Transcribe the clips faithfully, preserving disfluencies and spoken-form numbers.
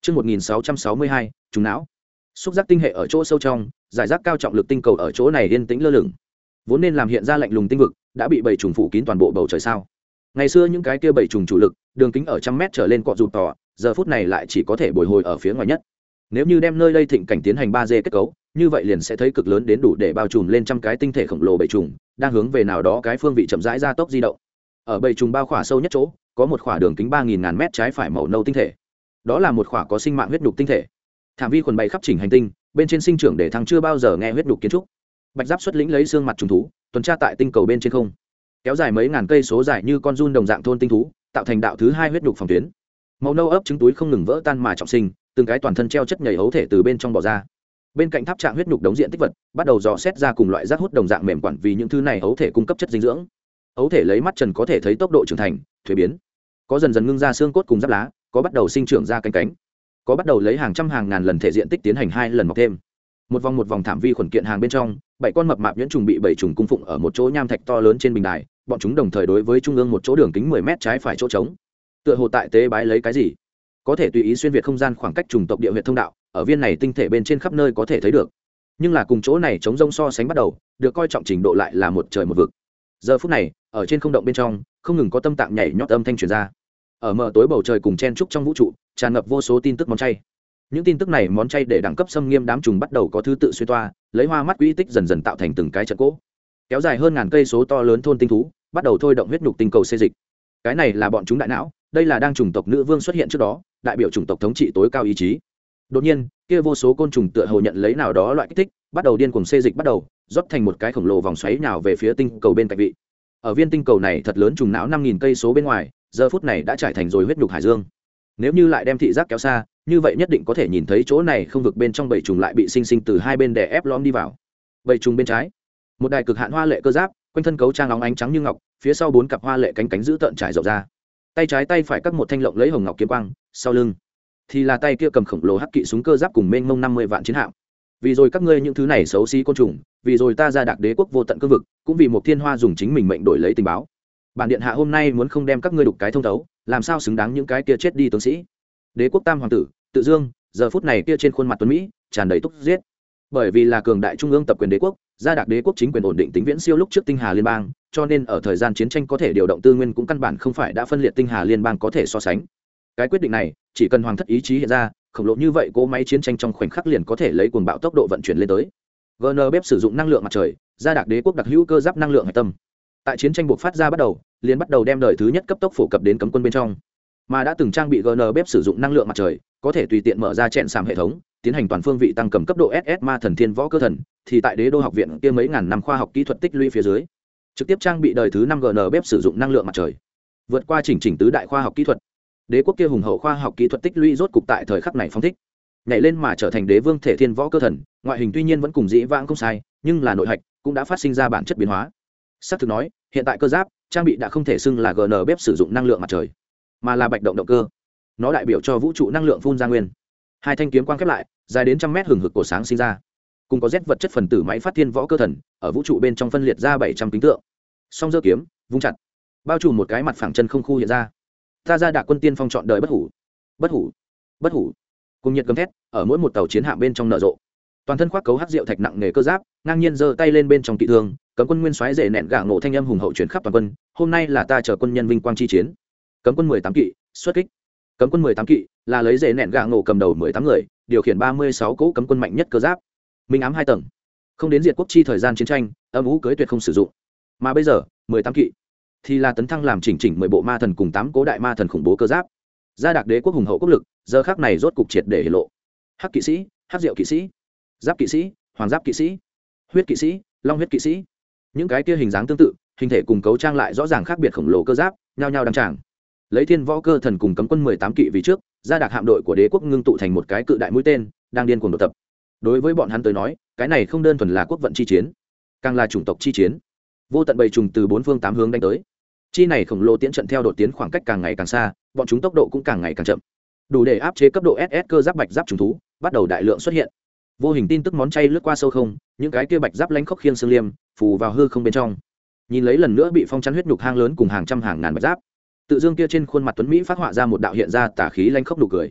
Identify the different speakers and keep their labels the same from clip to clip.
Speaker 1: Chương một nghìn sáu trăm sáu mươi hai, trùng não. Xúc giác tinh hệ ở chỗ sâu trong, giải rác cao trọng lực tinh cầu ở chỗ này yên tĩnh lơ lửng. Vốn nên làm hiện ra lạnh lùng tinh vực, đã bị bảy trùng phủ kín toàn bộ bầu trời sao. Ngày xưa những cái kia bảy trùng chủ lực, đường kính ở trăm mét trở lên cọ rụt tỏ, giờ phút này lại chỉ có thể bồi hồi ở phía ngoài nhất. Nếu như đem nơi đây thịnh cảnh tiến hành ba D kết cấu, như vậy liền sẽ thấy cực lớn đến đủ để bao trùm lên trăm cái tinh thể khổng lồ bảy trùng, đang hướng về nào đó cái phương vị chậm rãi ra tốc di động. Ở bảy trùng bao khỏa sâu nhất chỗ, có một khỏa đường kính ba nghìn ngàn mét trái phải màu nâu tinh thể. Đó là một khỏa có sinh mạng huyết nhục tinh thể. Thảm vi khuẩn bày khắp chỉnh hành tinh, bên trên sinh trưởng để thằng chưa bao giờ nghe huyết nhục kiến trúc. Bạch giáp xuất lĩnh lấy xương mặt trùng thú, tuần tra tại tinh cầu bên trên không. Kéo dài mấy ngàn cây số dài như con giun đồng dạng thôn tinh thú, tạo thành đạo thứ hai huyết nhục phòng tuyến. Màu nâu ấp trứng túi không ngừng vỡ tan mà trọng sinh, từng cái toàn thân treo chất nhảy ấu thể từ bên trong bò ra. Bên cạnh tháp trạng huyết nhục đống diện tích vật, bắt đầu dò xét ra cùng loại rác hút đồng dạng mềm quản vì những thứ này ấu thể cung cấp chất dinh dưỡng. Ấu thể lấy mắt trần có thể thấy tốc độ trưởng thành, thuế biến. Có dần dần ngưng ra xương cốt cùng giáp lá, có bắt đầu sinh trưởng ra cánh cánh, có bắt đầu lấy hàng trăm hàng ngàn lần thể diện tích tiến hành hai lần mọc thêm. Một vòng một vòng thảm vi khuẩn kiện hàng bên trong, bảy con mập mạp nhuyễn trùng bị bảy trùng cung phụng ở một chỗ nham thạch to lớn trên bình đài, bọn chúng đồng thời đối với trung ương một chỗ đường kính mười mét trái phải chỗ trống. Tựa hồ tại tế bái lấy cái gì, có thể tùy ý xuyên việt không gian khoảng cách trùng tộc địa huyệt thông đạo, ở viên này tinh thể bên trên khắp nơi có thể thấy được. Nhưng là cùng chỗ này chống rông so sánh bắt đầu, được coi trọng trình độ lại là một trời một vực. Giờ phút này, ở trên không động bên trong, không ngừng có tâm tạng nhảy nhót âm thanh truyền ra. Ở mờ tối bầu trời cùng chen trúc trong vũ trụ, tràn ngập vô số tin tức món chay. Những tin tức này món chay để đẳng cấp xâm nghiêm đám trùng bắt đầu có thứ tự xuyên toa, lấy hoa mắt quỹ tích dần dần tạo thành từng cái trận cỗ. Kéo dài hơn ngàn cây số to lớn thôn tinh thú, bắt đầu thôi động huyết nhục tinh cầu xê dịch. Cái này là bọn chúng đại não, đây là đang chủng tộc nữ vương xuất hiện trước đó, đại biểu chủng tộc thống trị tối cao ý chí. Đột nhiên, kia vô số côn trùng tựa hồ nhận lấy nào đó loại kích thích, bắt đầu điên cuồng xê dịch bắt đầu, rót thành một cái khổng lồ vòng xoáy nhào về phía tinh cầu bên cạnh vị. Ở viên tinh cầu này thật lớn trùng não năm nghìn cây số bên ngoài, giờ phút này đã trải thành rồi huyết nhục hải dương. Nếu như lại đem thị giác kéo xa, như vậy nhất định có thể nhìn thấy chỗ này không vực bên trong bảy trùng lại bị sinh sinh từ hai bên đè ép lõm đi vào. Bảy trùng bên trái, một đài cực hạn hoa lệ cơ giáp, quanh thân cấu trang óng ánh trắng như ngọc, phía sau bốn cặp hoa lệ cánh cánh giữ tợn trải rộng ra. Tay trái tay phải các một thanh lộng lấy hồng ngọc kiếm quang, sau lưng thì là tay kia cầm khổng lồ hắc kỵ súng cơ giáp cùng mênh mông năm mươi vạn chiến hạm. Vì rồi các ngươi những thứ này xấu xí côn trùng, vì rồi ta ra Đạc Đế quốc vô tận cương vực, cũng vì một thiên hoa dùng chính mình mệnh đổi lấy tình báo. Bản điện hạ hôm nay muốn không đem các ngươi đục cái thông thấu, làm sao xứng đáng những cái kia chết đi tướng sĩ. Đế quốc tam hoàng tử Tự Dương giờ phút này kia trên khuôn mặt tuấn mỹ tràn đầy túc giết. Bởi vì là cường đại trung ương tập quyền đế quốc, gia Đạc Đế quốc chính quyền ổn định tính viễn siêu lúc trước Tinh Hà liên bang, cho nên ở thời gian chiến tranh có thể điều động tư nguyên cũng căn bản không phải đã phân liệt Tinh Hà liên bang có thể so sánh. Cái quyết định này, chỉ cần hoàng thất ý chí hiện ra, khổng lồ như vậy cỗ máy chiến tranh trong khoảnh khắc liền có thể lấy cuồng bạo tốc độ vận chuyển lên tới. giê en bếp sử dụng năng lượng mặt trời, gia Đạc Đế quốc đặc hữu cơ giáp năng lượng hạch tâm. Tại chiến tranh buộc phát ra bắt đầu, liền bắt đầu đem đời thứ nhất cấp tốc phổ cập đến cấm quân bên trong. Mà đã từng trang bị giê en bếp sử dụng năng lượng mặt trời, có thể tùy tiện mở ra chẹn sàm hệ thống, tiến hành toàn phương vị tăng cầm cấp độ ét ét ma thần thiên võ cơ thần, thì tại Đế đô học viện kia mấy ngàn năm khoa học kỹ thuật tích lũy phía dưới, trực tiếp trang bị đời thứ năm giê en bếp sử dụng năng lượng mặt trời. Vượt qua chỉnh chỉnh tứ đại khoa học kỹ thuật, Đế quốc kia hùng hậu khoa học kỹ thuật tích lũy rốt cục tại thời khắc này phóng thích. Nhảy lên mà trở thành đế vương thể thiên võ cơ thần, ngoại hình tuy nhiên vẫn cùng dĩ vãng không sai, nhưng là nội hạch cũng đã phát sinh ra bản chất biến hóa. Xác thực nói, hiện tại cơ giáp trang bị đã không thể xưng là giê en bếp sử dụng năng lượng mặt trời, mà là bạch động động cơ. Nó đại biểu cho vũ trụ năng lượng phun ra nguyên. Hai thanh kiếm quang khép lại, dài đến trăm mét hừng hực cổ sáng sinh ra. Cùng có Z vật chất phần tử máy phát thiên võ cơ thần, ở vũ trụ bên trong phân liệt ra bảy trăm kính tượng. Song giơ kiếm, vung chặt, bao trùm một cái mặt phẳng chân không khu hiện ra. Ta ra Đạc quân tiên phong chọn đời bất hủ, bất hủ, bất hủ. Cùng nhiệt gầm thét, ở mỗi một tàu chiến hạm bên trong nở rộ. Toàn thân khoác cấu hắc diệu thạch nặng nghề cơ giáp, ngang nhiên giơ tay lên bên trong kỵ thương, cấm quân nguyên soái rể nẹn gạ ngộ thanh âm hùng hậu truyền khắp toàn quân. Hôm nay là ta chờ quân nhân vinh quang chi chiến. Cấm quân mười tám kỵ xuất kích. Cấm quân mười tám kỵ là lấy rể nẹn gạ ngộ cầm đầu mười tám người, điều khiển ba mươi sáu cỗ cấm quân mạnh nhất cơ giáp. Minh ám hai tầng. Không đến diệt quốc chi thời gian chiến tranh, âm ú cưới tuyệt không sử dụng. Mà bây giờ, mười tám kỵ thì là tấn thăng làm chỉnh chỉnh mười bộ ma thần cùng tám cố đại ma thần khủng bố cơ giáp. Gia Đạc Đế quốc hùng hậu quốc lực, giờ khắc này rốt cục triệt để hiển lộ. Hắc kỵ sĩ, hắc diệu kỵ sĩ, giáp kỵ sĩ, hoàng giáp kỵ sĩ, huyết kỵ sĩ, long huyết kỵ sĩ. Những cái kia hình dáng tương tự, hình thể cùng cấu trang lại rõ ràng khác biệt khổng lồ cơ giáp, nhao nhao đăng tràng. Lấy thiên võ cơ thần cùng cấm quân mười tám kỵ vì trước, Gia Đạc hạm đội của đế quốc ngưng tụ thành một cái cự đại mũi tên, đang điên cuồng đột tập. Đối với bọn hắn tới nói, cái này không đơn thuần là quốc vận chi chiến, càng là chủng tộc chi chiến. Vô tận bầy trùng từ bốn phương tám hướng đánh tới. Chi này khổng lồ tiến trận theo đột tiến khoảng cách càng ngày càng xa, bọn chúng tốc độ cũng càng ngày càng chậm. Đủ để áp chế cấp độ ét ét cơ giáp bạch giáp trùng thú, bắt đầu đại lượng xuất hiện. Vô hình tin tức món chay lướt qua sâu không, những cái kia bạch giáp lánh khốc khiêng xương liêm, phù vào hư không bên trong. Nhìn lấy lần nữa bị phong chắn huyết nhục hang lớn cùng hàng trăm hàng ngàn bạch giáp, Tự Dương kia trên khuôn mặt tuấn mỹ phát họa ra một đạo hiện ra tà khí lánh khốc nụ cười.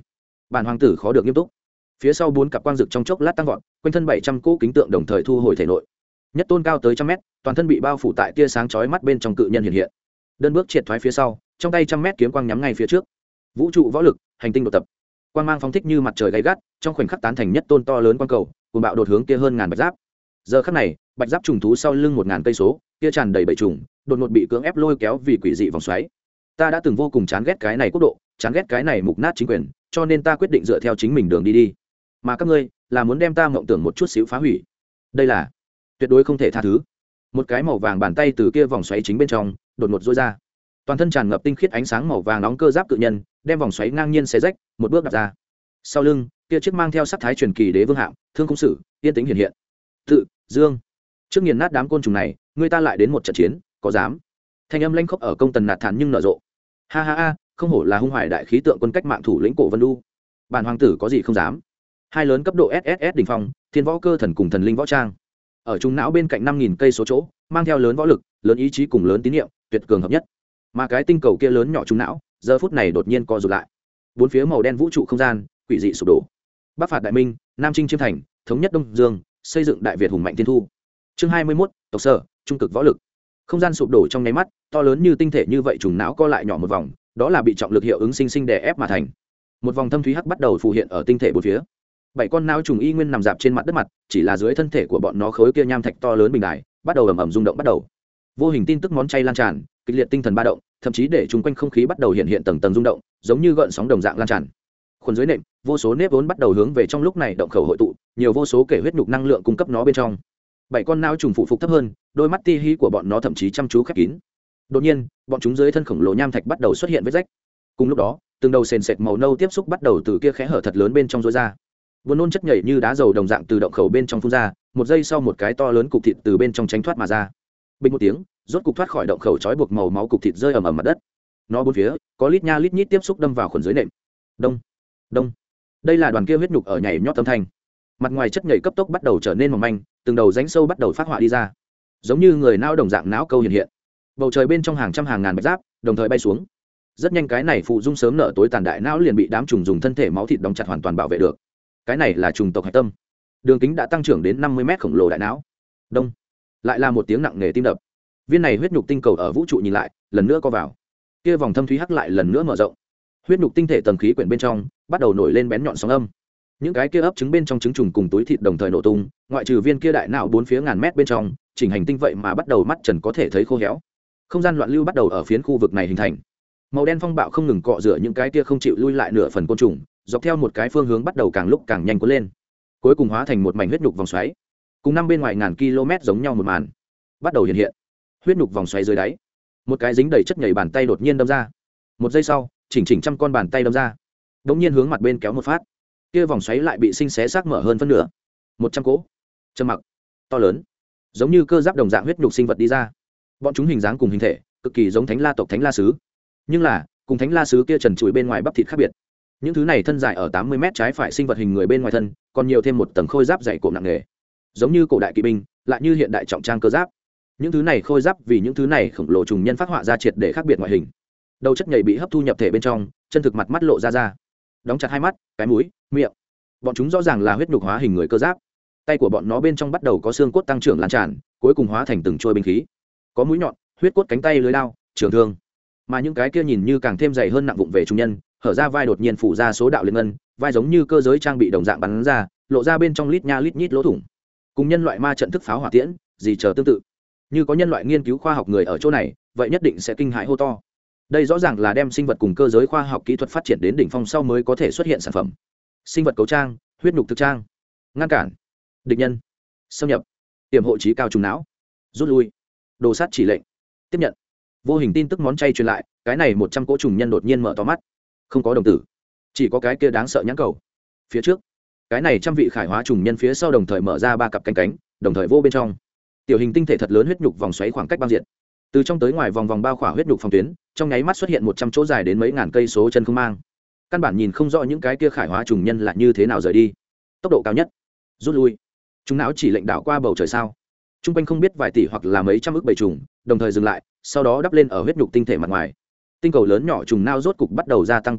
Speaker 1: Bản hoàng tử khó được nghiêm túc. Phía sau bốn cặp quang dực trong chốc lát tăng vọt, quanh thân bảy trăm cỗ kính tượng đồng thời thu hồi thể nội. Nhất tôn cao tới trăm mét, toàn thân bị bao phủ tại tia sáng chói mắt bên trong cự nhân hiện hiện. Đơn bước triệt thoái phía sau, trong tay trăm mét kiếm quang nhắm ngay phía trước. Vũ trụ võ lực, hành tinh đột tập. Quang mang phóng thích như mặt trời gay gắt, trong khoảnh khắc tán thành nhất tôn to lớn quang cầu, cuồng bạo đột hướng kia hơn ngàn bạch giáp. Giờ khắc này, bạch giáp trùng thú sau lưng một ngàn cây số, kia tràn đầy bầy trùng, đột ngột bị cưỡng ép lôi kéo vì quỷ dị vòng xoáy. Ta đã từng vô cùng chán ghét cái này quốc độ, chán ghét cái này mục nát chính quyền, cho nên ta quyết định dựa theo chính mình đường đi đi. Mà các ngươi, là muốn đem ta mộng tưởng một chút xíu phá hủy. Đây là tuyệt đối không thể tha thứ. Một cái màu vàng bàn tay từ kia vòng xoáy chính bên trong đột ngột rối ra, toàn thân tràn ngập tinh khiết ánh sáng màu vàng nóng cơ giáp cự nhân đem vòng xoáy ngang nhiên xé rách, một bước đặt ra. Sau lưng kia chiếc mang theo sắc thái truyền kỳ đế vương hạng thương công sử yên tĩnh hiện hiện. Tự dương trước nghiền nát đám côn trùng này, người ta lại đến một trận chiến, có dám? Thanh âm lanh khốc ở công tần nạt thản nhưng nở rộ. Ha ha ha, không hổ là hung hoài đại khí tượng quân cách mạng thủ lĩnh cổ vân du. Bản hoàng tử có gì không dám? Hai lớn cấp độ ét ét ét đỉnh phong, thiên võ cơ thần cùng thần linh võ trang. Ở trung não bên cạnh năm nghìn cây số chỗ, mang theo lớn võ lực, lớn ý chí cùng lớn tín nhiệm, tuyệt cường hợp nhất. Mà cái tinh cầu kia lớn nhỏ trung não, giờ phút này đột nhiên co rụt lại. Bốn phía màu đen vũ trụ không gian, quỷ dị sụp đổ. Bắc phạt đại minh, nam chinh chiêm thành, thống nhất đông dương, xây dựng đại việt hùng mạnh thiên thu. Chương hai mươi mốt, tộc sở, trung cực võ lực. Không gian sụp đổ trong nháy mắt, to lớn như tinh thể như vậy trùng não co lại nhỏ một vòng, đó là bị trọng lực hiệu ứng sinh sinh đè ép mà thành. Một vòng thâm thúy hắc bắt đầu phù hiện ở tinh thể bốn phía. Bảy con não trùng y nguyên nằm dạp trên mặt đất mặt, chỉ là dưới thân thể của bọn nó khối kia nham thạch to lớn bình đài, bắt đầu ầm ầm rung động bắt đầu. Vô hình tin tức món chay lan tràn, kịch liệt tinh thần ba động, thậm chí để chúng quanh không khí bắt đầu hiện hiện tầng tầng rung động, giống như gợn sóng đồng dạng lan tràn. Khuẩn dưới nệm, vô số nếp vốn bắt đầu hướng về trong lúc này động khẩu hội tụ, nhiều vô số kể huyết nhục năng lượng cung cấp nó bên trong. Bảy con não trùng phụ phục thấp hơn, đôi mắt ti hí của bọn nó thậm chí chăm chú khép kín. Đột nhiên, bọn chúng dưới thân khổng lồ nham thạch bắt đầu xuất hiện vết rách. Cùng lúc đó, từng đầu sền sệt màu nâu tiếp xúc bắt đầu từ kia khẽ hở thật lớn bên trong rối ra. Buồn nôn chất nhảy như đá dầu đồng dạng từ động khẩu bên trong phun ra, một giây sau một cái to lớn cục thịt từ bên trong tránh thoát mà ra. Bình một tiếng, rốt cục thoát khỏi động khẩu trói buộc màu máu cục thịt rơi ầm ầm mặt đất. Nó bốn phía có lít nha lít nhít tiếp xúc đâm vào khuẩn dưới nệm. Đông, đông. Đây là đoàn kia huyết nhục ở nhảy nhót âm thanh. Mặt ngoài chất nhảy cấp tốc bắt đầu trở nên mỏng manh, từng đầu rãnh sâu bắt đầu phát họa đi ra, giống như người não đồng dạng não câu hiện hiện. Bầu trời bên trong hàng trăm hàng ngàn bạch giáp đồng thời bay xuống. Rất nhanh cái này phụ dung sớm nở tối tàn đại não liền bị đám trùng dùng thân thể máu thịt đóng chặt hoàn toàn bảo vệ được. Cái này là trùng tộc hạch tâm, đường kính đã tăng trưởng đến năm mươi mét khổng lồ đại não. Đông, lại là một tiếng nặng nề tim đập. Viên này huyết nhục tinh cầu ở vũ trụ nhìn lại, lần nữa co vào. Kia vòng thâm thúy hắc lại lần nữa mở rộng. Huyết nhục tinh thể tầng khí quyển bên trong bắt đầu nổi lên bén nhọn sóng âm. Những cái kia ấp trứng bên trong trứng trùng cùng túi thịt đồng thời nổ tung, ngoại trừ viên kia đại não bốn phía ngàn mét bên trong, chỉnh hành tinh vậy mà bắt đầu mắt trần có thể thấy khô héo. Không gian loạn lưu bắt đầu ở phiến khu vực này hình thành. Màu đen phong bạo không ngừng cọ rửa những cái kia không chịu lui lại nửa phần côn trùng, dọc theo một cái phương hướng bắt đầu càng lúc càng nhanh cuốn lên, cuối cùng hóa thành một mảnh huyết nhục vòng xoáy, cùng năm bên ngoài ngàn km giống nhau một màn bắt đầu hiện hiện. Huyết nhục vòng xoáy dưới đáy, một cái dính đầy chất nhảy bàn tay đột nhiên đâm ra. Một giây sau, chỉnh chỉnh trăm con bàn tay đâm ra, đống nhiên hướng mặt bên kéo một phát, kia vòng xoáy lại bị sinh xé xác mở hơn phân nửa. Một trăm cỗ trầm mặc to lớn, giống như cơ giáp đồng dạng huyết nhục sinh vật đi ra. Bọn chúng hình dáng cùng hình thể cực kỳ giống thánh la tộc thánh la sứ, nhưng là cùng thánh la sứ kia trần trụi bên ngoài bắp thịt khác biệt. Những thứ này thân dài ở tám mươi mét trái phải sinh vật hình người bên ngoài thân, còn nhiều thêm một tầng khôi giáp dày cộm nặng nề, giống như cổ đại kỵ binh, lại như hiện đại trọng trang cơ giáp. Những thứ này khôi giáp vì những thứ này khổng lồ trùng nhân phát họa ra triệt để khác biệt ngoại hình. Đầu chất nhảy bị hấp thu nhập thể bên trong, chân thực mặt mắt lộ ra ra, đóng chặt hai mắt, cái mũi, miệng. Bọn chúng rõ ràng là huyết nhục hóa hình người cơ giáp. Tay của bọn nó bên trong bắt đầu có xương cốt tăng trưởng lan tràn, cuối cùng hóa thành từng trôi binh khí. Có mũi nhọn, huyết cốt cánh tay lưới lao, trường thương. Mà những cái kia nhìn như càng thêm dày hơn nặng vụng về trùng nhân, hở ra vai đột nhiên phủ ra số đạo liên ngân, vai giống như cơ giới trang bị đồng dạng bắn ra, lộ ra bên trong lít nha lít nhít lỗ thủng. Cùng nhân loại ma trận thức pháo hỏa tiễn, gì chờ tương tự. Như có nhân loại nghiên cứu khoa học người ở chỗ này, vậy nhất định sẽ kinh hãi hô to. Đây rõ ràng là đem sinh vật cùng cơ giới khoa học kỹ thuật phát triển đến đỉnh phong sau mới có thể xuất hiện sản phẩm. Sinh vật cấu trang, huyết nhục thực trang, ngăn cản địch nhân xâm nhập, tiềm hộ trí cao trùng não, rút lui, đồ sát chỉ lệnh, tiếp nhận. Vô hình tin tức món chay truyền lại, cái này một trăm cỗ trùng nhân đột nhiên mở to mắt, không có đồng tử, chỉ có cái kia đáng sợ nhãn cầu. Phía trước, cái này trăm vị khải hóa trùng nhân phía sau đồng thời mở ra ba cặp cánh cánh, đồng thời vô bên trong tiểu hình tinh thể thật lớn huyết nhục vòng xoáy khoảng cách băng diệt. Từ trong tới ngoài vòng vòng bao khỏa huyết nhục phòng tuyến, trong nháy mắt xuất hiện một trăm chỗ dài đến mấy ngàn cây số chân không mang. Căn bản nhìn không rõ những cái kia khải hóa trùng nhân là như thế nào rời đi. Tốc độ cao nhất, rút lui. Chúng não chỉ lệnh đảo qua bầu trời sao. Trung quanh không biết vài tỷ hoặc là mấy trăm ức bầy trùng, đồng thời dừng lại, sau đó đắp lên ở huyết nhục tinh thể mặt ngoài. Tinh cầu lớn nhỏ trùng nao rốt cục bắt đầu gia tăng tốc độ,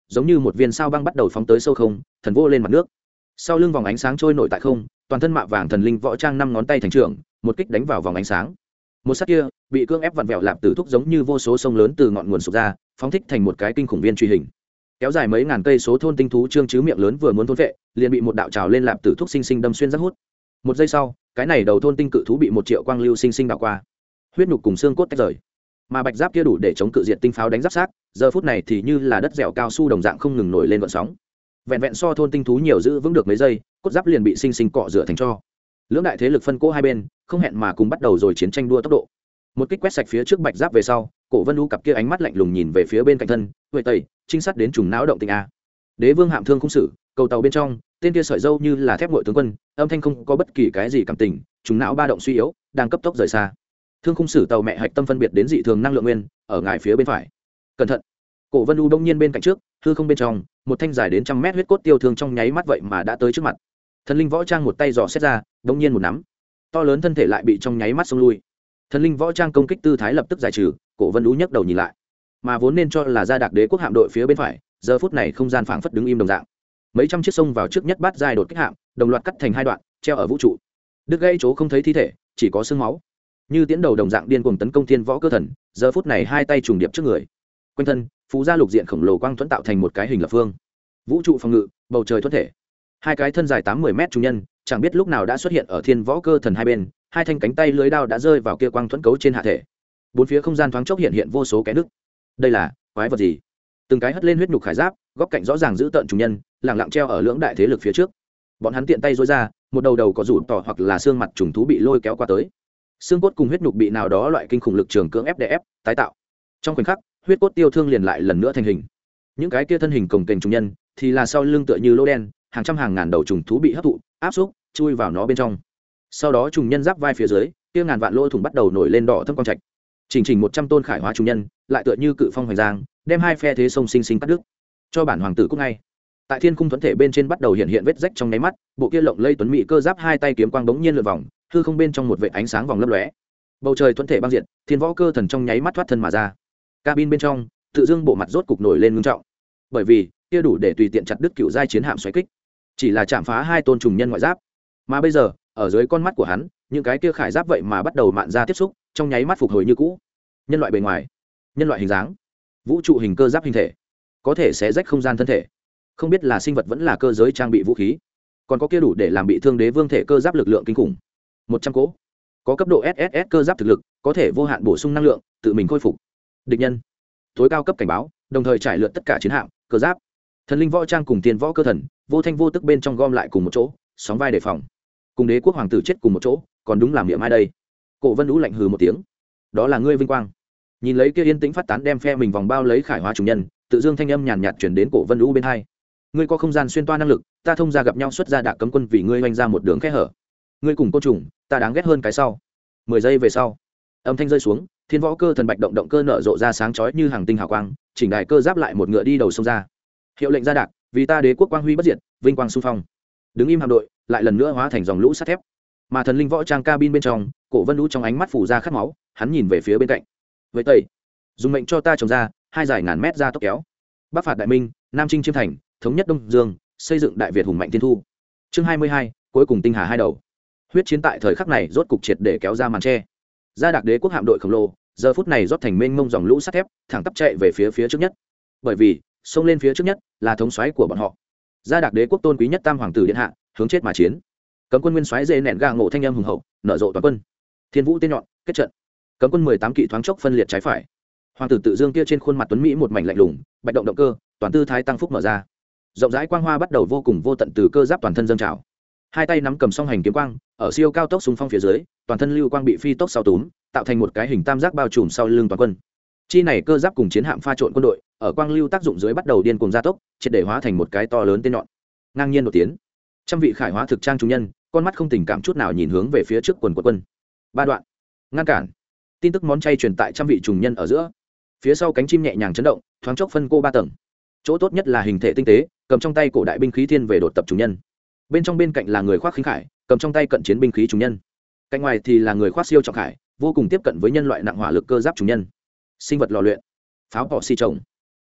Speaker 1: giống như một viên sao băng bắt đầu phóng tới sâu không, thần vô lên mặt nước. Sau lưng vòng ánh sáng trôi nổi tại không, toàn thân mạ vàng thần linh võ trang năm ngón tay thành trưởng, một kích đánh vào vòng ánh sáng. Một sát kia bị cương ép vặn vẹo lạp tử thúc giống như vô số sông lớn từ ngọn nguồn sụp ra, phóng thích thành một cái kinh khủng viên truy hình. Kéo dài mấy ngàn cây số thôn tinh thú trương chứ miệng lớn vừa muốn thôn vệ, liền bị một đạo trào lên lạp tử thúc sinh sinh đâm xuyên rất hút. Một giây sau, cái này đầu thôn tinh cự thú bị một triệu quang lưu sinh sinh đảo qua, huyết nhục cùng xương cốt tách rời. Mà bạch giáp kia đủ để chống cự diệt tinh pháo đánh giáp sát, giờ phút này thì như là đất dẻo cao su đồng dạng không ngừng nổi lên gợn sóng. Vẹn vẹn so thôn tinh thú nhiều giữ vững được mấy giây, cốt giáp liền bị sinh sinh cọ rửa thành tro. Lưỡng đại thế lực phân cỗ hai bên, không hẹn mà cùng bắt đầu rồi chiến tranh đua tốc độ. Một kích quét sạch phía trước bạch giáp về sau, Cổ Vân U cặp kia ánh mắt lạnh lùng nhìn về phía bên cạnh thân, huệ tẩy, trinh sát đến trùng não động tình a. Đế vương hạm thương không xử, cầu tàu bên trong, tên kia sợi dâu như là thép nguội tướng quân, âm thanh không có bất kỳ cái gì cảm tình, trùng não ba động suy yếu, đang cấp tốc rời xa. Thương khung sử tàu mẹ hạch tâm phân biệt đến dị thường năng lượng nguyên, ở ngài phía bên phải. Cẩn thận. Cổ Vân U đông nhiên bên cạnh trước, hư không bên trong, một thanh dài đến trăm mét huyết cốt tiêu thương trong nháy mắt vậy mà đã tới trước mặt. Thần linh võ trang một tay giò xét ra, đông nhiên một nắm. To lớn thân thể lại bị trong nháy mắt xông lui. Thần linh võ trang công kích tư thái lập tức giải trừ, Cổ Vân U nhấc đầu nhìn lại. Mà vốn nên cho là gia đạc đế quốc hạm đội phía bên phải, giờ phút này không gian phảng phất đứng im đồng dạng. Mấy trăm chiếc sông vào trước nhất bát giai đột kích hạm, đồng loạt cắt thành hai đoạn, treo ở vũ trụ. Đứt gãy chỗ không thấy thi thể, chỉ có xương máu. Như tiến đầu đồng dạng điên cuồng tấn công thiên võ cơ thần, giờ phút này hai tay trùng điệp trước người. Quanh thân, phú gia lục diện khổng lồ quang thuẫn tạo thành một cái hình lập phương. Vũ trụ phòng ngự, bầu trời thuẫn thể. Hai cái thân dài tám mươi mét trung nhân, chẳng biết lúc nào đã xuất hiện ở thiên võ cơ thần hai bên, hai thanh cánh tay lưới đao đã rơi vào kia quang thuẫn cấu trên hạ thể. Bốn phía không gian thoáng chốc hiện hiện vô số cái nứt. Đây là quái vật gì? Từng cái hất lên huyết nhục khải giáp, góc cạnh rõ ràng giữ tận chủ nhân, lẳng lặng treo ở lưỡng đại thế lực phía trước. Bọn hắn tiện tay duỗi ra, một đầu đầu có rủ tỏ hoặc là xương mặt trùng thú bị lôi kéo qua tới. Xương cốt cùng huyết nhục bị nào đó loại kinh khủng lực trường cưỡng ép đè ép, tái tạo. Trong khoảnh khắc, huyết cốt tiêu thương liền lại lần nữa thành hình. Những cái kia thân hình cồng kềnh trùng nhân, thì là sau lưng tựa như lỗ đen, hàng trăm hàng ngàn đầu trùng thú bị hấp thụ, áp xúc, chui vào nó bên trong. Sau đó trùng nhân giáp vai phía dưới, kia ngàn vạn lỗ thủng bắt đầu nổi lên đỏ thâm quang trạch. Chỉnh chỉnh một trăm tôn khải hóa trùng nhân, lại tựa như cự phong hoành giang, đem hai phe thế sông sinh sinh cắt đứt. Cho bản hoàng tử cút ngay. Tại thiên khung thuẫn thể bên trên bắt đầu hiện hiện vết rách trong nháy mắt, bộ kia lộng lây tuấn mỹ cơ giáp hai tay kiếm quang bỗng nhiên lượn vòng, hư không bên trong một vệt ánh sáng vòng lấp lóe. Bầu trời thuẫn thể băng diện, thiên võ cơ thần trong nháy mắt thoát thân mà ra. Cabin bên trong, tự dương bộ mặt rốt cục nổi lên ngưng trọng. Bởi vì, kia đủ để tùy tiện chặt đứt cựu giai chiến hạm xoáy kích. Chỉ là chạm phá hai tôn trùng nhân ngoại giáp. Mà bây giờ, ở dưới con mắt của hắn, những cái kia khải giáp vậy mà bắt đầu mạn ra tiếp xúc, trong nháy mắt phục hồi như cũ. Nhân loại bề ngoài, nhân loại hình dáng, vũ trụ hình cơ giáp hình thể, có thể xé rách không gian thân thể. Không biết là sinh vật vẫn là cơ giới trang bị vũ khí, còn có kia đủ để làm bị thương đế vương thể cơ giáp lực lượng kinh khủng. Một trăm cỗ, có cấp độ ét ét ét cơ giáp thực lực, có thể vô hạn bổ sung năng lượng, tự mình khôi phục. Địch nhân, tối cao cấp cảnh báo, đồng thời trải lượt tất cả chiến hạm, cơ giáp. Thần linh võ trang cùng tiền võ cơ thần, vô thanh vô tức bên trong gom lại cùng một chỗ, sóng vai đề phòng. Cùng đế quốc hoàng tử chết cùng một chỗ, còn đúng làm miệng ai đây? Cổ Vân Vũ lạnh hừ một tiếng. Đó là ngươi vinh quang. Nhìn lấy kia yên tĩnh phát tán đem phe mình vòng bao lấy khải hóa chủ nhân, tự dương thanh âm nhàn nhạt chuyển đến Cổ Vân Vũ bên hai. Ngươi có không gian xuyên toa năng lực, ta thông ra gặp nhau xuất ra đả cấm quân vì ngươi hoành ra một đường khe hở. Ngươi cùng côn trùng, ta đáng ghét hơn cái sau. Mười giây về sau, âm thanh rơi xuống, thiên võ cơ thần bạch động động cơ nở rộ ra sáng chói như hàng tinh hào quang, chỉnh đài cơ giáp lại một ngựa đi đầu sông ra. Hiệu lệnh ra đạc, vì ta đế quốc quang huy bất diệt, vinh quang xung phong. Đứng im hạm đội, lại lần nữa hóa thành dòng lũ sắt thép. Mà thần linh võ trang cabin bên trong, Cổ Vân Vũ trong ánh mắt phủ ra khát máu, hắn nhìn về phía bên cạnh. Với tây, dùng mệnh cho ta trồng ra hai dài ngàn mét ra tốc kéo. Bắc phạt đại minh, nam chinh chiêm thành, thống nhất đông dương, xây dựng đại việt hùng mạnh thiên thu. Chương hai mươi hai, cuối cùng tinh hà hai đầu. Huyết chiến tại thời khắc này rốt cục triệt để kéo ra màn che. Gia Đạc đế quốc hạm đội khổng lồ, giờ phút này rót thành mênh mông dòng lũ sắt thép, thẳng tắp chạy về phía phía trước nhất. Bởi vì, xông lên phía trước nhất là thống soái của bọn họ. Gia Đạc đế quốc tôn quý nhất tam hoàng tử điện hạ, hướng chết mà chiến. Cấm quân nguyên soái dễ nẹn gà ngộ thanh âm hùng hậu, nở rộ toàn quân. Thiên vũ tên nhọn, kết trận. Cấm quân mười tám kỵ thoáng chốc phân liệt trái phải. Hoàng tử tự dương kia trên khuôn mặt tuấn mỹ một mảnh lạnh lùng, bạch động động cơ, toàn tư thái tăng phúc mở ra. Rộng rãi quang hoa bắt đầu vô cùng vô tận từ cơ giáp toàn thân dâng trào. Hai tay nắm cầm song hành kiếm quang, ở siêu cao tốc xung phong phía dưới, toàn thân lưu quang bị phi tốc sau túm, tạo thành một cái hình tam giác bao trùm sau lưng toàn quân. Chi này cơ giáp cùng chiến hạm pha trộn quân đội, ở quang lưu tác dụng dưới bắt đầu điên cuồng gia tốc, triệt để hóa thành một cái to lớn tên nhọn. Ngang nhiên đột tiến. Trăm vị khải hóa thực trang trung nhân, con mắt không tình cảm chút nào nhìn hướng về phía trước quần của quân. Ba đoạn. Ngăn cản. Tin tức món chay truyền tại trăm vị trùng nhân ở giữa. Phía sau cánh chim nhẹ nhàng chấn động, thoáng chốc phân cô ba tầng. Chỗ tốt nhất là hình thể tinh tế, cầm trong tay cổ đại binh khí thiên về đột tập trùng nhân. Bên trong bên cạnh là người khoác khinh khải, cầm trong tay cận chiến binh khí trùng nhân. Cạnh ngoài thì là người khoác siêu trọng khải, vô cùng tiếp cận với nhân loại nặng hỏa lực cơ giáp trùng nhân. Sinh vật lò luyện, pháo bọ xi trồng.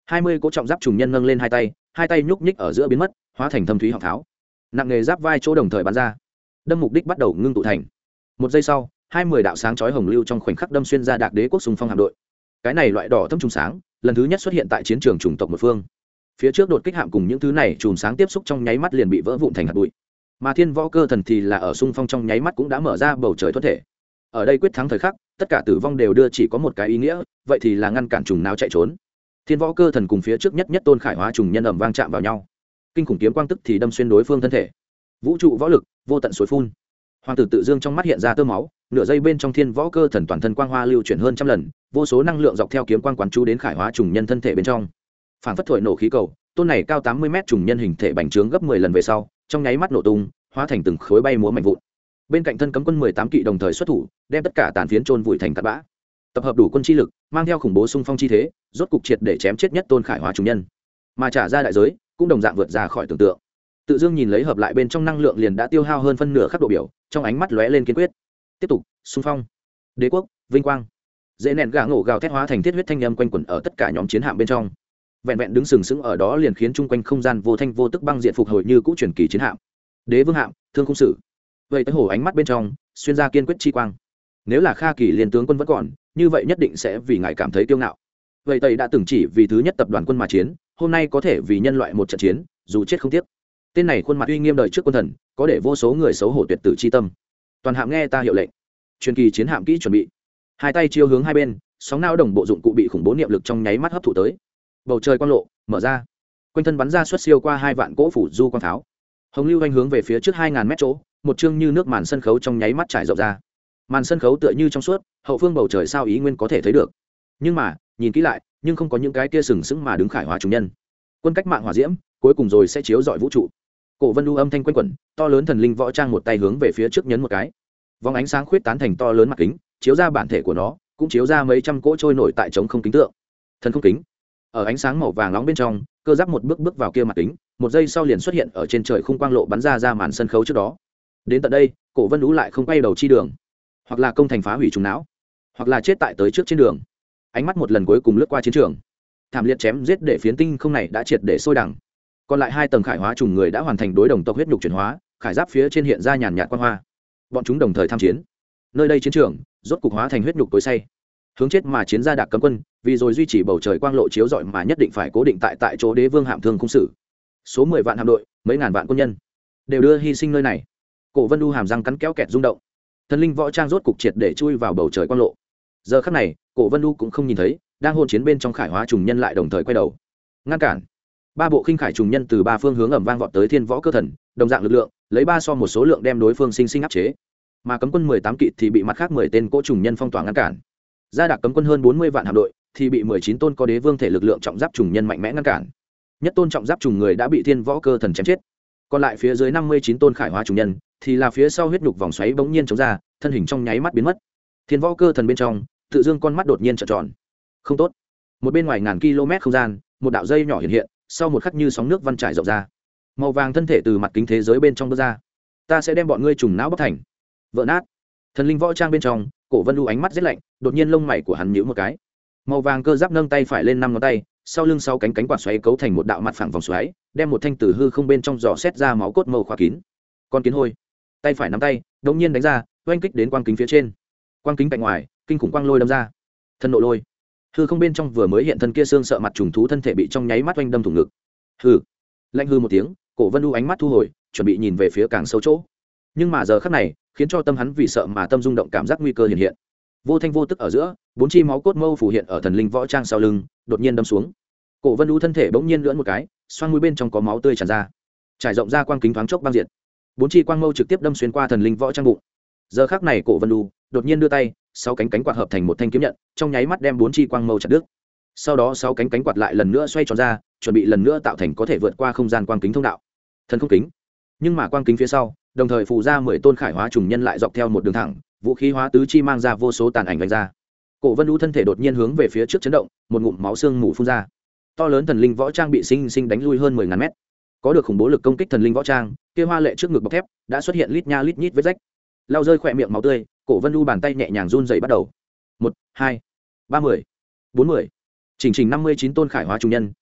Speaker 1: hai mươi cỗ trọng giáp trùng nhân nâng lên hai tay, hai tay nhúc nhích ở giữa biến mất, hóa thành thâm thúy họng tháo, nặng nghề giáp vai chỗ đồng thời bắn ra, đâm mục đích bắt đầu ngưng tụ thành. Một giây sau, hai mươi đạo sáng chói hồng lưu trong khoảnh khắc đâm xuyên ra Đạc Đế quốc xung phong hạm đội. Cái này loại đỏ thâm trùng sáng, lần thứ nhất xuất hiện tại chiến trường chủng tộc một phương. Phía trước đột kích hạm cùng những thứ này chùm sáng tiếp xúc trong nháy mắt liền bị vỡ vụn thành hạt bụi. Mà Thiên Võ Cơ Thần thì là ở xung phong trong nháy mắt cũng đã mở ra bầu trời thoát thể. Ở đây quyết thắng thời khắc, tất cả tử vong đều đưa chỉ có một cái ý nghĩa, vậy thì là ngăn cản trùng nào chạy trốn. Thiên Võ Cơ Thần cùng phía trước nhất nhất tôn khải hóa trùng nhân ầm vang chạm vào nhau, kinh khủng kiếm quang tức thì đâm xuyên đối phương thân thể. Vũ trụ võ lực vô tận suối phun, hoàng tử tự dương trong mắt hiện ra tơ máu, nửa giây bên trong Thiên Võ Cơ Thần toàn thân quang hoa lưu chuyển hơn trăm lần, vô số năng lượng dọc theo kiếm quang quán chú đến khải hóa trùng nhân thân thể bên trong, phản phất thổi nổ khí cầu. Tôn này cao tám mươi mét trùng nhân hình thể bành trướng gấp mười lần về sau, trong nháy mắt nổ tung, hóa thành từng khối bay múa mạnh vụn. Bên cạnh thân cấm quân mười tám kỵ đồng thời xuất thủ, đem tất cả tàn phiến chôn vùi thành cát bã. Tập hợp đủ quân chi lực, mang theo khủng bố xung phong chi thế, rốt cục triệt để chém chết nhất tôn khải hóa trùng nhân. Mà trả ra đại giới, cũng đồng dạng vượt ra khỏi tưởng tượng. Tự Dương nhìn lấy hợp lại bên trong năng lượng liền đã tiêu hao hơn phân nửa khắc độ biểu, trong ánh mắt lóe lên kiên quyết. Tiếp tục, xung phong. Đế quốc, vinh quang. Dễ nện gà ngổ gào thét hóa thành thiết huyết thanh âm quanh quẩn ở tất cả nhóm chiến hạm bên trong. Vẹn vẹn đứng sừng sững ở đó liền khiến chung quanh không gian vô thanh vô tức băng diện phục hồi như cũ truyền kỳ chiến hạm. Đế vương hạm, thương khung sử. Vậy tới hổ ánh mắt bên trong xuyên ra kiên quyết chi quang. Nếu là Kha Kỳ liên tướng quân vẫn còn, như vậy nhất định sẽ vì ngài cảm thấy kiêu ngạo. Vậy tây đã từng chỉ vì thứ nhất tập đoàn quân mà chiến, hôm nay có thể vì nhân loại một trận chiến, dù chết không tiếc. Tên này khuôn mặt uy nghiêm đời trước quân thần, có để vô số người xấu hổ tuyệt tử chi tâm. Toàn hạm nghe ta hiệu lệnh. Truyền kỳ chiến hạm kỹ chuẩn bị. Hai tay chiêu hướng hai bên, sóng não đồng bộ dụng cụ bị khủng bố niệm lực trong nháy mắt hấp thụ tới. Bầu trời quang lộ mở ra, quanh thân bắn ra xuất siêu qua hai vạn cỗ phủ du quang pháo. Hồng lưu anh hướng về phía trước hai ngàn mét chỗ, một chương như nước màn sân khấu trong nháy mắt trải rộng ra. Màn sân khấu tựa như trong suốt, hậu phương bầu trời sao ý nguyên có thể thấy được. Nhưng mà nhìn kỹ lại, nhưng không có những cái kia sừng sững mà đứng khải hóa trùng nhân. Quân cách mạng hỏa diễm, cuối cùng rồi sẽ chiếu rọi vũ trụ. Cổ Vân Du âm thanh quanh quẩn, to lớn thần linh võ trang một tay hướng về phía trước nhấn một cái. Vòng ánh sáng khuyết tán thành to lớn mặt kính, chiếu ra bản thể của nó, cũng chiếu ra mấy trăm cỗ trôi nổi tại trống không kính tượng. Thần không kính. Ở ánh sáng màu vàng nóng bên trong, cơ giáp một bước bước vào kia mặt kính, một giây sau liền xuất hiện ở trên trời khung quang lộ bắn ra ra màn sân khấu trước đó. Đến tận đây, Cổ Vân Ú lại không quay đầu chi đường, hoặc là công thành phá hủy trùng não, hoặc là chết tại tới trước trên đường. Ánh mắt một lần cuối cùng lướt qua chiến trường, thảm liệt chém giết để phiến tinh không này đã triệt để sôi đẳng. Còn lại hai tầng khải hóa trùng người đã hoàn thành đối đồng tộc huyết nhục chuyển hóa, khải giáp phía trên hiện ra nhàn nhạt quang hoa. Bọn chúng đồng thời tham chiến. Nơi đây chiến trường, rốt cục hóa thành huyết nhục tối say. Hướng chết mà chiến ra Đạc cấm quân, vì rồi duy trì bầu trời quang lộ chiếu rọi mà nhất định phải cố định tại tại chỗ đế vương hạm thương khung sử. Số mười vạn hạm đội, mấy ngàn vạn quân nhân, đều đưa hy sinh nơi này. Cổ Vân Du hàm răng cắn kéo kẹt rung động. Thần linh võ trang rốt cục triệt để chui vào bầu trời quang lộ. Giờ khắc này, Cổ Vân Du cũng không nhìn thấy, đang hôn chiến bên trong khải hóa trùng nhân lại đồng thời quay đầu, ngăn cản. Ba bộ khinh khải trùng nhân từ ba phương hướng ầm vang vọt tới Thiên Võ Cơ Thần, đồng dạng lực lượng, lấy ba so một số lượng đem đối phương sinh sinh áp chế. Mà cấm quân mười tám kỵ thì bị mặt khác mười tên cỗ trùng nhân phong tỏa ngăn cản. Gia Đạc cấm quân hơn bốn mươi vạn hạm đội thì bị mười chín tôn có đế vương thể lực lượng trọng giáp trùng nhân mạnh mẽ ngăn cản. Nhất tôn trọng giáp trùng người đã bị Thiên Võ Cơ Thần chém chết. Còn lại phía dưới năm mươi chín tôn khải hóa trùng nhân thì là phía sau huyết nhục vòng xoáy bỗng nhiên chống ra, thân hình trong nháy mắt biến mất. Thiên Võ Cơ Thần bên trong, Tự Dương con mắt đột nhiên trợn tròn. Không tốt. Một bên ngoài ngàn km không gian, một đạo dây nhỏ hiện hiện, sau một khắc như sóng nước văn trải rộng ra. Màu vàng thân thể từ mặt kính thế giới bên trong bước ra. Ta sẽ đem bọn ngươi trùng não bóc thành vỡ nát. Thần linh võ trang bên trong, Cổ Vân Du ánh mắt rất lạnh, đột nhiên lông mày của hắn nhíu một cái. Màu vàng cơ giáp nâng tay phải lên năm ngón tay, sau lưng sau cánh cánh quạt xoáy cấu thành một đạo mặt phẳng vòng xoáy, đem một thanh tử hư không bên trong giò xét ra máu cốt màu khóa kín. Con kiến hôi, tay phải nắm tay, đột nhiên đánh ra, oanh kích đến quang kính phía trên. Quang kính cạnh ngoài, kinh khủng quang lôi đâm ra. Thân nộ lôi, hư không bên trong vừa mới hiện thân kia xương sợ mặt trùng thú thân thể bị trong nháy mắt oanh đâm thủng ngực. Hừ, lạnh hư một tiếng, Cổ Vân Du ánh mắt thu hồi, chuẩn bị nhìn về phía càng sâu chỗ. Nhưng mà giờ khắc này, khiến cho tâm hắn vì sợ mà tâm rung động, cảm giác nguy cơ hiện hiện. Vô thanh vô tức ở giữa, bốn chi máu cốt mâu phủ hiện ở thần linh võ trang sau lưng, đột nhiên đâm xuống. Cổ Vân Du thân thể bỗng nhiên lưỡn một cái, xoang mũi bên trong có máu tươi tràn ra, trải rộng ra quang kính thoáng chốc băng diệt. Bốn chi quang mâu trực tiếp đâm xuyên qua thần linh võ trang bụng. Giờ khắc này Cổ Vân Du đột nhiên đưa tay, sáu cánh cánh quạt hợp thành một thanh kiếm nhận, trong nháy mắt đem bốn chi quang mâu chặt đứt. Sau đó sáu cánh cánh quạt lại lần nữa xoay tròn ra, chuẩn bị lần nữa tạo thành có thể vượt qua không gian quang kính thông đạo. Thần không kính. Nhưng mà quang kính phía sau, đồng thời phù ra mười tôn khải hóa trùng nhân lại dọc theo một đường thẳng, vũ khí hóa tứ chi mang ra vô số tàn ảnh vạch ra. Cổ Vân Du thân thể đột nhiên hướng về phía trước chấn động, một ngụm máu xương mù phun ra. To lớn thần linh võ trang bị sinh sinh đánh lui hơn mười ngàn mét. Có được khủng bố lực công kích thần linh võ trang, kia hoa lệ trước ngực bọc thép đã xuất hiện lít nha lít nhít vết rách. Lau rơi khỏe miệng máu tươi, Cổ Vân Du bàn tay nhẹ nhàng run rẩy bắt đầu. Một, hai, ba mươi, bốn mươi. Chỉnh trình năm mươi chín tôn khải hóa trùng nhân,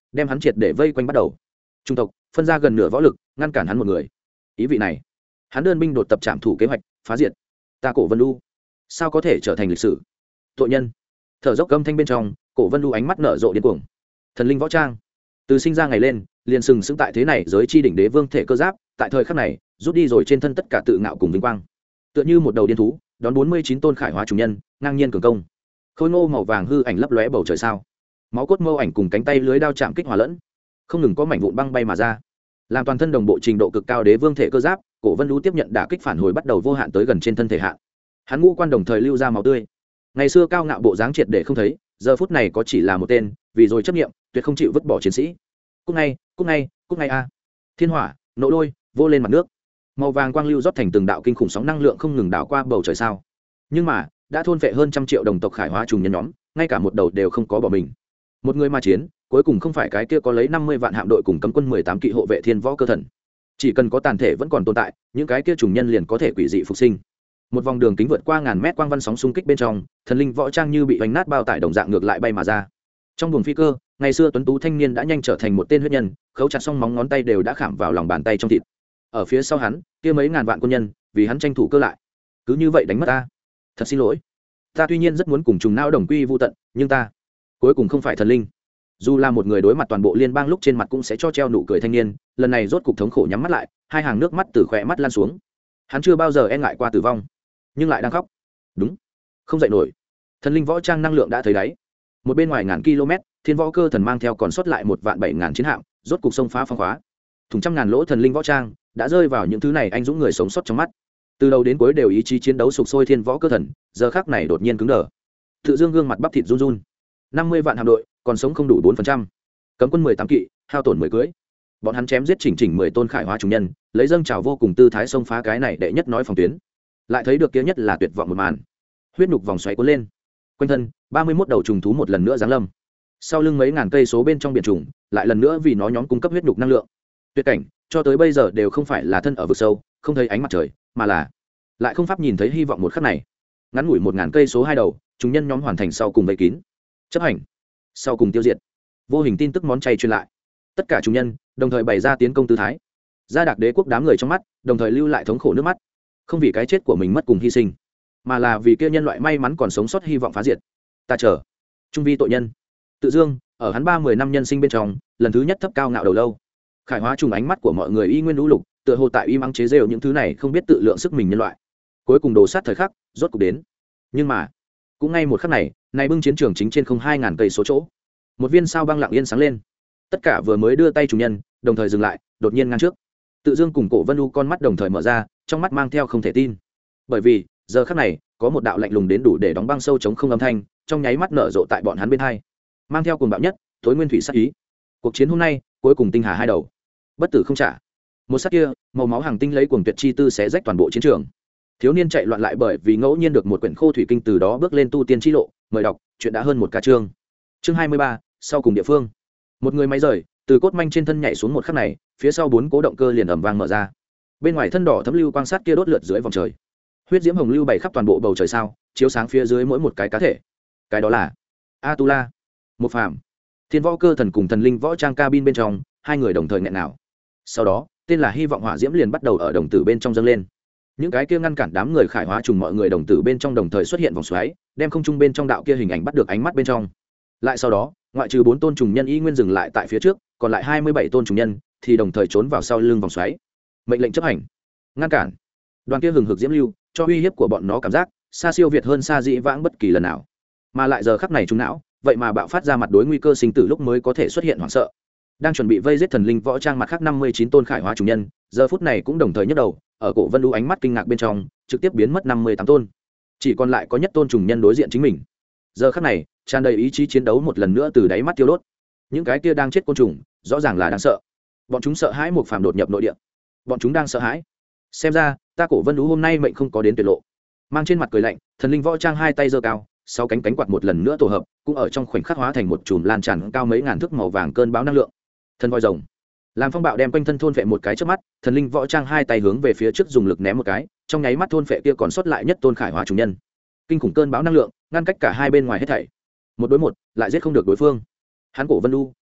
Speaker 1: đem hắn triệt để vây quanh bắt đầu. Trung tộc phân ra gần nửa võ lực ngăn cản hắn một người. Ý vị này, hắn đơn binh đột tập trảm thủ kế hoạch phá diệt ta Cổ Vân Du, sao có thể trở thành lịch sử tội nhân. Thở dốc gầm thanh bên trong, Cổ Vân Du ánh mắt nở rộ điên cuồng. Thần linh võ trang từ sinh ra ngày lên liền sừng sững tại thế này giới chi đỉnh đế vương thể cơ giáp, tại thời khắc này rút đi rồi trên thân tất cả tự ngạo cùng vinh quang, tựa như một đầu điên thú đón bốn mươi chín tôn khải hóa chủ nhân ngang nhiên cường công. Khôi ngô màu vàng hư ảnh lấp lóe bầu trời sao, máu cốt mâu ảnh cùng cánh tay lưới đao chạm kích hòa lẫn, không ngừng có mảnh vụn băng bay mà ra, làm toàn thân đồng bộ trình độ cực cao đế vương thể cơ giáp. Cổ Vân Du tiếp nhận đả kích phản hồi bắt đầu vô hạn tới gần trên thân thể hạn, hắn ngũ quan đồng thời lưu ra máu tươi. Ngày xưa cao ngạo bộ dáng triệt để không thấy, giờ phút này có chỉ là một tên vì rồi chấp nghiệm tuyệt không chịu vứt bỏ chiến sĩ. Cúc ngay cúc ngay cúc ngay a. Thiên hỏa nổ lôi vô lên mặt nước, màu vàng quang lưu rót thành từng đạo kinh khủng sóng năng lượng không ngừng đảo qua bầu trời sao. Nhưng mà đã thôn phệ hơn trăm triệu đồng tộc khải hóa trùng nhân nhóm, ngay cả một đầu đều không có bỏ mình. Một người mà chiến, cuối cùng không phải cái kia có lấy năm mươi vạn hạm đội cùng cấm quân mười tám kỵ hộ vệ thiên võ cơ thần. Chỉ cần có tàn thể vẫn còn tồn tại, những cái kia trùng nhân liền có thể quỷ dị phục sinh. Một vòng đường kính vượt qua ngàn mét quang văn sóng xung kích bên trong, thần linh võ trang như bị vành nát bao tải đồng dạng ngược lại bay mà ra. Trong buồng phi cơ, ngày xưa tuấn tú thanh niên đã nhanh trở thành một tên huyết nhân, khấu chặt xong móng ngón tay đều đã khảm vào lòng bàn tay trong thịt. Ở phía sau hắn, kia mấy ngàn vạn quân nhân, vì hắn tranh thủ cơ lại, cứ như vậy đánh mất ta. Thật xin lỗi, ta tuy nhiên rất muốn cùng trùng não đồng quy vu tận, nhưng ta cuối cùng không phải thần linh. Dù là một người đối mặt toàn bộ liên bang lúc trên mặt cũng sẽ cho treo nụ cười thanh niên, lần này rốt cục thống khổ nhắm mắt lại, hai hàng nước mắt từ khóe mắt lan xuống. Hắn chưa bao giờ e ngại qua tử vong, nhưng lại đang khóc. Đúng, không dậy nổi. Thần linh võ trang năng lượng đã thấy đáy. Một bên ngoài ngàn km, thiên võ cơ thần mang theo còn sót lại một vạn bảy ngàn chiến hạm, rốt cục xông phá phong khóa. Thùng trăm ngàn lỗ thần linh võ trang đã rơi vào những thứ này anh dũng người sống sót trong mắt. Từ đầu đến cuối đều ý chí chiến đấu sục sôi thiên võ cơ thần, giờ khắc này đột nhiên cứng đờ. Tự Dương gương mặt bắp thịt run run. năm mươi vạn hạm đội, còn sống không đủ bốn phần trăm. Cấm quân mười tám kỵ, hao tổn mười cưới. Bọn hắn chém giết chỉnh chỉnh mười tôn khải hóa chủ nhân, lấy dâng trào vô cùng tư thái xông phá cái này đệ nhất nói phòng tuyến. Lại thấy được kia nhất là tuyệt vọng một màn. Huyết nhục vòng xoáy cuốn lên. Quanh thân, ba mươi mốt đầu trùng thú một lần nữa giáng lâm. Sau lưng mấy ngàn cây số bên trong biển trùng, lại lần nữa vì nó nhóm cung cấp huyết nhục năng lượng. Tuyệt cảnh, cho tới bây giờ đều không phải là thân ở vực sâu, không thấy ánh mặt trời, mà là lại không pháp nhìn thấy hy vọng một khắc này. Ngắn ngủi một ngàn cây số hai đầu, chúng nhân nhóm hoàn thành sau cùng vây kín. Chấp hành, sau cùng tiêu diệt. Vô hình tin tức món chay truyền lại. Tất cả chúng nhân đồng thời bày ra tiến công tư thái. Gia Đạc đế quốc đám người trong mắt, đồng thời lưu lại thống khổ nước mắt. Không vì cái chết của mình mất cùng hy sinh, mà là vì kia nhân loại may mắn còn sống sót hy vọng phá diệt. Ta chờ. Trung vi tội nhân. Tự Dương, ở hắn ba mươi năm nhân sinh bên trong, lần thứ nhất thấp cao ngạo đầu lâu. Khải hóa trùng ánh mắt của mọi người y nguyên lũ lục, tựa hồ tại y mắng chế rêu những thứ này không biết tự lượng sức mình nhân loại. Cuối cùng đồ sát thời khắc, rốt cục đến. Nhưng mà, cũng ngay một khắc này, này bưng chiến trường chính trên không hai ngàn cây số chỗ, một viên sao băng lặng yên sáng lên. Tất cả vừa mới đưa tay chủ nhân, đồng thời dừng lại, đột nhiên ngăn trước. Tự Dương cùng Cổ Vân Du con mắt đồng thời mở ra, trong mắt mang theo không thể tin. Bởi vì, giờ khắc này, có một đạo lạnh lùng đến đủ để đóng băng sâu chống không âm thanh, trong nháy mắt nở rộ tại bọn hắn bên hai, mang theo cuồng bạo nhất, tối nguyên thủy sát ý. Cuộc chiến hôm nay, cuối cùng tinh hà hai đầu, bất tử không trả. Một sát kia, màu máu hàng tinh lấy cuồng tuyệt chi tư sẽ rách toàn bộ chiến trường. Thiếu niên chạy loạn lại bởi vì ngẫu nhiên được một quyển khô thủy kinh, từ đó bước lên tu tiên chi lộ. Mời đọc, chuyện đã hơn một ca chương. Chương hai mươi ba, sau cùng địa phương. Một người máy rời, từ cốt manh trên thân nhảy xuống một khắc này, phía sau bốn cố động cơ liền ầm vang mở ra. Bên ngoài thân đỏ thấm lưu quang sát kia đốt lượt dưới vòng trời. Huyết diễm hồng lưu bày khắp toàn bộ bầu trời sao, chiếu sáng phía dưới mỗi một cái cá thể. Cái đó là Atula, một phàm, thiên võ cơ thần cùng thần linh võ trang cabin bên trong, hai người đồng thời nghẹn nào. Sau đó, tên là hy vọng hỏa diễm liền bắt đầu ở đồng tử bên trong dâng lên. Những cái kia ngăn cản đám người khải hóa trùng mọi người đồng tử bên trong đồng thời xuất hiện vòng xoáy, đem không trung bên trong đạo kia hình ảnh bắt được ánh mắt bên trong. Lại sau đó, ngoại trừ bốn tôn trùng nhân y nguyên dừng lại tại phía trước, còn lại hai mươi bảy tôn trùng nhân thì đồng thời trốn vào sau lưng vòng xoáy. Mệnh lệnh chấp hành, ngăn cản. Đoàn kia hừng hực diễm lưu, cho uy hiếp của bọn nó cảm giác xa siêu việt hơn xa dĩ vãng bất kỳ lần nào. Mà lại giờ khắc này chúng não, vậy mà bạo phát ra mặt đối nguy cơ sinh tử lúc mới có thể xuất hiện hoảng sợ. Đang chuẩn bị vây giết thần linh võ trang mặt khác năm mươi chín tôn khải hóa trùng nhân, giờ phút này cũng đồng thời nhấc đầu, ở Cổ Vân Du ánh mắt kinh ngạc bên trong, trực tiếp biến mất năm mươi tám tôn. Chỉ còn lại có nhất tôn trùng nhân đối diện chính mình. Giờ khắc này, tràn đầy ý chí chiến đấu một lần nữa từ đáy mắt tiêu đốt. Những cái kia đang chết côn trùng, rõ ràng là đang sợ. Bọn chúng sợ hãi một phàm đột nhập nội địa. Bọn chúng đang sợ hãi. Xem ra, ta Cổ Vân Du hôm nay mệnh không có đến tuyệt lộ. Mang trên mặt cười lạnh, thần linh võ trang hai tay giơ cao, sáu cánh cánh quạt một lần nữa tổ hợp, cũng ở trong khoảnh khắc hóa thành một chùm lan tràn cao mấy ngàn thước màu vàng cơn bão năng lượng. Thần voi rồng, làm phong bạo đem quanh thân thôn phệ một cái trước mắt, thần linh võ trang hai tay hướng về phía trước dùng lực ném một cái, trong nháy mắt thôn phệ kia còn sót lại nhất tôn khải hóa chủ nhân. Kinh khủng cơn bão năng lượng ngăn cách cả hai bên ngoài hết thảy, một đối một lại giết không được đối phương. Hắn Cổ Vân Du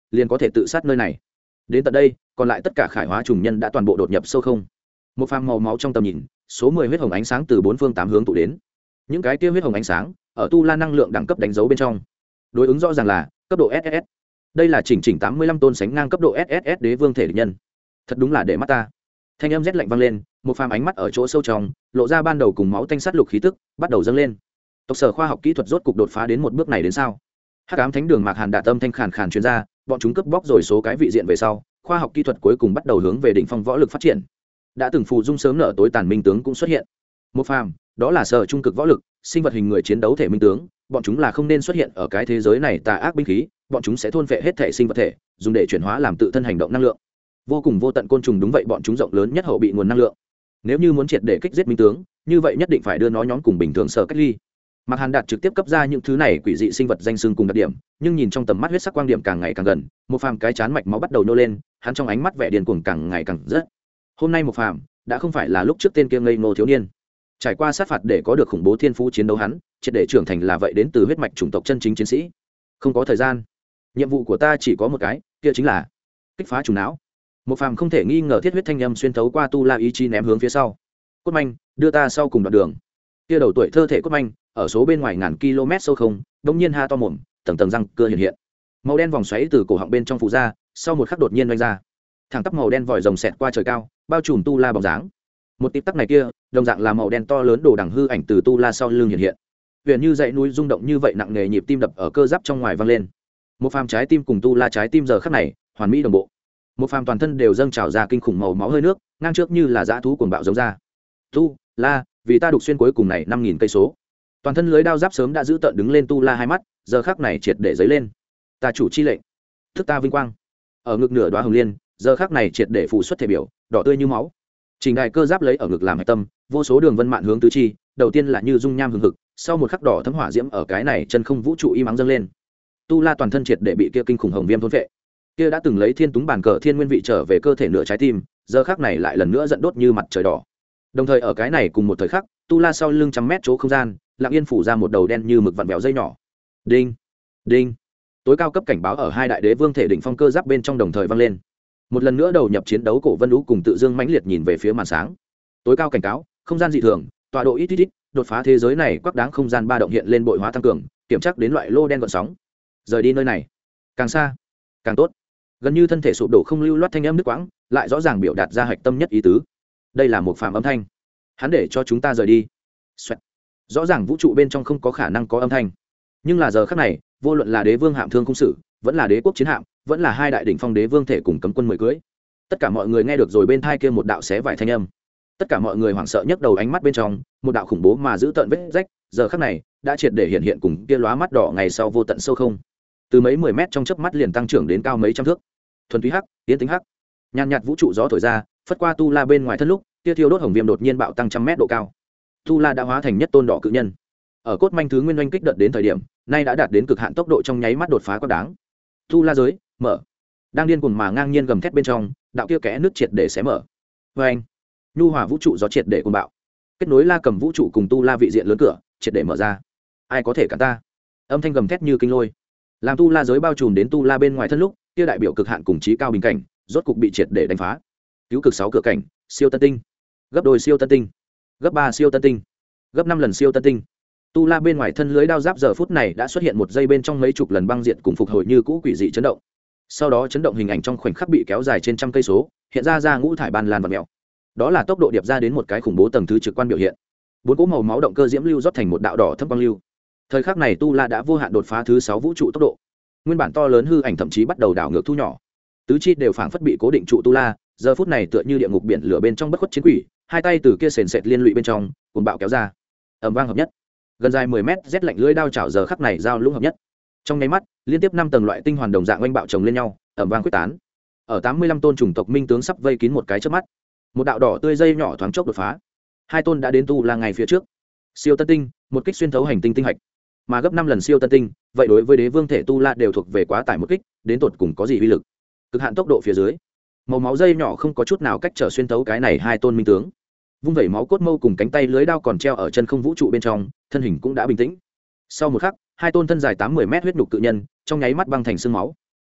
Speaker 1: liền có thể tự sát nơi này. Đến tận đây, còn lại tất cả khải hóa trùng nhân đã toàn bộ đột nhập sâu không. Một phàm màu máu trong tầm nhìn, số mười huyết hồng ánh sáng từ bốn phương tám hướng tụ đến. Những cái kia huyết hồng ánh sáng ở tu la năng lượng đẳng cấp đánh dấu bên trong, đối ứng rõ ràng là cấp độ ét ét ét. Đây là chỉnh chỉnh tám mươi lăm tôn sánh ngang cấp độ ét ét ét đế vương thể địch nhân. Thật đúng là để mắt ta. Thanh âm rét lạnh vang lên, một phàm ánh mắt ở chỗ sâu trong, lộ ra ban đầu cùng máu tanh sát lục khí tức, bắt đầu dâng lên. Tộc sở khoa học kỹ thuật rốt cục đột phá đến một bước này đến sao? Hắc ám thánh đường Mạc Hàn Đả tâm thanh khàn khàn truyền ra, bọn chúng cướp bóc rồi số cái vị diện về sau, khoa học kỹ thuật cuối cùng bắt đầu hướng về đỉnh phong võ lực phát triển. Đã từng phù dung sớm nở tối tàn minh tướng cũng xuất hiện. Một phàm, đó là sở trung cực võ lực, sinh vật hình người chiến đấu thể minh tướng, bọn chúng là không nên xuất hiện ở cái thế giới này tà ác binh khí, bọn chúng sẽ thôn phệ hết thể sinh vật thể, dùng để chuyển hóa làm tự thân hành động năng lượng. Vô cùng vô tận côn trùng đúng vậy bọn chúng rộng lớn nhất hậu bị nguồn năng lượng. Nếu như muốn triệt để kích giết minh tướng, như vậy nhất định phải đưa nó nhóm cùng bình thường sở cách ly. Mạc Hàn Đạt trực tiếp cấp ra những thứ này quỷ dị sinh vật danh xưng cùng đặc điểm, nhưng nhìn trong tầm mắt huyết sắc quang điểm càng ngày càng gần, một phàm cái chán mạch máu bắt đầu nô lên, hắn trong ánh mắt vẻ điên cuồng càng ngày càng rất. Hôm nay một phàm đã không phải là lúc trước tên kia ngây ngô thiếu niên. Trải qua sát phạt để có được khủng bố thiên phú chiến đấu hắn, triệt để trưởng thành là vậy đến từ huyết mạch chủng tộc chân chính chiến sĩ. Không có thời gian, nhiệm vụ của ta chỉ có một cái, kia chính là kích phá trùng não. Một phàm không thể nghi ngờ thiết huyết thanh âm xuyên thấu qua tu la ý chí ném hướng phía sau. Cốt manh, đưa ta sau cùng đoạn đường. Kia đầu tuổi thơ thể cốt manh, ở số bên ngoài ngàn km sâu không, đống nhiên ha to mồm, tầng tầng răng cưa hiện hiện. Màu đen vòng xoáy từ cổ họng bên trong phụ ra, sau một khắc đột nhiên vung ra. Thẳng tắp màu đen vòi rồng xẹt qua trời cao, bao trùm tu la bóng dáng. Một tít tắc này kia, đồng dạng là màu đen to lớn đồ đằng hư ảnh từ tu la sau lưng hiện hiện. Huyền như dãy núi rung động như vậy nặng nề nhịp tim đập ở cơ giáp trong ngoài vang lên. Một phàm trái tim cùng tu la trái tim giờ khắc này, hoàn mỹ đồng bộ. Một phàm toàn thân đều dâng trào ra kinh khủng màu máu hơi nước, ngang trước như là dã thú cuồng bạo giống ra. Tu la, vì ta đục xuyên cuối cùng này năm nghìn cây số. Toàn thân lưới đao giáp sớm đã giữ tợn đứng lên tu la hai mắt, giờ khắc này triệt để giấy lên. Ta chủ chi lệnh, thức ta vinh quang. Ở ngực nửa đóa hồng liên, giờ khắc này triệt để phụ xuất thể biểu, đỏ tươi như máu. Trình đài cơ giáp lấy ở ngực làm hạch tâm, vô số đường vân mạn hướng tứ chi, đầu tiên là như dung nham hừng hực, sau một khắc đỏ thấm hỏa diễm ở cái này chân không vũ trụ im ắng dâng lên. Tu la toàn thân triệt để bị kia kinh khủng hồng viêm thôn phệ. Kia đã từng lấy thiên túng bàn cờ thiên nguyên vị trở về cơ thể nửa trái tim, giờ khắc này lại lần nữa giận đốt như mặt trời đỏ. Đồng thời ở cái này cùng một thời khắc, tu la sau lưng trăm mét chỗ không gian, lặng yên phủ ra một đầu đen như mực vặn vẹo dây nhỏ. Đinh, đinh. Tối cao cấp cảnh báo ở hai đại đế vương thể đỉnh phong cơ giáp bên trong đồng thời vang lên. Một lần nữa đầu nhập chiến đấu, cổ Vân Lũ cùng Tự Dương mãnh liệt nhìn về phía màn sáng. Tối cao cảnh cáo, không gian dị thường, tọa độ ít ít ít, đột phá thế giới này quắc đáng không gian ba động hiện lên bội hóa tăng cường, kiểm tra đến loại lô đen gợn sóng. Rời đi nơi này, càng xa, càng tốt. Gần như thân thể sụp đổ không lưu loát thanh âm nước quãng, lại rõ ràng biểu đạt ra hạch tâm nhất ý tứ. Đây là một phàm âm thanh. Hắn để cho chúng ta rời đi. Xoẹt. Rõ ràng vũ trụ bên trong không có khả năng có âm thanh, nhưng là giờ khắc này, vô luận là đế vương hạm thương cung sử, vẫn là đế quốc chiến hạm, vẫn là hai đại đỉnh phong đế vương thể cùng cấm quân mười cưới, tất cả mọi người nghe được rồi bên thai kia một đạo xé vải thanh âm. Tất cả mọi người hoảng sợ nhấc đầu, ánh mắt bên trong một đạo khủng bố mà giữ tận vết rách, giờ khắc này đã triệt để hiện hiện cùng kia lóa mắt đỏ ngày sau vô tận sâu không, từ mấy mười mét trong chớp mắt liền tăng trưởng đến cao mấy trăm thước. Thuần túy hắc, tiến tính hắc, nhàn nhạt vũ trụ gió thổi ra, phất qua tu la bên ngoài thân lúc, kia thiêu đốt hồng viêm đột nhiên bạo tăng trăm mét độ cao. Tu la đã hóa thành nhất tôn đỏ cự nhân, ở cốt manh thứ nguyên oanh kích đợt đến thời điểm, nay đã đạt đến cực hạn tốc độ, trong nháy mắt đột phá quá đáng. Tu la giới mở, đang điên cuồng mà ngang nhiên gầm thét bên trong, đạo kia kẽ nước triệt để xé mở. Vê anh, nhu hòa vũ trụ gió triệt để cuồng bạo, kết nối la cầm vũ trụ cùng tu la vị diện lớn cửa triệt để mở ra. Ai có thể cản ta? Âm thanh gầm thét như kinh lôi, làm tu la giới bao trùm đến tu la bên ngoài thân lúc, kia đại biểu cực hạn cùng trí cao bình cảnh, rốt cục bị triệt để đánh phá. Cứu cực sáu cửa cảnh, siêu tân tinh, gấp đôi siêu tân tinh, gấp ba siêu tân tinh, gấp năm lần siêu tân tinh. Tu la bên ngoài thân lưới đao giáp giờ phút này đã xuất hiện một giây bên trong mấy chục lần băng diện cùng phục hồi như cũ quỷ dị chấn động. Sau đó chấn động hình ảnh trong khoảnh khắc bị kéo dài trên trăm cây số, hiện ra ra ngũ thải ban lan và mèo. Đó là tốc độ điệp ra đến một cái khủng bố tầng thứ trực quan biểu hiện. Bốn cỗ màu máu động cơ diễm lưu rót thành một đạo đỏ thâm quang lưu. Thời khắc này tu la đã vô hạn đột phá thứ sáu vũ trụ tốc độ. Nguyên bản to lớn hư ảnh thậm chí bắt đầu đảo ngược thu nhỏ. Tứ chi đều phảng phất bị cố định trụ tu la, giờ phút này tựa như địa ngục biển lửa bên trong bất khuất chiến quỷ, hai tay từ kia sền sệt liên lụy bên trong, cuồng bạo kéo ra. Ầm vang hợp nhất. Gần dài mười mét rét lạnh lưỡi đao chảo giờ khắc này giao lũng hợp nhất. Trong nháy mắt, liên tiếp năm tầng loại tinh hoàn đồng dạng oanh bạo chồng lên nhau, ầm vang quyết tán. Ở tám mươi lăm tôn chủng tộc minh tướng sắp vây kín một cái chớp mắt. Một đạo đỏ tươi dây nhỏ thoáng chốc đột phá. Hai tôn đã đến tu la ngày phía trước. Siêu tân tinh, một kích xuyên thấu hành tinh tinh hạch. Mà gấp năm lần siêu tân tinh, vậy đối với đế vương thể tu la đều thuộc về quá tải một kích, đến tột cùng có gì uy lực. Cực hạn tốc độ phía dưới, màu máu dây nhỏ không có chút nào cách trở xuyên thấu cái này hai tôn minh tướng. Vung vẩy máu cốt mâu cùng cánh tay lưới đao còn treo ở chân không vũ trụ bên trong, thân hình cũng đã bình tĩnh. Sau một khắc, hai tôn thân dài tám mươi mét huyết nhục cự nhân trong nháy mắt băng thành xương máu.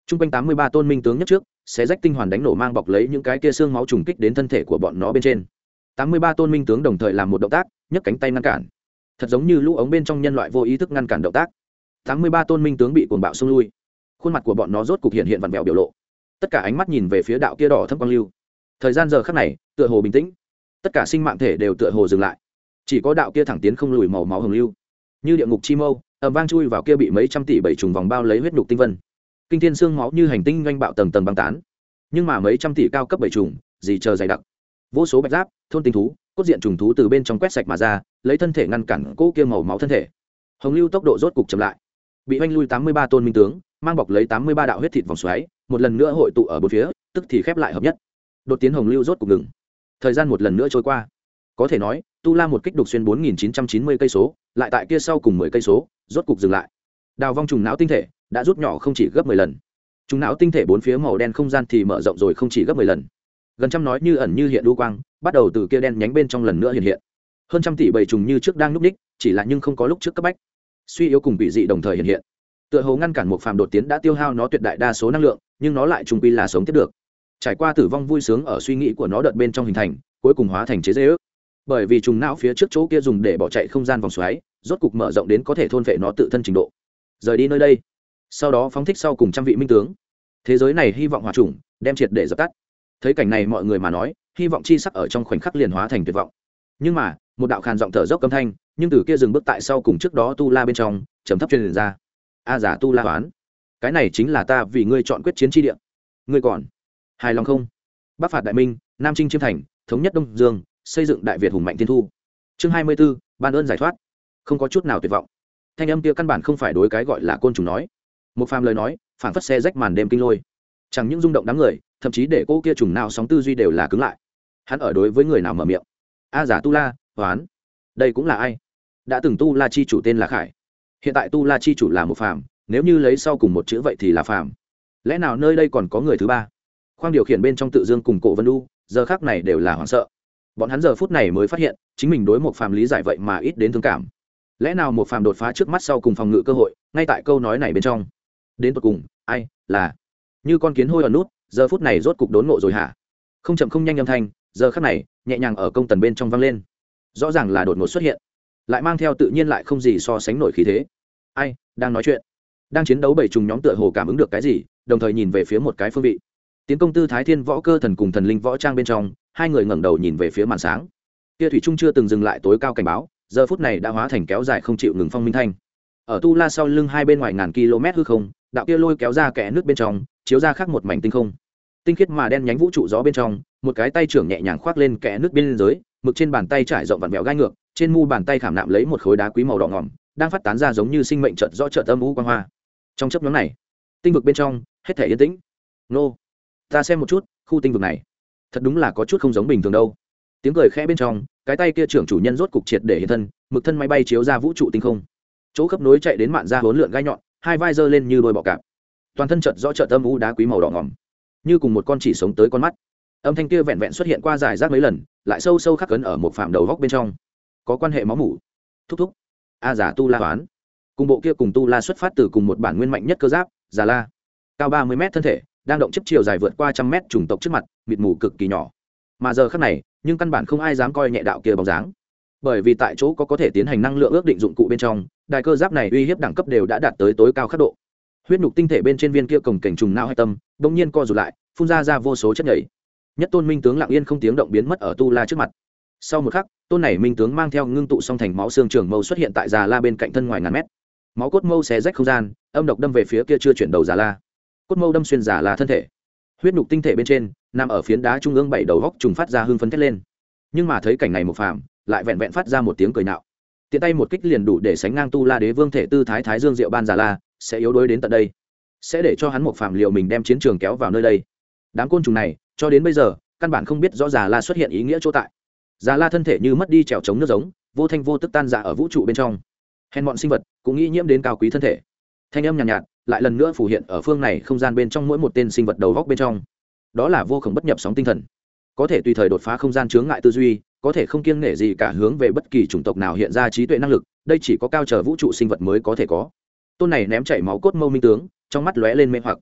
Speaker 1: Trung quanh tám mươi ba tôn minh tướng nhất trước, xé rách tinh hoàn đánh nổ mang bọc lấy những cái kia xương máu trùng kích đến thân thể của bọn nó bên trên. tám mươi ba tôn minh tướng đồng thời làm một động tác, nhấc cánh tay ngăn cản. Thật giống như lũ ống bên trong nhân loại vô ý thức ngăn cản động tác. tám mươi ba tôn minh tướng bị cuồng bạo xông lui. Khuôn mặt của bọn nó rốt cục hiện hiện vặn vẹo biểu lộ. Tất cả ánh mắt nhìn về phía đạo kia đỏ thâm quang lưu. Thời gian giờ khắc này, tựa hồ bình tĩnh. Tất cả sinh mạng thể đều tựa hồ dừng lại. Chỉ có đạo kia thẳng tiến không lùi màu máu hồng lưu. Như địa ngục chi mâu, ầm vang chui vào kia bị mấy trăm tỷ bảy trùng vòng bao lấy huyết nhục tinh vân. Kinh thiên xương máu như hành tinh doanh bạo tầng tầng băng tán. Nhưng mà mấy trăm tỷ cao cấp bảy trùng, gì chờ dày đặc. Vô số bạch giáp, thôn tinh thú, cốt diện trùng thú từ bên trong quét sạch mà ra, lấy thân thể ngăn cản cỗ kia màu máu thân thể. Hồng lưu tốc độ rốt cục chậm lại. Bị oanh lui tám mươi ba tôn minh tướng, mang bọc lấy tám mươi ba đạo huyết thịt vòng xoáy, một lần nữa hội tụ ở bốn phía, tức thì khép lại hợp nhất. Đột tiến hồng lưu rốt cục ngừng. Thời gian một lần nữa trôi qua. Có thể nói, Tu La một kích đục xuyên bốn nghìn chín trăm chín mươi cây số, lại tại kia sau cùng mười cây số, rốt cục dừng lại. Đào vong trùng não tinh thể đã rút nhỏ không chỉ gấp mười lần. Trùng não tinh thể bốn phía màu đen không gian thì mở rộng rồi không chỉ gấp mười lần. Gần trăm nói như ẩn như hiện lưu quang, bắt đầu từ kia đen nhánh bên trong lần nữa hiện hiện. Hơn trăm tỷ bầy trùng như trước đang núp đích, chỉ là nhưng không có lúc trước cấp bách. Suy yếu cùng bị dị đồng thời hiện hiện. Tựa hồ ngăn cản một phàm đột tiến đã tiêu hao nó tuyệt đại đa số năng lượng, nhưng nó lại trùng quy là sống tiếp được. Trải qua tử vong vui sướng ở suy nghĩ của nó đợt bên trong hình thành, cuối cùng hóa thành chế dễ ước. Bởi vì trùng não phía trước chỗ kia dùng để bỏ chạy không gian vòng xoáy, rốt cục mở rộng đến có thể thôn phệ nó tự thân trình độ. Rời đi nơi đây, sau đó phóng thích sau cùng trăm vị minh tướng. Thế giới này hy vọng hòa trùng, đem triệt để dập tắt. Thấy cảnh này mọi người mà nói, hy vọng chi sắc ở trong khoảnh khắc liền hóa thành tuyệt vọng. Nhưng mà, một đạo khàn giọng thở dốc âm thanh, nhưng từ kia dừng bước tại sau cùng trước đó Tu La bên trong, trầm thấp truyền ra. A giả Tu La hoán, cái này chính là ta vì ngươi chọn quyết chiến chi địa. Ngươi còn hài lòng không? Bắc phạt đại minh, nam chinh chiêm thành, thống nhất đông dương, xây dựng đại việt hùng mạnh thiên thu. Chương hai mươi 24, ban ơn giải thoát. Không có chút nào tuyệt vọng. Thanh âm kia căn bản không phải đối cái gọi là côn trùng nói. Một phàm lời nói, phản phất xe rách màn đêm kinh lôi. Chẳng những rung động đám người, thậm chí để cô kia trùng nào sóng tư duy đều là cứng lại. Hắn ở đối với người nào mở miệng? A giả Tu La hoán, đây cũng là ai? Đã từng Tu La chi chủ tên là Khải, hiện tại Tu La chi chủ là một phàm, nếu như lấy sau cùng một chữ vậy thì là phàm. Lẽ nào nơi đây còn có người thứ ba? Khoang điều khiển bên trong Tự Dương cùng Cổ Vân Du giờ khắc này đều là hoảng sợ. Bọn hắn giờ phút này mới phát hiện chính mình đối một phàm lý giải vậy mà ít đến thương cảm. Lẽ nào một phàm đột phá trước mắt sau cùng phòng ngự cơ hội ngay tại câu nói này bên trong? Đến tận cùng ai là như con kiến hôi ở nút, giờ phút này rốt cục đốn ngộ rồi hả? Không chậm không nhanh âm thanh giờ khắc này nhẹ nhàng ở công tần bên trong vang lên, rõ ràng là đột ngột xuất hiện, lại mang theo tự nhiên lại không gì so sánh nổi khí thế. Ai đang nói chuyện? Đang chiến đấu bảy trùng nhóm tựa hồ cảm ứng được cái gì, đồng thời nhìn về phía một cái phương vị. Tiến công tư Thái Thiên Võ Cơ Thần cùng Thần Linh Võ Trang bên trong, hai người ngẩng đầu nhìn về phía màn sáng. Kia thủy trung chưa từng dừng lại tối cao cảnh báo, giờ phút này đã hóa thành kéo dài không chịu ngừng phong minh thanh. Ở Tu La sau lưng hai bên ngoài ngàn km hư không, đạo kia lôi kéo ra kẽ nước bên trong, chiếu ra khác một mảnh tinh không. Tinh khiết mà đen nhánh vũ trụ gió bên trong, một cái tay trưởng nhẹ nhàng khoác lên kẽ nước bên dưới, mực trên bàn tay trải rộng vặn vẹo gai ngược, trên mu bàn tay khảm nạm lấy một khối đá quý màu đỏ ngòm, đang phát tán ra giống như sinh mệnh chợt rõ chợt âm u quang hoa. Trong chớp nhoáng này, tinh vực bên trong hết thảy yên tĩnh. Nô, ta xem một chút, khu tinh vực này, thật đúng là có chút không giống bình thường đâu. Tiếng cười khẽ bên trong, cái tay kia trưởng chủ nhân rốt cục triệt để hiện thân, mực thân máy bay chiếu ra vũ trụ tinh không. Chỗ khớp nối chạy đến mạn ra bốn lượn gai nhọn, hai vai giơ lên như đôi bọ cạp. Toàn thân chợt rõ chợt âm u đá quý màu đỏ ngòm, như cùng một con chỉ sống tới con mắt. Âm thanh kia vẹn vẹn xuất hiện qua giải rác mấy lần, lại sâu sâu khắc cấn ở một phạm đầu góc bên trong. Có quan hệ máu mủ. Thúc thúc. A giả Tu La hoán. Cùng bộ kia cùng Tu La xuất phát từ cùng một bản nguyên mạnh nhất cơ giáp, Già La. Cao ba mươi mét thân thể, đang động chấp chiều dài vượt qua trăm mét chủng tộc trước mặt, mịt mù cực kỳ nhỏ. Mà giờ khắc này, nhưng căn bản không ai dám coi nhẹ đạo kia bóng dáng. Bởi vì tại chỗ có có thể tiến hành năng lượng ước định dụng cụ bên trong, đài cơ giáp này uy hiếp đẳng cấp đều đã đạt tới tối cao khắc độ. Huyết nhục tinh thể bên trên viên kia cổng cảnh trùng não hay tâm, bỗng nhiên co rụt lại, phun ra ra vô số chất nhảy. Nhất tôn minh tướng lặng yên không tiếng động biến mất ở Tu La trước mặt. Sau một khắc, tôn này minh tướng mang theo ngưng tụ song thành máu xương trường mâu xuất hiện tại Già La bên cạnh thân ngoài ngàn mét. Máu cốt mâu xé rách không gian, âm độc đâm về phía kia chưa chuyển đầu Già La. Cốt mâu đâm xuyên Già La thân thể. Huyết nhục tinh thể bên trên, nằm ở phiến đá trung ương bảy đầu góc trùng phát ra hưng phấn thét lên. Nhưng mà thấy cảnh này một phàm, lại vẹn vẹn phát ra một tiếng cười nạo. Tiện tay một kích liền đủ để sánh ngang Tu La đế vương thể tư thái thái dương diệu ban Già La, sẽ yếu đuối đến tận đây. Sẽ để cho hắn một phàm liều mình đem chiến trường kéo vào nơi đây. Đám côn trùng này, cho đến bây giờ, căn bản không biết rõ Già La xuất hiện ý nghĩa chỗ tại. Già La thân thể như mất đi trèo chống nước giống, vô thanh vô tức tan rã ở vũ trụ bên trong. Hèn bọn sinh vật cũng nghĩ nhiễm đến cao quý thân thể. Thanh âm nhàn nhạt, nhạt lại lần nữa phủ hiện ở phương này không gian bên trong mỗi một tên sinh vật đầu góc bên trong. Đó là vô khổng bất nhập sóng tinh thần, có thể tùy thời đột phá không gian chướng ngại tư duy, có thể không kiêng nể gì cả hướng về bất kỳ chủng tộc nào hiện ra trí tuệ năng lực, đây chỉ có cao trở vũ trụ sinh vật mới có thể có. Tôn này ném chảy máu cốt mâu minh tướng, trong mắt lóe lên mê hoặc.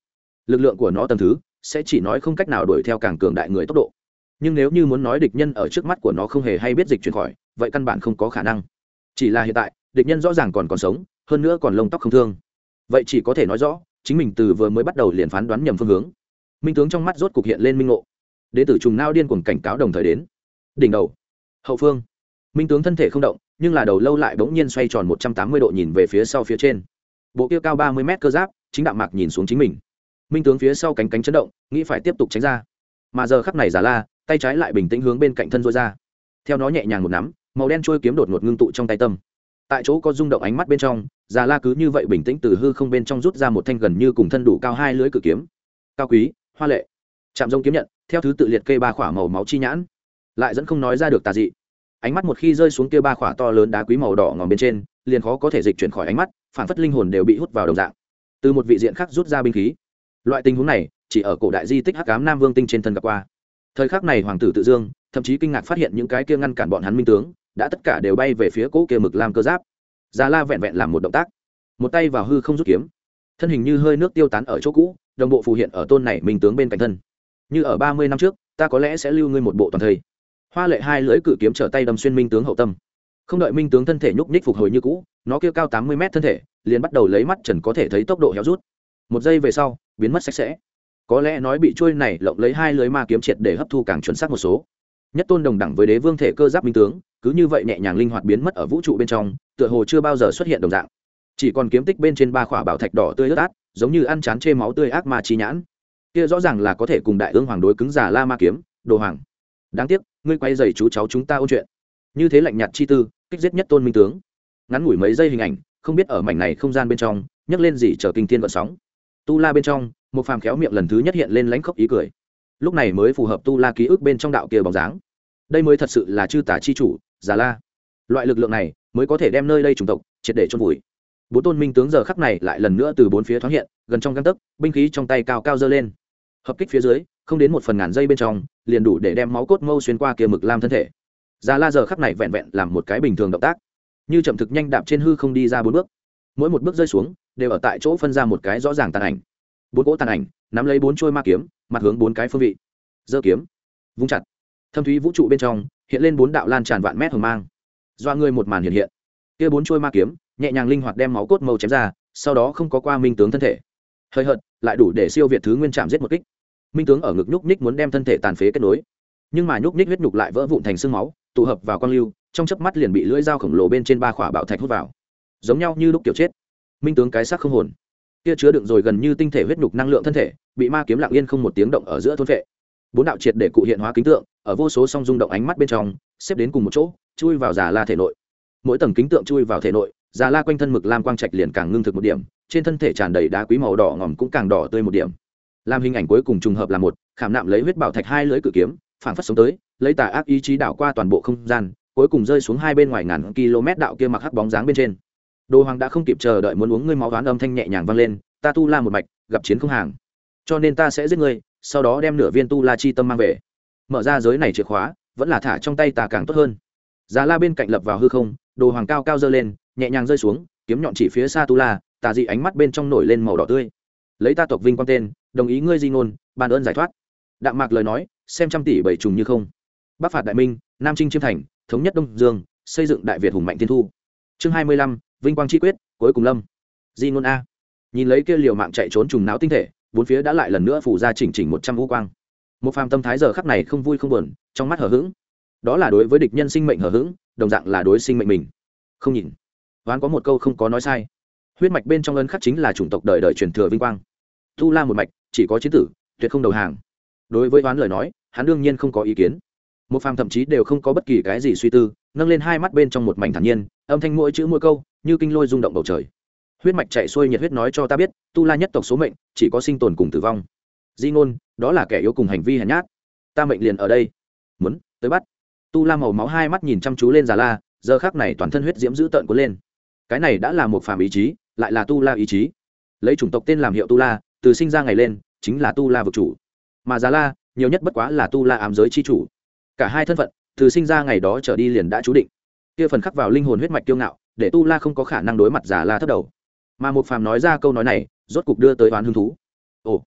Speaker 1: lực lượng của nó tầng thứ sẽ chỉ nói không cách nào đuổi theo càng cường đại người tốc độ, nhưng nếu như muốn nói địch nhân ở trước mắt của nó không hề hay biết dịch chuyển khỏi, vậy căn bản không có khả năng. Chỉ là hiện tại địch nhân rõ ràng còn còn sống, hơn nữa còn lông tóc không thương, vậy chỉ có thể nói rõ chính mình từ vừa mới bắt đầu liền phán đoán nhầm phương hướng. Minh tướng trong mắt rốt cục hiện lên minh ngộ, đến từ trùng nao điên cuồng cảnh cáo đồng thời đến. Đỉnh đầu, hậu phương, Minh tướng thân thể không động, nhưng là đầu lâu lại bỗng nhiên xoay tròn một trăm tám mươi độ nhìn về phía sau phía trên. Bộ kia cao ba mươi mét cơ giáp chính đạm mạc nhìn xuống chính mình. Minh tướng phía sau cánh cánh chấn động, nghĩ phải tiếp tục tránh ra, mà giờ khắc này Già La tay trái lại bình tĩnh hướng bên cạnh thân rối ra, theo nó nhẹ nhàng một nắm, màu đen trôi kiếm đột ngột ngưng tụ trong tay tâm. Tại chỗ có rung động ánh mắt bên trong, Già La cứ như vậy bình tĩnh từ hư không bên trong rút ra một thanh gần như cùng thân đủ cao hai lưỡi cự kiếm. Cao quý, hoa lệ, chạm rông kiếm nhận, theo thứ tự liệt kê ba khỏa màu máu chi nhãn, lại dẫn không nói ra được tà dị. Ánh mắt một khi rơi xuống kia ba khỏa to lớn đá quý màu đỏ ngòm bên trên, liền khó có thể dịch chuyển khỏi ánh mắt, phản phất linh hồn đều bị hút vào đồng dạng. Từ một vị diện khác rút ra binh khí. Loại tình huống này chỉ ở cổ đại di tích Hắc Ám Nam Vương Tinh trên thân gặp qua. Thời khắc này hoàng tử Tự Dương thậm chí kinh ngạc phát hiện những cái kia ngăn cản bọn hắn minh tướng đã tất cả đều bay về phía cỗ kia mực lam cơ giáp. Già La vẹn vẹn làm một động tác, một tay vào hư không rút kiếm, thân hình như hơi nước tiêu tán ở chỗ cũ, đồng bộ phù hiện ở tôn này minh tướng bên cạnh thân. Như ở ba mươi năm trước, ta có lẽ sẽ lưu ngươi một bộ toàn thây. Hoa lệ hai lưỡi cự kiếm trở tay đâm xuyên minh tướng hậu tâm. Không đợi minh tướng thân thể nhúc nhích phục hồi như cũ, nó kia cao tám mươi mét thân thể liền bắt đầu lấy mắt trần có thể thấy tốc độ héo rút. Một giây về sau, biến mất sạch sẽ. Có lẽ nói bị trôi này lộng lấy hai lưỡi ma kiếm triệt để hấp thu càng chuẩn xác một số. Nhất tôn đồng đẳng với đế vương thể cơ giáp minh tướng, cứ như vậy nhẹ nhàng linh hoạt biến mất ở vũ trụ bên trong, tựa hồ chưa bao giờ xuất hiện đồng dạng. Chỉ còn kiếm tích bên trên ba khỏa bảo thạch đỏ tươi ướt át, giống như ăn chán chê máu tươi ác ma chi nhãn. Kia rõ ràng là có thể cùng đại ương hoàng đối cứng Già La ma kiếm, đồ hoàng. Đáng tiếc, ngươi quay giày chú cháu chúng ta ôn chuyện. Như thế lạnh nhạt chi tư, kích giết nhất tôn minh tướng. Ngắn ngủi mấy giây hình ảnh, không biết ở mảnh này không gian bên trong, nhấc lên gì trở kinh thiên gợn sóng. Tu La bên trong, một phàm khéo miệng lần thứ nhất hiện lên lãnh khốc ý cười. Lúc này mới phù hợp Tu La ký ức bên trong đạo kia bóng dáng. Đây mới thật sự là chư tả chi chủ, Già La. Loại lực lượng này mới có thể đem nơi đây chủng tộc triệt để chôn vùi. Bốn tôn minh tướng giờ khắc này lại lần nữa từ bốn phía thoáng hiện, gần trong gang tấc, binh khí trong tay cao cao giơ lên. Hợp kích phía dưới, không đến một phần ngàn giây bên trong, liền đủ để đem máu cốt mâu xuyên qua kia mực lam thân thể. Già La giờ khắc này vẹn vẹn làm một cái bình thường động tác, như chậm thực nhanh đạp trên hư không đi ra bốn bước. Mỗi một bước rơi xuống, đều ở tại chỗ phân ra một cái rõ ràng tàn ảnh. Bốn cỗ tàn ảnh nắm lấy bốn trôi ma kiếm, mặt hướng bốn cái phương vị. Giơ kiếm, vung chặt. Thâm thúy vũ trụ bên trong hiện lên bốn đạo lan tràn vạn mét hồng mang. Doa người một màn hiện hiện. Kia bốn trôi ma kiếm nhẹ nhàng linh hoạt đem máu cốt mâu chém ra, sau đó không có qua minh tướng thân thể. Hơi hợt, lại đủ để siêu việt thứ nguyên chạm giết một kích. Minh tướng ở ngực nhúc nhích muốn đem thân thể tàn phế kết nối, nhưng mà nhúc nhích huyết nhục lại vỡ vụn thành xương máu, tụ hợp vào quang lưu, trong chớp mắt liền bị lưỡi dao khổng lồ bên trên ba khỏa bảo thạch hút vào, giống nhau như lúc kiểu chết. Minh tướng cái xác không hồn, kia chứa đựng rồi gần như tinh thể huyết nhục năng lượng thân thể, bị ma kiếm lặng yên không một tiếng động ở giữa thôn vệ. Bốn đạo triệt để cụ hiện hóa kính tượng, ở vô số song rung động ánh mắt bên trong, xếp đến cùng một chỗ, chui vào Già La thể nội. Mỗi tầng kính tượng chui vào thể nội, Già La quanh thân mực lam quang trạch liền càng ngưng thực một điểm, trên thân thể tràn đầy đá quý màu đỏ ngòm cũng càng đỏ tươi một điểm. Làm hình ảnh cuối cùng trùng hợp là một, khảm nạm lấy huyết bảo thạch hai lưỡi cự kiếm, phản phất sống tới, lấy tà ác ý chí đảo qua toàn bộ không gian, cuối cùng rơi xuống hai bên ngoài ngàn km đạo kia mặc hắc bóng dáng bên trên. Đồ Hoàng đã không kịp chờ đợi muốn uống ngươi máu oán, âm thanh nhẹ nhàng vang lên, ta Tu La một mạch, gặp chiến không hàng, cho nên ta sẽ giết ngươi, sau đó đem nửa viên Tu La chi tâm mang về. Mở ra giới này chìa khóa, vẫn là thả trong tay ta càng tốt hơn. Già La bên cạnh lập vào hư không, Đồ Hoàng cao cao giơ lên, nhẹ nhàng rơi xuống, kiếm nhọn chỉ phía xa Tu La, tà dị ánh mắt bên trong nổi lên màu đỏ tươi. Lấy ta tộc vinh quang tên, đồng ý ngươi di ngôn, ban ơn giải thoát. Đạm mạc lời nói, xem trăm tỷ bảy trùng như không. Bắc phạt đại minh, nam chinh chiêm thành, thống nhất đông dương, xây dựng đại việt hùng mạnh thiên thu. Chương hai mươi lăm, vinh quang chi quyết, cuối cùng lâm. Di ngôn a. Nhìn lấy kia liều mạng chạy trốn trùng não tinh thể, bốn phía đã lại lần nữa phủ ra chỉnh chỉnh một trăm u quang. Một phàm tâm thái giờ khắc này không vui không buồn, trong mắt hờ hững. Đó là đối với địch nhân sinh mệnh hờ hững, đồng dạng là đối sinh mệnh mình. Không nhìn. Ván có một câu không có nói sai. Huyết mạch bên trong ân khắc chính là chủng tộc đời đời truyền thừa vinh quang. Tu La một mạch, chỉ có chiến tử, tuyệt không đầu hàng. Đối với ván lời nói, hắn đương nhiên không có ý kiến. Một phàm thậm chí đều không có bất kỳ cái gì suy tư, nâng lên hai mắt bên trong một mảnh thản nhiên, âm thanh mỗi chữ mỗi câu như kinh lôi rung động bầu trời. Huyết mạch chạy xuôi nhiệt huyết nói cho ta biết, Tu La nhất tộc số mệnh chỉ có sinh tồn cùng tử vong. Di ngôn, đó là kẻ yếu cùng hành vi hèn nhát. Ta mệnh liền ở đây, muốn tới bắt. Tu La màu máu hai mắt nhìn chăm chú lên Già La, giờ khắc này toàn thân huyết diễm dữ tợn cuốn lên. Cái này đã là một phàm ý chí, lại là Tu La ý chí. Lấy chủng tộc tên làm hiệu Tu La, từ sinh ra ngày lên chính là Tu La vực chủ, mà Già La nhiều nhất bất quá là Tu La ám giới chi chủ. Cả hai thân phận từ sinh ra ngày đó trở đi liền đã chú định. Kia phần khắc vào linh hồn huyết mạch kiêu ngạo, để Tu La không có khả năng đối mặt Già La thấp đầu. Mà một phàm nói ra câu nói này, rốt cục đưa tới oán hứng thú. Ồ,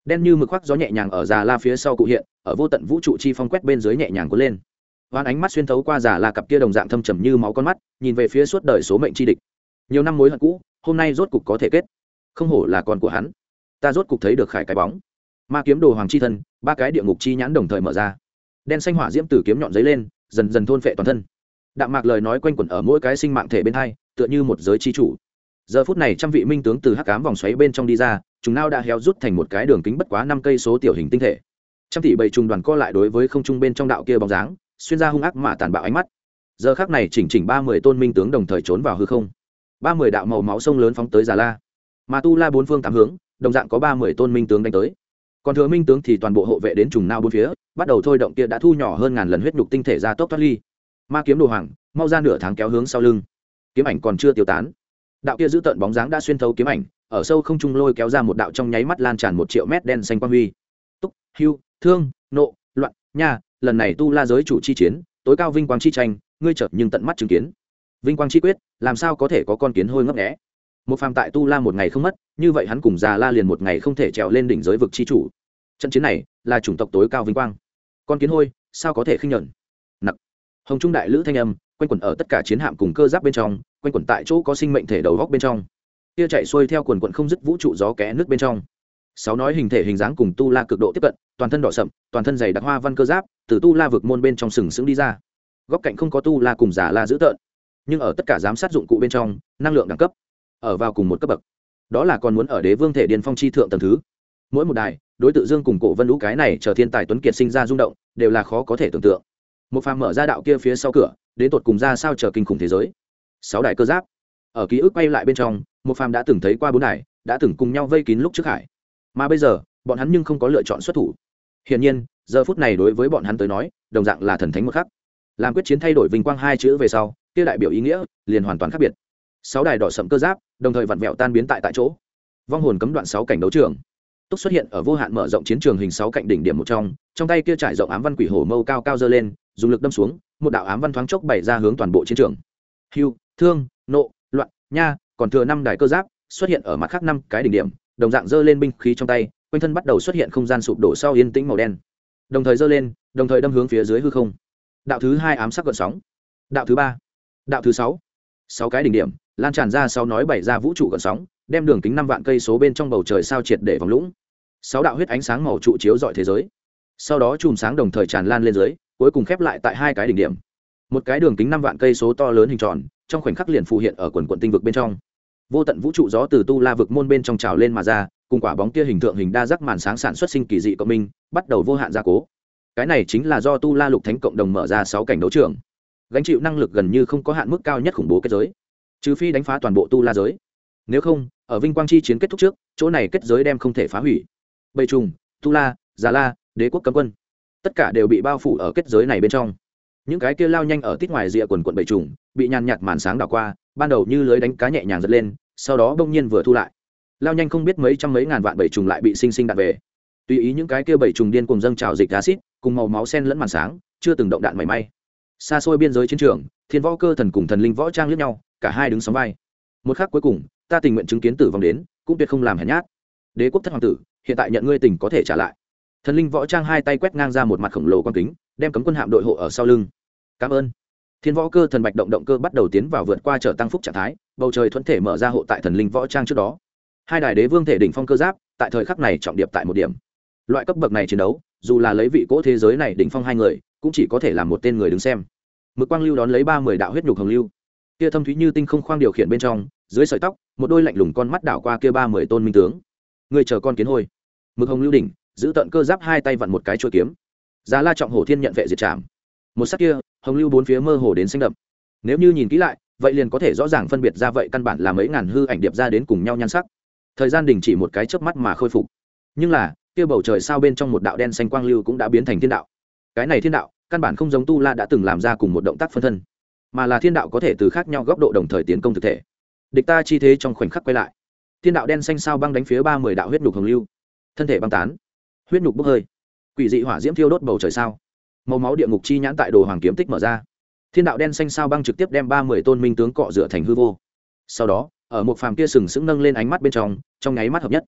Speaker 1: đen như mực khoác gió nhẹ nhàng ở già la phía sau cụ hiện, ở vô tận vũ trụ chi phong quét bên dưới nhẹ nhàng cuốn lên. Hoán ánh mắt xuyên thấu qua già la cặp kia đồng dạng thâm trầm như máu con mắt, nhìn về phía suốt đời số mệnh chi địch. Nhiều năm mối hận cũ, hôm nay rốt cục có thể kết. Không hổ là con của hắn, ta rốt cục thấy được khải cái bóng. Ma kiếm đồ hoàng chi thân, ba cái địa ngục chi nhãn đồng thời mở ra. Đen xanh hỏa diễm từ kiếm nhọn giấy lên, dần dần thôn phệ toàn thân. Đạm mạc lời nói quanh quẩn ở mỗi cái sinh mạng thể bên hai, tựa như một giới chi chủ. Giờ phút này trăm vị minh tướng từ hắc ám vòng xoáy bên trong đi ra, chúng nao đã héo rút thành một cái đường kính bất quá năm cây số tiểu hình tinh thể. Trăm tỷ bầy trùng đoàn co lại đối với không trung bên trong đạo kia bóng dáng, xuyên ra hung ác mà tàn bạo ánh mắt. Giờ khắc này chỉnh chỉnh ba mươi tôn minh tướng đồng thời trốn vào hư không. ba mươi đạo màu máu sông lớn phóng tới Già La. Mà tu la bốn phương tám hướng, đồng dạng có ba mươi tôn minh tướng đánh tới. Còn thừa minh tướng thì toàn bộ hộ vệ đến trùng nao bốn phía, bắt đầu thôi động kia đã thu nhỏ hơn ngàn lần huyết nhục tinh thể ra tốc thoát ly. Ma kiếm đồ hoàng, mau ra nửa tháng kéo hướng sau lưng. Kiếm ảnh còn chưa tiêu tán. Đạo kia giữ tận bóng dáng đã xuyên thấu kiếm ảnh, ở sâu không trung lôi kéo ra một đạo trong nháy mắt lan tràn một triệu mét đen xanh quang huy. Túc, hưu, thương, nộ, loạn, nha, lần này tu la giới chủ chi chiến, tối cao vinh quang chi tranh, ngươi chợt nhưng tận mắt chứng kiến. Vinh quang chi quyết, làm sao có thể có con kiến hôi ngấp nghé. Một phàm tại tu la một ngày không mất, như vậy hắn cùng Già La liền một ngày không thể trèo lên đỉnh giới vực chi chủ. Trận chiến này là chủng tộc tối cao vinh quang. Con kiến hôi, sao có thể khinh nhẫn. Nặc. Hồng trung đại lữ thanh âm, quanh quẩn ở tất cả chiến hạm cùng cơ giáp bên trong, quanh quẩn tại chỗ có sinh mệnh thể đầu góc bên trong. Kia chạy xuôi theo quần quần không dứt vũ trụ gió kẽ nước bên trong. Sáu nói hình thể hình dáng cùng tu la cực độ tiếp cận, toàn thân đỏ sậm, toàn thân dày đặc hoa văn cơ giáp, từ tu la vực môn bên trong sừng sững đi ra. Góc cạnh không có tu la cùng Già La giữ tợn, nhưng ở tất cả giám sát dụng cụ bên trong, năng lượng đẳng cấp ở vào cùng một cấp bậc. Đó là còn muốn ở đế vương thể điên phong chi thượng tầng thứ. Mỗi một đài, đối tượng Dương cùng Cổ Vân Lũ cái này chờ thiên tài tuấn kiệt sinh ra rung động, đều là khó có thể tưởng tượng. Một phàm mở ra đạo kia phía sau cửa, đến tột cùng ra sao chờ kinh khủng thế giới. Sáu đại cơ giáp, ở ký ức quay lại bên trong, một phàm đã từng thấy qua bốn đài, đã từng cùng nhau vây kín lúc trước hải. Mà bây giờ, bọn hắn nhưng không có lựa chọn xuất thủ. Hiển nhiên, giờ phút này đối với bọn hắn tới nói, đồng dạng là thần thánh một khắc. Làm quyết chiến thay đổi vinh quang hai chữ về sau, kia đại biểu ý nghĩa liền hoàn toàn khác biệt. Sáu đài đỏ sậm cơ giáp, đồng thời vặn vẹo tan biến tại tại chỗ. Vong hồn cấm đoạn sáu cảnh đấu trường. Túc xuất hiện ở vô hạn mở rộng chiến trường hình sáu cạnh đỉnh điểm một trong, trong tay kia trải rộng ám văn quỷ hổ mâu cao cao giơ lên, dùng lực đâm xuống, một đạo ám văn thoáng chốc bày ra hướng toàn bộ chiến trường. Hưu, thương, nộ, loạn, nha, còn thừa năm đài cơ giáp xuất hiện ở mặt khác năm cái đỉnh điểm, đồng dạng giơ lên binh khí trong tay, quanh thân bắt đầu xuất hiện không gian sụp đổ sau yên tĩnh màu đen. Đồng thời giơ lên, đồng thời đâm hướng phía dưới hư không. Đạo thứ hai ám sắc gợn sóng. Đạo thứ ba, đạo thứ sáu. Sáu cái đỉnh điểm, lan tràn ra sau nói bảy ra vũ trụ gợn sóng, đem đường kính năm vạn cây số bên trong bầu trời sao triệt để vòng lũng. Sáu đạo huyết ánh sáng màu trụ chiếu rọi thế giới. Sau đó chùm sáng đồng thời tràn lan lên dưới, cuối cùng khép lại tại hai cái đỉnh điểm. Một cái đường kính năm vạn cây số to lớn hình tròn, trong khoảnh khắc liền phù hiện ở quần quần tinh vực bên trong. Vô tận vũ trụ gió từ tu la vực môn bên trong trào lên mà ra, cùng quả bóng kia hình tượng hình đa giác màn sáng sản xuất sinh kỳ dị cộng minh, bắt đầu vô hạn gia cố. Cái này chính là do tu la lục thánh cộng đồng mở ra sáu cảnh đấu trường, gánh chịu năng lực gần như không có hạn mức cao nhất khủng bố kết giới, trừ phi đánh phá toàn bộ tu la giới. Nếu không, ở vinh quang chi chiến kết thúc trước, chỗ này kết giới đem không thể phá hủy. Bầy trùng, tu la, Già La, đế quốc cấm quân, tất cả đều bị bao phủ ở kết giới này bên trong. Những cái kia lao nhanh ở tít ngoài rìa quần quần bầy trùng, bị nhàn nhạt màn sáng đảo qua, ban đầu như lưới đánh cá nhẹ nhàng giật lên, sau đó bỗng nhiên vừa thu lại. Lao nhanh không biết mấy trăm mấy ngàn vạn bầy trùng lại bị sinh sinh đạn về. Tùy ý những cái kia bầy trùng điên cuồng dâng trào dịch acid, cùng màu máu xen lẫn màn sáng, chưa từng động đạn mảy may. Xa xôi biên giới chiến trường, Thiên Võ Cơ Thần cùng Thần Linh Võ Trang liếc nhau, cả hai đứng sóng vai. Một khắc cuối cùng, ta tình nguyện chứng kiến tử vong đến, cũng tuyệt không làm hèn nhát. Đế quốc thất hoàng tử, hiện tại nhận ngươi tình có thể trả lại. Thần Linh Võ Trang hai tay quét ngang ra một mặt khổng lồ quan kính, đem cấm quân hạm đội hộ ở sau lưng. Cảm ơn. Thiên Võ Cơ Thần bạch động động cơ bắt đầu tiến vào vượt qua trở tăng phúc trạng thái, bầu trời thuận thể mở ra hộ tại Thần Linh Võ Trang trước đó. Hai đại đế vương thể đỉnh phong cơ giáp, tại thời khắc này trọng điệp tại một điểm. Loại cấp bậc này chiến đấu, dù là lấy vị cỗ thế giới này đỉnh phong hai người, cũng chỉ có thể làm một tên người đứng xem. Mực quang lưu đón lấy ba mươi đạo huyết nhục hồng lưu, kia thâm thúy như tinh không khoang điều khiển bên trong, dưới sợi tóc, một đôi lạnh lùng con mắt đảo qua kia ba mươi tôn minh tướng. Người chờ con kiến hôi. Mực hồng lưu đỉnh, giữ tận cơ giáp hai tay vặn một cái chuôi kiếm. Già La trọng hổ thiên nhận vệ diệt trảm. Một sát kia, hồng lưu bốn phía mơ hồ đến xanh đậm. Nếu như nhìn kỹ lại, vậy liền có thể rõ ràng phân biệt ra vậy căn bản là mấy ngàn hư ảnh điệp ra đến cùng nhau nhan sắc. Thời gian đình chỉ một cái chớp mắt mà khôi phục. Nhưng là, kia bầu trời sao bên trong một đạo đen xanh quang lưu cũng đã biến thành thiên đạo. Cái này thiên đạo, căn bản không giống tu la đã từng làm ra cùng một động tác phân thân, mà là thiên đạo có thể từ khác nhau góc độ đồng thời tiến công thực thể. Địch ta chi thế trong khoảnh khắc quay lại, thiên đạo đen xanh sao băng đánh phía ba mươi đạo huyết nhục hồng lưu, thân thể băng tán, huyết nhục bốc hơi, quỷ dị hỏa diễm thiêu đốt bầu trời sao, màu máu địa ngục chi nhãn tại đồ hoàng kiếm tích mở ra, thiên đạo đen xanh sao băng trực tiếp đem ba mươi tôn minh tướng cọ rửa thành hư vô. Sau đó, ở một phàm kia sừng sững nâng lên ánh mắt bên trong, trong nháy mắt hợp nhất,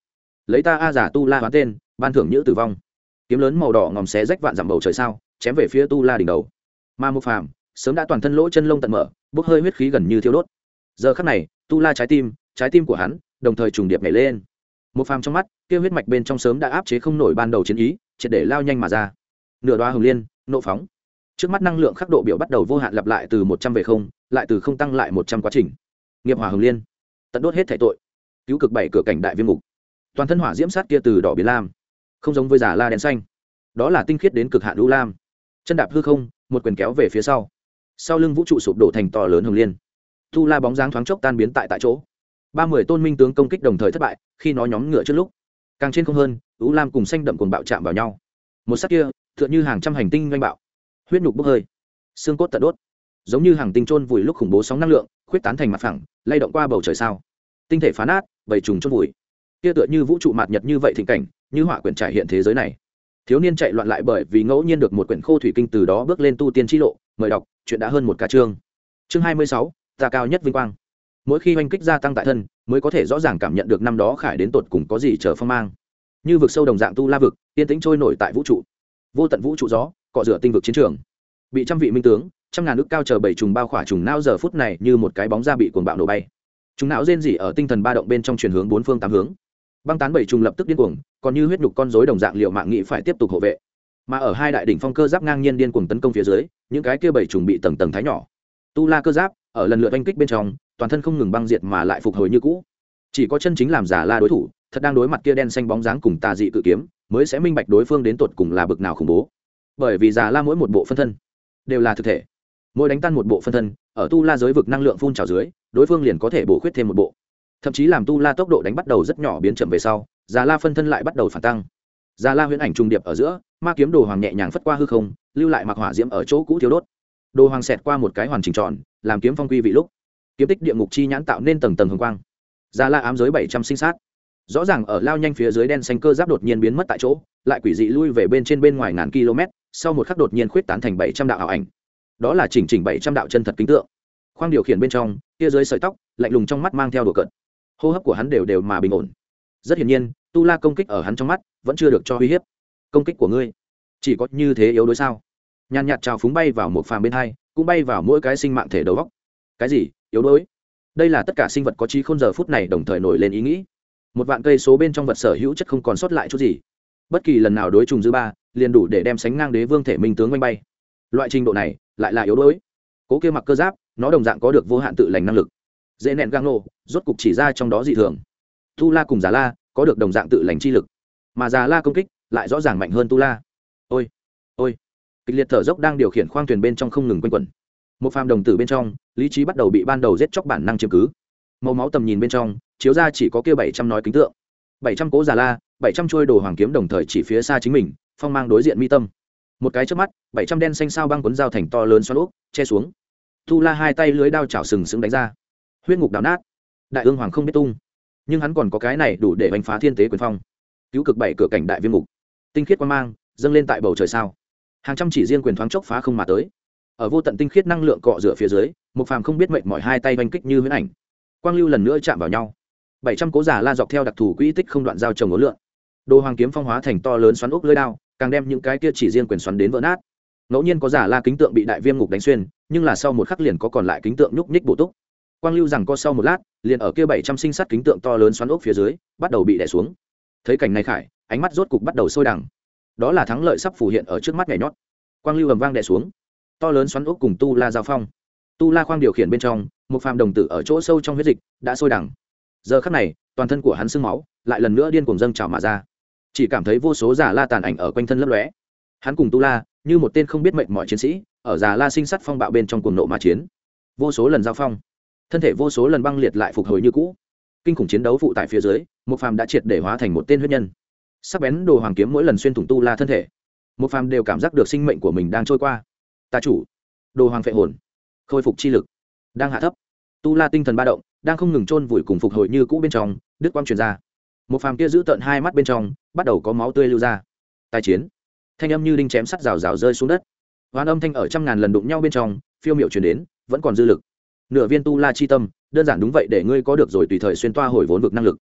Speaker 1: lấy ta a giả tu la hóa tên ban thưởng nhữ tử vong. Kiếm lớn màu đỏ ngòm xé rách vạn dặm bầu trời sao, chém về phía tu la đỉnh đầu. Mà Một Phàm sớm đã toàn thân lỗ chân lông tận mở, bốc hơi huyết khí gần như thiêu đốt. Giờ khắc này, tu la trái tim, trái tim của hắn đồng thời trùng điệp nhảy lên. Một Phàm trong mắt, kia huyết mạch bên trong sớm đã áp chế không nổi ban đầu chiến ý, triệt để lao nhanh mà ra. Nửa đoá hồng liên, nộ phóng. Trước mắt năng lượng khắc độ biểu bắt đầu vô hạn lặp lại từ một trăm về không, lại từ không tăng lại một trăm quá trình. Nghiệp hỏa hồng liên, tận đốt hết thảy tội. Cứu cực bảy cửa cảnh đại viêm ngục. Toàn thân hỏa diễm sát kia từ đỏ biến lam, không giống với giả la đen xanh, đó là tinh khiết đến cực hạn u lam. Chân đạp hư không, một quyền kéo về phía sau, sau lưng vũ trụ sụp đổ thành to lớn hồng liên. Tu la bóng dáng thoáng chốc tan biến tại tại chỗ. Ba mươi tôn minh tướng công kích đồng thời thất bại, khi nó nhóm ngựa trước lúc, càng trên không hơn, u lam cùng xanh đậm cuồng bạo chạm vào nhau. Một sát kia, tựa như hàng trăm hành tinh doanh bạo, huyết nhục bốc hơi, xương cốt tận đốt, giống như hàng tinh trôn vùi lúc khủng bố sóng năng lượng khuyết tán thành mặt phẳng, lay động qua bầu trời sao. Tinh thể phá nát, bầy trùng chôn vùi. Kia tựa như vũ trụ mạt nhật như vậy thịnh cảnh, như họa quyển trải hiện thế giới này. Thiếu niên chạy loạn lại bởi vì ngẫu nhiên được một quyển khô thủy kinh, từ đó bước lên tu tiên chi lộ. Mời đọc, chuyện đã hơn một cả chương. Chương hai mươi sáu, ta cao nhất vinh quang. Mỗi khi oanh kích gia tăng tại thân, mới có thể rõ ràng cảm nhận được năm đó khải đến tột cùng có gì chờ phong mang. Như vực sâu đồng dạng tu la vực, tiên tĩnh trôi nổi tại vũ trụ. Vô tận vũ trụ gió, cọ rửa tinh vực chiến trường. Bị trăm vị minh tướng, trăm ngàn ức cao chờ bảy trùng bao khỏa, trùng não giờ phút này như một cái bóng da bị cuồng bạo nổ bay. Trùng não rên rỉ ở tinh thần ba động bên trong, chuyển hướng bốn phương tám hướng. Băng tán bảy trùng lập tức điên cuồng, còn như huyết nhục con rối đồng dạng liệu mạng nghĩ phải tiếp tục hộ vệ. Mà ở hai đại đỉnh phong cơ giáp ngang nhiên điên cuồng tấn công phía dưới, những cái kia bảy trùng bị tầng tầng thái nhỏ. Tu la cơ giáp ở lần lượt oanh kích bên trong, toàn thân không ngừng băng diệt mà lại phục hồi như cũ. Chỉ có chân chính làm giả la đối thủ, thật đang đối mặt kia đen xanh bóng dáng cùng tà dị cự kiếm, mới sẽ minh bạch đối phương đến tột cùng là bực nào khủng bố. Bởi vì giả la mỗi một bộ phân thân đều là thực thể, mỗi đánh tan một bộ phân thân, ở tu la giới vực năng lượng phun trào dưới, đối phương liền có thể bổ khuyết thêm một bộ. Thậm chí làm tu la tốc độ đánh bắt đầu rất nhỏ biến chậm về sau, giả la phân thân lại bắt đầu phản tăng. Giả la huyễn ảnh trùng điệp ở giữa, ma kiếm đồ hoàng nhẹ nhàng phất qua hư không, lưu lại mặc hỏa diễm ở chỗ cũ thiếu đốt. Đồ hoàng xẹt qua một cái hoàn chỉnh tròn, làm kiếm phong quy vị lúc, kiếm tích địa ngục chi nhãn tạo nên tầng tầng hồng quang. Giả la ám giới bảy trăm sinh sát, rõ ràng ở lao nhanh phía dưới đen xanh cơ giáp đột nhiên biến mất tại chỗ, lại quỷ dị lui về bên trên bên ngoài ngàn km, sau một khắc đột nhiên khuyết tán thành bảy trăm đạo ảo ảnh. Đó là chỉnh chỉnh bảy trăm đạo chân thật kính tượng. Khoang điều khiển bên trong, kia dưới sợi tóc, lạnh lùng trong mắt mang theo đùa cợt. Hô hấp của hắn đều đều mà bình ổn. Rất hiển nhiên, tu la công kích ở hắn trong mắt vẫn chưa được cho uy hiếp. Công kích của ngươi chỉ có như thế yếu đối sao? Nhàn nhạt trào phúng bay vào một phàm bên hai, cũng bay vào mỗi cái sinh mạng thể đầu góc. Cái gì yếu đối? Đây là tất cả sinh vật có trí khôn giờ phút này đồng thời nổi lên ý nghĩ. Một vạn cây số bên trong vật sở hữu chất không còn sót lại chút gì. Bất kỳ lần nào đối trùng dư ba, liền đủ để đem sánh ngang đế vương thể minh tướng oanh bay. Loại trình độ này lại là yếu đối. Cố kia mặc cơ giáp, nó đồng dạng có được vô hạn tự lành năng lực. Dễ nẹn gang nổ, rốt cục chỉ ra trong đó dị thường. Tu la cùng giả la có được đồng dạng tự lành chi lực, mà giả la công kích lại rõ ràng mạnh hơn tu la. Ôi ôi, kịch liệt thở dốc đang điều khiển khoang thuyền bên trong không ngừng quanh quẩn. Một phàm đồng tử bên trong, lý trí bắt đầu bị ban đầu giết chóc bản năng chiếm cứ. Màu máu tầm nhìn bên trong, chiếu ra chỉ có kia bảy trăm nói kính tượng. bảy trăm cố giả la, bảy trăm chuôi đồ hoàng kiếm đồng thời chỉ phía xa chính mình, phong mang đối diện mi tâm. Một cái chớp mắt, bảy trăm đen xanh sao băng cuốn dao thành to lớn xoắn ốc, che xuống. Tu la hai tay lưới đao chảo sừng sững đánh ra, huyết ngục đào nát. Đại ương hoàng không biết tung, nhưng hắn còn có cái này đủ để đánh phá thiên tế quyền phong. Cứu cực bảy cửa cảnh đại viêm ngục, tinh khiết quang mang dâng lên tại bầu trời sao. Hàng trăm chỉ riêng quyền thoáng chốc phá không mà tới. Ở vô tận tinh khiết năng lượng cọ rửa phía dưới, một phàm không biết mệnh mỏi hai tay vanh kích như huyễn ảnh. Quang lưu lần nữa chạm vào nhau. bảy trăm cố giả la dọc theo đặc thù quỹ tích không đoạn giao chồng ngố lượn. Đồ hoàng kiếm phong hóa thành to lớn xoắn ốc lưỡi đao, càng đem những cái kia chỉ riêng quyền xoắn đến vỡ nát. Ngẫu nhiên có giả la kính tượng bị đại viêm ngục đánh xuyên, nhưng là sau một khắc liền có còn lại kính tượng nhúc nhích bổ túc. Quang lưu rằng co sau một lát, liền ở kia bảy trăm sinh sát kính tượng to lớn xoắn ốc phía dưới, bắt đầu bị đè xuống. Thấy cảnh này Khải, ánh mắt rốt cục bắt đầu sôi đằng. Đó là thắng lợi sắp phủ hiện ở trước mắt nhảy nhót. Quang lưu ầm vang đè xuống. To lớn xoắn ốc cùng tu la giao phong. Tu la khoang điều khiển bên trong, một phàm đồng tử ở chỗ sâu trong huyết dịch đã sôi đằng. Giờ khắc này, toàn thân của hắn sưng máu, lại lần nữa điên cuồng dâng trào mà ra. Chỉ cảm thấy vô số giả la tàn ảnh ở quanh thân lấp lóe. Hắn cùng tu la, như một tên không biết mệnh mọi chiến sĩ, ở giả la sinh sát phong bạo bên trong cuồng nộ mà chiến. Vô số lần giao phong, thân thể vô số lần băng liệt lại phục hồi như cũ. Kinh khủng chiến đấu phụ tại phía dưới, một phàm đã triệt để hóa thành một tên huyết nhân. Sắc bén đồ hoàng kiếm mỗi lần xuyên thủng tu la thân thể, một phàm đều cảm giác được sinh mệnh của mình đang trôi qua. Ta chủ, đồ hoàng phệ hồn, khôi phục chi lực đang hạ thấp. Tu la tinh thần ba động đang không ngừng chôn vùi cùng phục hồi như cũ bên trong, đứt quang truyền ra. Một phàm kia giữ tận hai mắt bên trong, bắt đầu có máu tươi lưu ra. Tài chiến, thanh âm như đinh chém sắt rào rào rơi xuống đất. Hoán âm thanh ở trăm ngàn lần đụng nhau bên trong, phiêu miệu truyền đến, vẫn còn dư lực. Nửa viên tu la chi tâm, đơn giản đúng vậy để ngươi có được rồi tùy thời xuyên toa hồi vốn vực năng lực.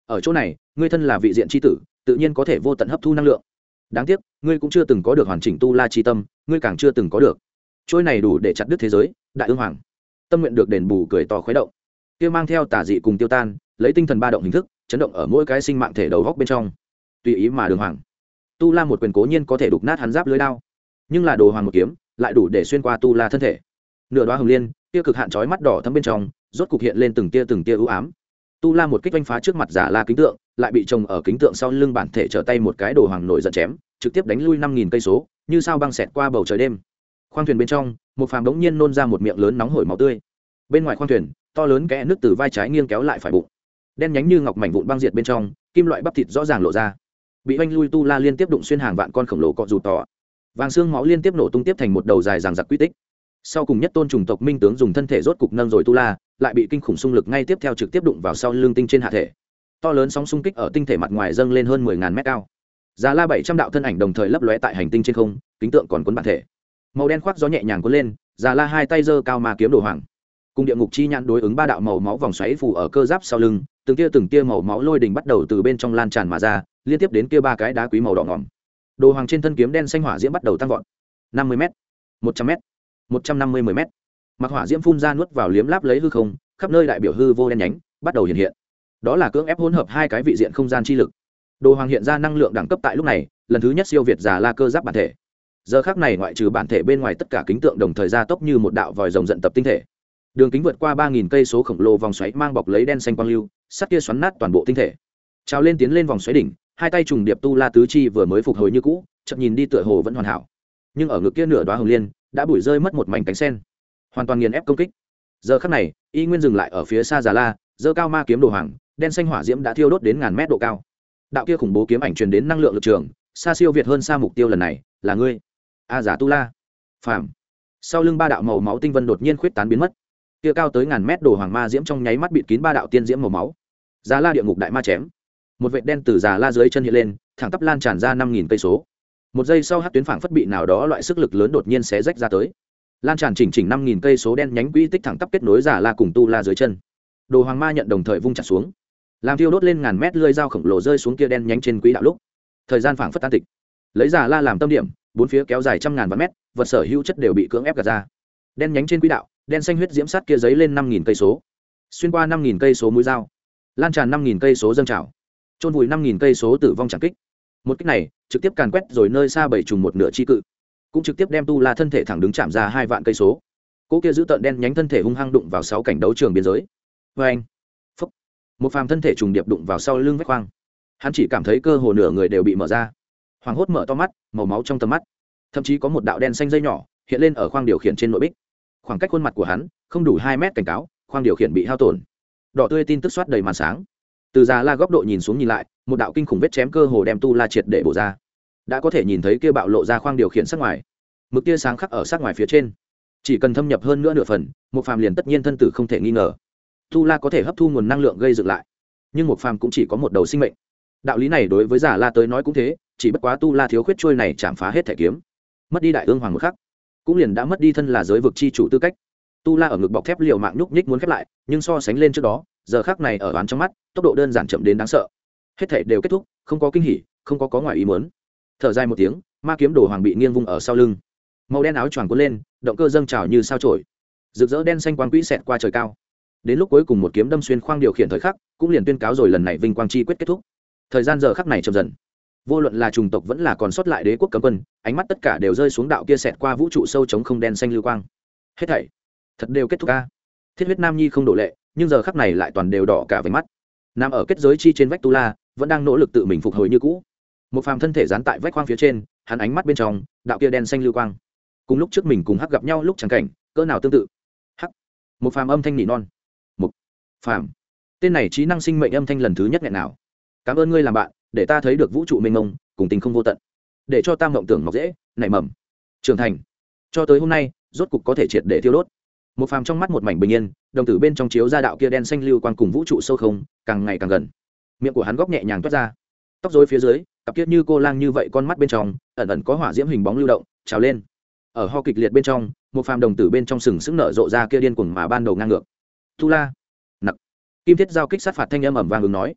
Speaker 1: ở chỗ này ngươi thân là vị diện tri tử tự nhiên có thể vô tận hấp thu năng lượng. Đáng tiếc ngươi cũng chưa từng có được hoàn chỉnh tu la chi tâm, ngươi càng chưa từng có được trôi này đủ để chặt đứt thế giới đại ương hoàng. Tâm nguyện được đền bù cười to khuấy động, kia mang theo tà dị cùng tiêu tan, lấy tinh thần ba động hình thức chấn động ở mỗi cái sinh mạng thể đầu góc bên trong. Tùy ý mà đường hoàng tu la một quyền cố nhiên có thể đục nát hắn giáp lưới đao, nhưng là đồ hoàng một kiếm lại đủ để xuyên qua tu la thân thể. Nửa đoá hồng liên kia cực hạn chói mắt đỏ thấm bên trong rốt cục hiện lên từng tia từng tia ưu ám. Tu la một kích oanh phá trước mặt giả la kính tượng, lại bị chồng ở kính tượng sau lưng bản thể trở tay một cái đồ hoàng nổi giận chém, trực tiếp đánh lui năm nghìn cây số, như sao băng xẹt qua bầu trời đêm. Khoang thuyền bên trong, một phàm đống nhiên nôn ra một miệng lớn nóng hổi máu tươi. Bên ngoài khoang thuyền, to lớn kẽ nước từ vai trái nghiêng kéo lại phải bụng, đen nhánh như ngọc mảnh vụn băng diệt bên trong, kim loại bắp thịt rõ ràng lộ ra. Bị oanh lui tu la liên tiếp đụng xuyên hàng vạn con khổng lồ cọ rụt tỏ, vàng xương máu liên tiếp nổ tung tiếp thành một đầu dài dằng dặc quy tích. Sau cùng nhất tôn trùng tộc minh tướng dùng thân thể rốt cục nâng rồi tu la, lại bị kinh khủng xung lực ngay tiếp theo trực tiếp đụng vào sau lưng tinh trên hạ thể. To lớn sóng xung kích ở tinh thể mặt ngoài dâng lên hơn mười ngàn mét cao. Già la bảy trăm đạo thân ảnh đồng thời lấp lóe tại hành tinh trên không, kính tượng còn cuốn bản thể. Màu đen khoác gió nhẹ nhàng cuốn lên, Già la hai tay giơ cao mà kiếm đồ hoàng. Cùng địa ngục chi nhãn đối ứng ba đạo màu máu vòng xoáy phủ ở cơ giáp sau lưng, từng tia từng tia màu máu lôi đình bắt đầu từ bên trong lan tràn mà ra, liên tiếp đến kia ba cái đá quý màu đỏ ngòm. Đồ hoàng trên thân kiếm đen xanh hỏa diễm bắt đầu tăng vọt. năm mươi mét, một trăm mét, một trăm năm mươi mười mét. Mặc hỏa diễm phun ra nuốt vào liếm láp lấy hư không, khắp nơi đại biểu hư vô đen nhánh bắt đầu hiện hiện. Đó là cưỡng ép hỗn hợp hai cái vị diện không gian chi lực. Đồ hoàng hiện ra năng lượng đẳng cấp tại lúc này lần thứ nhất siêu việt già la cơ giáp bản thể. Giờ khắc này ngoại trừ bản thể bên ngoài tất cả kính tượng đồng thời gia tốc như một đạo vòi rồng dẫn tập tinh thể. Đường kính vượt qua ba nghìn cây số khổng lồ vòng xoáy mang bọc lấy đen xanh quang lưu, sắt kia xoắn nát toàn bộ tinh thể. Trào lên tiến lên vòng xoáy đỉnh, hai tay trùng điệp tu la tứ chi vừa mới phục hồi như cũ, chợt nhìn đi tựa hồ vẫn hoàn hảo. Nhưng ở ngực kia nửa đóa hồng liên đã bụi rơi mất một mảnh cánh sen, hoàn toàn nghiền ép công kích. Giờ khắc này, y nguyên dừng lại ở phía xa già la, giơ cao ma kiếm đồ hoàng, đen xanh hỏa diễm đã thiêu đốt đến ngàn mét độ cao. Đạo kia khủng bố kiếm ảnh truyền đến năng lượng lực trường, xa siêu việt hơn xa mục tiêu lần này, là ngươi. A giả tu la. Phàm. Sau lưng ba đạo màu máu tinh vân đột nhiên khuyết tán biến mất. Kia cao tới ngàn mét đồ hoàng ma diễm trong nháy mắt bịt kín ba đạo tiên diễm màu máu. Già la địa ngục đại ma chém. Một vệt đen từ già la dưới chân hiện lên, thẳng tắp lan tràn ra năm nghìn cây số. Một giây sau hắc tuyến phảng phất bị nào đó loại sức lực lớn đột nhiên xé rách ra tới. Lan tràn chỉnh chỉnh năm nghìn cây số đen nhánh quỹ tích thẳng tắp kết nối già la cùng tu la dưới chân. Đồ hoàng ma nhận đồng thời vung chặt xuống, làm thiêu đốt lên ngàn mét lưỡi dao khổng lồ rơi xuống kia đen nhánh trên quỹ đạo lúc. Thời gian phảng phất tan tịch. Lấy già la làm tâm điểm, bốn phía kéo dài trăm ngàn vạn mét, vật sở hữu chất đều bị cưỡng ép gạt ra. Đen nhánh trên quỹ đạo, đen xanh huyết diễm sát kia giấy lên năm nghìn cây số, xuyên qua năm nghìn cây số mũi dao, lan tràn năm nghìn cây số dâng trào, trôn vùi năm nghìn cây số tử vong chẳng kích. Một kích này trực tiếp càn quét rồi nơi xa bảy trùng một nửa chi cự, cũng trực tiếp đem tu la thân thể thẳng đứng chạm ra hai vạn cây số. Cỗ kia giữ tợn đen nhánh thân thể hung hăng đụng vào sáu cảnh đấu trường biên giới. Vê anh, phúc, một phàm thân thể trùng điệp đụng vào sau lưng vách khoang. Hắn chỉ cảm thấy cơ hồ nửa người đều bị mở ra, hoàng hốt mở to mắt, màu máu trong tầm mắt, thậm chí có một đạo đen xanh dây nhỏ hiện lên ở khoang điều khiển trên nội bích. Khoảng cách khuôn mặt của hắn không đủ hai mét cảnh cáo, khoang điều khiển bị hao tổn. Đỏ tươi tin tức soát đầy màn sáng. Từ già la góc độ nhìn xuống nhìn lại, một đạo kinh khủng vết chém cơ hồ đem tu la triệt để bổ ra. Đã có thể nhìn thấy kia bạo lộ ra khoang điều khiển sát ngoài. Mực tia sáng khắc ở sát ngoài phía trên. Chỉ cần thâm nhập hơn nữa nửa phần, một phàm liền tất nhiên thân tử không thể nghi ngờ. Tu la có thể hấp thu nguồn năng lượng gây dựng lại, nhưng một phàm cũng chỉ có một đầu sinh mệnh. Đạo lý này đối với già la tới nói cũng thế, chỉ bất quá tu la thiếu khuyết trôi này chạm phá hết thể kiếm, mất đi đại ương hoàng một khắc, cũng liền đã mất đi thân là giới vực chi chủ tư cách. Tu la ở ngực bọc thép liều mạng nhúc nhích muốn khép lại, nhưng so sánh lên trước đó, giờ khắc này ở đoán trong mắt, tốc độ đơn giản chậm đến đáng sợ. Hết thể đều kết thúc, không có kinh hỉ, không có có ngoài ý muốn. Thở dài một tiếng, ma kiếm đồ hoàng bị nghiêng vung ở sau lưng, màu đen áo choàng cuốn lên, động cơ dâng trào như sao chổi, rực rỡ đen xanh quang quỹ xẹt qua trời cao. Đến lúc cuối cùng một kiếm đâm xuyên khoang điều khiển thời khắc, cũng liền tuyên cáo rồi lần này vinh quang chi quyết kết thúc. Thời gian giờ khắc này chậm dần, vô luận là trùng tộc vẫn là còn sót lại đế quốc cấm quân, ánh mắt tất cả đều rơi xuống đạo kia xẹt qua vũ trụ sâu chống không đen xanh lưu quang. Hết thảy thật đều kết thúc a. Thiết huyết nam nhi không đổ lệ, nhưng giờ khắc này lại toàn đều đỏ cả váy mắt. Nằm ở kết giới chi trên vách tu la, vẫn đang nỗ lực tự mình phục hồi như cũ. Một phàm thân thể dán tại vách khoang phía trên, hắn ánh mắt bên trong, đạo kia đen xanh lưu quang. Cùng lúc trước mình cùng hắc gặp nhau lúc chẳng cảnh, cỡ nào tương tự. Hắc. Một phàm âm thanh nỉ non. Một phàm. Tên này trí năng sinh mệnh âm thanh lần thứ nhất nghẹn nào. Cảm ơn ngươi làm bạn, để ta thấy được vũ trụ mênh mông, cùng tình không vô tận. Để cho ta mộng tưởng mọc dễ, nảy mầm, trưởng thành. Cho tới hôm nay, rốt cục có thể triệt để thiêu đốt. Một phàm trong mắt một mảnh bình yên, đồng tử bên trong chiếu ra đạo kia đen xanh lưu quang cùng vũ trụ sâu không, càng ngày càng gần. Miệng của hắn góc nhẹ nhàng toát ra, tóc rối phía dưới, cặp kiết như cô lang như vậy con mắt bên trong, ẩn ẩn có hỏa diễm hình bóng lưu động, trào lên. Ở ho kịch liệt bên trong, một phàm đồng tử bên trong sừng sững nở rộ ra kia điên cuồng mà ban đầu ngang ngược. Tu la, nặc, kim thiết giao kích sát phạt thanh âm ầm vang ứng nói,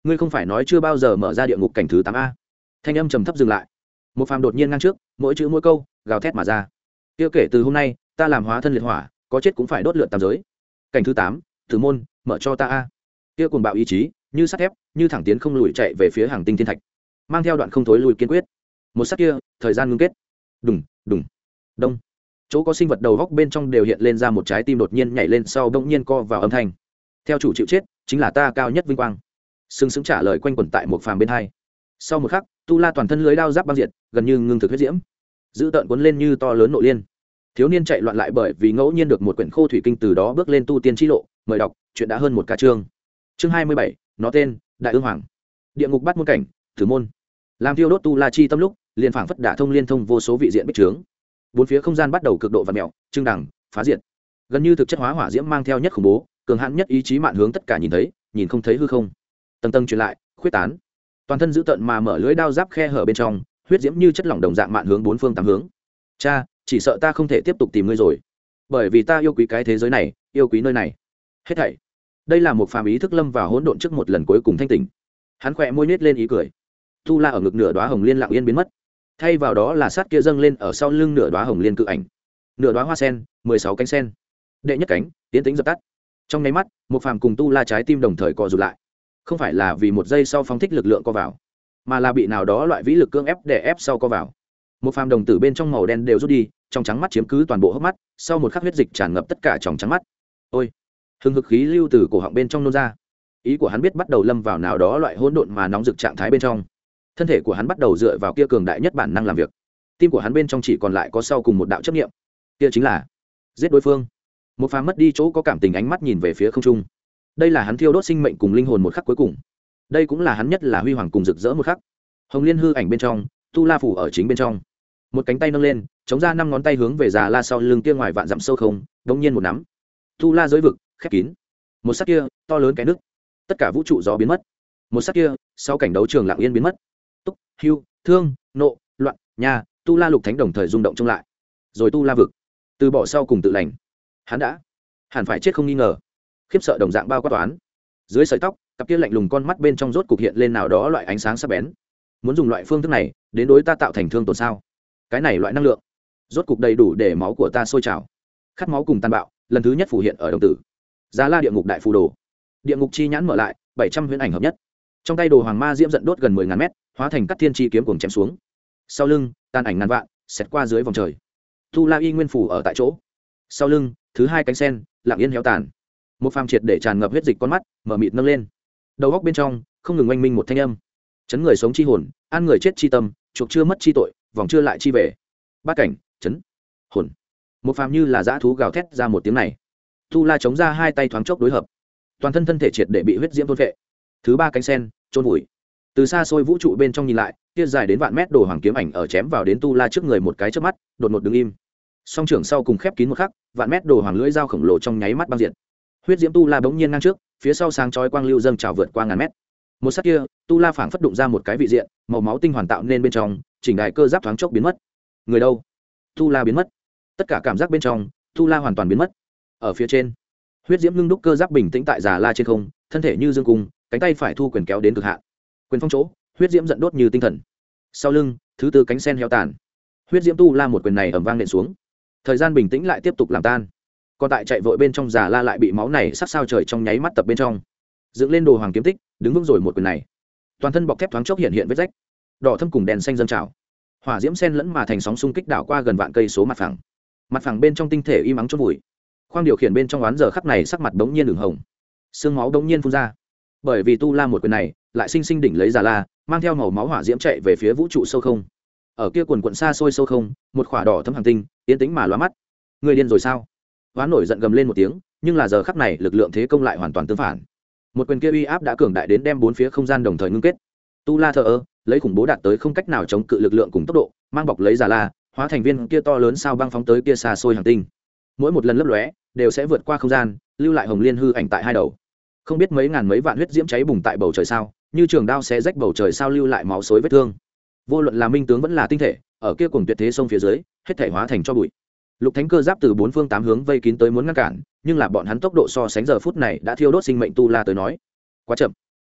Speaker 1: ngươi không phải nói chưa bao giờ mở ra địa ngục cảnh thứ tám a? Thanh âm trầm thấp dừng lại. Một phàm đột nhiên ngang trước, mỗi chữ mỗi câu gào thét mà ra. Kia kể từ hôm nay, ta làm hóa thân liệt hỏa, có chết cũng phải đốt lượt tam giới. Cảnh thứ tám, Tử môn, mở cho ta a. Kia cuồng bạo ý chí, như sắt thép, như thẳng tiến không lùi chạy về phía hàng tinh thiên thạch, mang theo đoạn không thối lùi kiên quyết. Một sát kia, thời gian ngưng kết. Đùng, đùng, đông. Chỗ có sinh vật đầu góc bên trong đều hiện lên ra một trái tim đột nhiên nhảy lên sau bỗng nhiên co vào âm thanh. Theo chủ chịu chết, chính là ta cao nhất vinh quang. Sừng sững trả lời quanh quẩn tại một phàm bên hai. Sau một khắc, tu la toàn thân lưới đao giáp băng diệt, gần như ngưng thực huyết diễm, giữ tợn cuốn lên như to lớn nội liên. Thiếu niên chạy loạn lại bởi vì ngẫu nhiên được một quyển khô thủy kinh từ đó bước lên tu tiên chi lộ. Mời đọc, chuyện đã hơn một ca chương. Chương hai mươi bảy, nó tên Đại Ương Hoàng. Địa ngục bắt môn cảnh, Tử môn. Làm thiêu đốt tu la chi tâm lúc, liền phảng phất đả thông liên thông vô số vị diện bích trướng. Bốn phía không gian bắt đầu cực độ vặn mèo, trưng đẳng, phá diệt. Gần như thực chất hóa hỏa diễm mang theo nhất khủng bố, cường hãn nhất ý chí mạn hướng tất cả nhìn thấy, nhìn không thấy hư không. Tầng tầng truyền lại, khuyết tán. Toàn thân giữ tận mà mở lưới đao giáp khe hở bên trong, huyết diễm như chất lỏng đồng dạng mạn hướng bốn phương tám hướng. Cha, chỉ sợ ta không thể tiếp tục tìm ngươi rồi, bởi vì ta yêu quý cái thế giới này, yêu quý nơi này. Hết thảy. Đây là một phàm ý thức lâm vào hỗn độn trước một lần cuối cùng thanh tỉnh. Hắn khỏe môi nhếch lên ý cười. Tu la ở ngực nửa đóa hồng liên lặng yên biến mất, thay vào đó là sát kia dâng lên ở sau lưng nửa đóa hồng liên cự ảnh. Nửa đóa hoa sen, mười sáu cánh sen. Đệ nhất cánh, tiến tĩnh dập tắt. Trong nháy mắt, một phàm cùng tu la trái tim đồng thời co rụt lại. Không phải là vì một giây sau phóng thích lực lượng co vào, mà là bị nào đó loại vĩ lực cưỡng ép để ép sau co vào. Một phàm đồng tử bên trong màu đen đều rút đi, trong trắng mắt chiếm cứ toàn bộ hốc mắt, sau một khắc huyết dịch tràn ngập tất cả trong trắng mắt. Ôi, hừng hực khí lưu từ cổ họng bên trong nôn ra. Ý của hắn biết bắt đầu lâm vào nào đó loại hỗn độn mà nóng rực trạng thái bên trong. Thân thể của hắn bắt đầu dựa vào kia cường đại nhất bản năng làm việc. Tim của hắn bên trong chỉ còn lại có sau cùng một đạo chấp niệm, kia chính là giết đối phương. Một phàm mất đi chỗ có cảm tình ánh mắt nhìn về phía không trung. Đây là hắn thiêu đốt sinh mệnh cùng linh hồn một khắc cuối cùng. Đây cũng là hắn nhất là huy hoàng cùng rực rỡ một khắc. Hồng liên hư ảnh bên trong, tu la phủ ở chính bên trong. Một cánh tay nâng lên, chống ra năm ngón tay hướng về già la sau lưng kia ngoài vạn dặm sâu không, đống nhiên một nắm. Tu la giới vực khép kín. Một sát kia, to lớn cái nước. Tất cả vũ trụ gió biến mất. Một sát kia, sau cảnh đấu trường lặng yên biến mất. Túc, hưu, thương, nộ, loạn, nhà, tu la lục thánh đồng thời rung động trông lại. Rồi tu la vực, từ bỏ sau cùng tự lành. Hắn đã, hẳn phải chết không nghi ngờ. Khiếp sợ đồng dạng bao quát toán. Dưới sợi tóc, cặp kia lạnh lùng con mắt bên trong rốt cục hiện lên nào đó loại ánh sáng sắc bén. Muốn dùng loại phương thức này đến đối ta tạo thành thương tổn sao? Cái này loại năng lượng, rốt cục đầy đủ để máu của ta sôi trào. Khát máu cùng tàn bạo, lần thứ nhất phủ hiện ở đồng tử. Giá La địa ngục đại phù đồ. Địa ngục chi nhãn mở lại, bảy trăm huyễn ảnh hợp nhất. Trong tay đồ hoàng ma diễm giận đốt gần mười ngàn mét, hóa thành cắt thiên chi kiếm cuồng chém xuống. Sau lưng, tàn ảnh ngàn vạn, xẹt qua dưới vòng trời. Tu La y nguyên phủ ở tại chỗ. Sau lưng, thứ hai cánh sen, lặng yên héo tàn. Một phàm triệt để tràn ngập huyết dịch con mắt, mở mịt nâng lên. Đầu góc bên trong không ngừng oanh minh một thanh âm. Chấn người sống chi hồn, an người chết chi tâm, chuộc chưa mất chi tội, vòng chưa lại chi về. Bát cảnh, chấn, hồn. Một phàm như là dã thú gào thét ra một tiếng này. Tu La chống ra hai tay thoáng chốc đối hợp, toàn thân thân thể triệt để bị huyết diễm thôn phệ. Thứ ba cánh sen, chôn vùi. Từ xa xôi vũ trụ bên trong nhìn lại, kia dài đến vạn mét đồ hoàng kiếm ảnh ở chém vào đến Tu La trước người một cái chớp mắt, đột ngột đứng im. Song trưởng sau cùng khép kín một khắc, vạn mét đồ hoàng lưỡi dao khổng lồ trong nháy mắt băng diệt. Huyết diễm Tu La bỗng nhiên ngang trước, phía sau sáng chói quang lưu dâng trào vượt qua ngàn mét. Một sát kia, Tu La phảng phất đụng ra một cái vị diện, màu máu tinh hoàn tạo nên bên trong, chỉnh đại cơ giáp thoáng chốc biến mất. Người đâu? Tu La biến mất. Tất cả cảm giác bên trong, Tu La hoàn toàn biến mất. Ở phía trên, huyết diễm ngưng đúc cơ giáp bình tĩnh tại già la trên không, thân thể như dương cung, cánh tay phải thu quyền kéo đến cực hạn. Quyền phong chỗ, huyết diễm giận đốt như tinh thần. Sau lưng, thứ tư cánh sen heo tàn. Huyết diễm Tu La một quyền này ầm vang nện xuống. Thời gian bình tĩnh lại tiếp tục làm tan. Còn tại chạy vội bên trong già la lại bị máu này sắc sao trời trong nháy mắt tập bên trong. Dựng lên đồ hoàng kiếm tích, đứng vững rồi một quyền này. Toàn thân bọc thép thoáng chốc hiện hiện vết rách. Đỏ thâm cùng đèn xanh dâng trào. Hỏa diễm sen lẫn mà thành sóng xung kích đảo qua gần vạn cây số mặt phẳng. Mặt phẳng bên trong tinh thể im ắng chôn vùi. Khoang điều khiển bên trong oán giờ khắc này sắc mặt bỗng nhiên ửng hồng. Xương máu bỗng nhiên phun ra. Bởi vì Tu La một quyền này, lại sinh sinh đỉnh lấy già la, mang theo màu máu hỏa diễm chạy về phía vũ trụ sâu không. Ở kia quần quần xa xôi sâu không, một khỏa đỏ thâm hành tinh, yên tĩnh mà lóa mắt. Người điên rồi sao? Hoán nổi giận gầm lên một tiếng, nhưng là giờ khắc này lực lượng thế công lại hoàn toàn tương phản. Một quyền kia uy áp đã cường đại đến đem bốn phía không gian đồng thời ngưng kết. Tu La thờ ơ, lấy khủng bố đạt tới không cách nào chống cự lực lượng cùng tốc độ, mang bọc lấy già la, hóa thành viên kia to lớn sao băng phóng tới kia xa xôi hành tinh. Mỗi một lần lấp lóe, đều sẽ vượt qua không gian, lưu lại hồng liên hư ảnh tại hai đầu. Không biết mấy ngàn mấy vạn huyết diễm cháy bùng tại bầu trời sao, như trường đao xé rách bầu trời sao lưu lại máu xối vết thương. Vô luận là minh tướng vẫn là tinh thể, ở kia cùng tuyệt thế sông phía dưới, hết thể hóa thành cho bụi. Lục thánh cơ giáp từ bốn phương tám hướng vây kín tới muốn ngăn cản, nhưng là bọn hắn tốc độ so sánh giờ phút này đã thiêu đốt sinh mệnh Tu La tới nói quá chậm.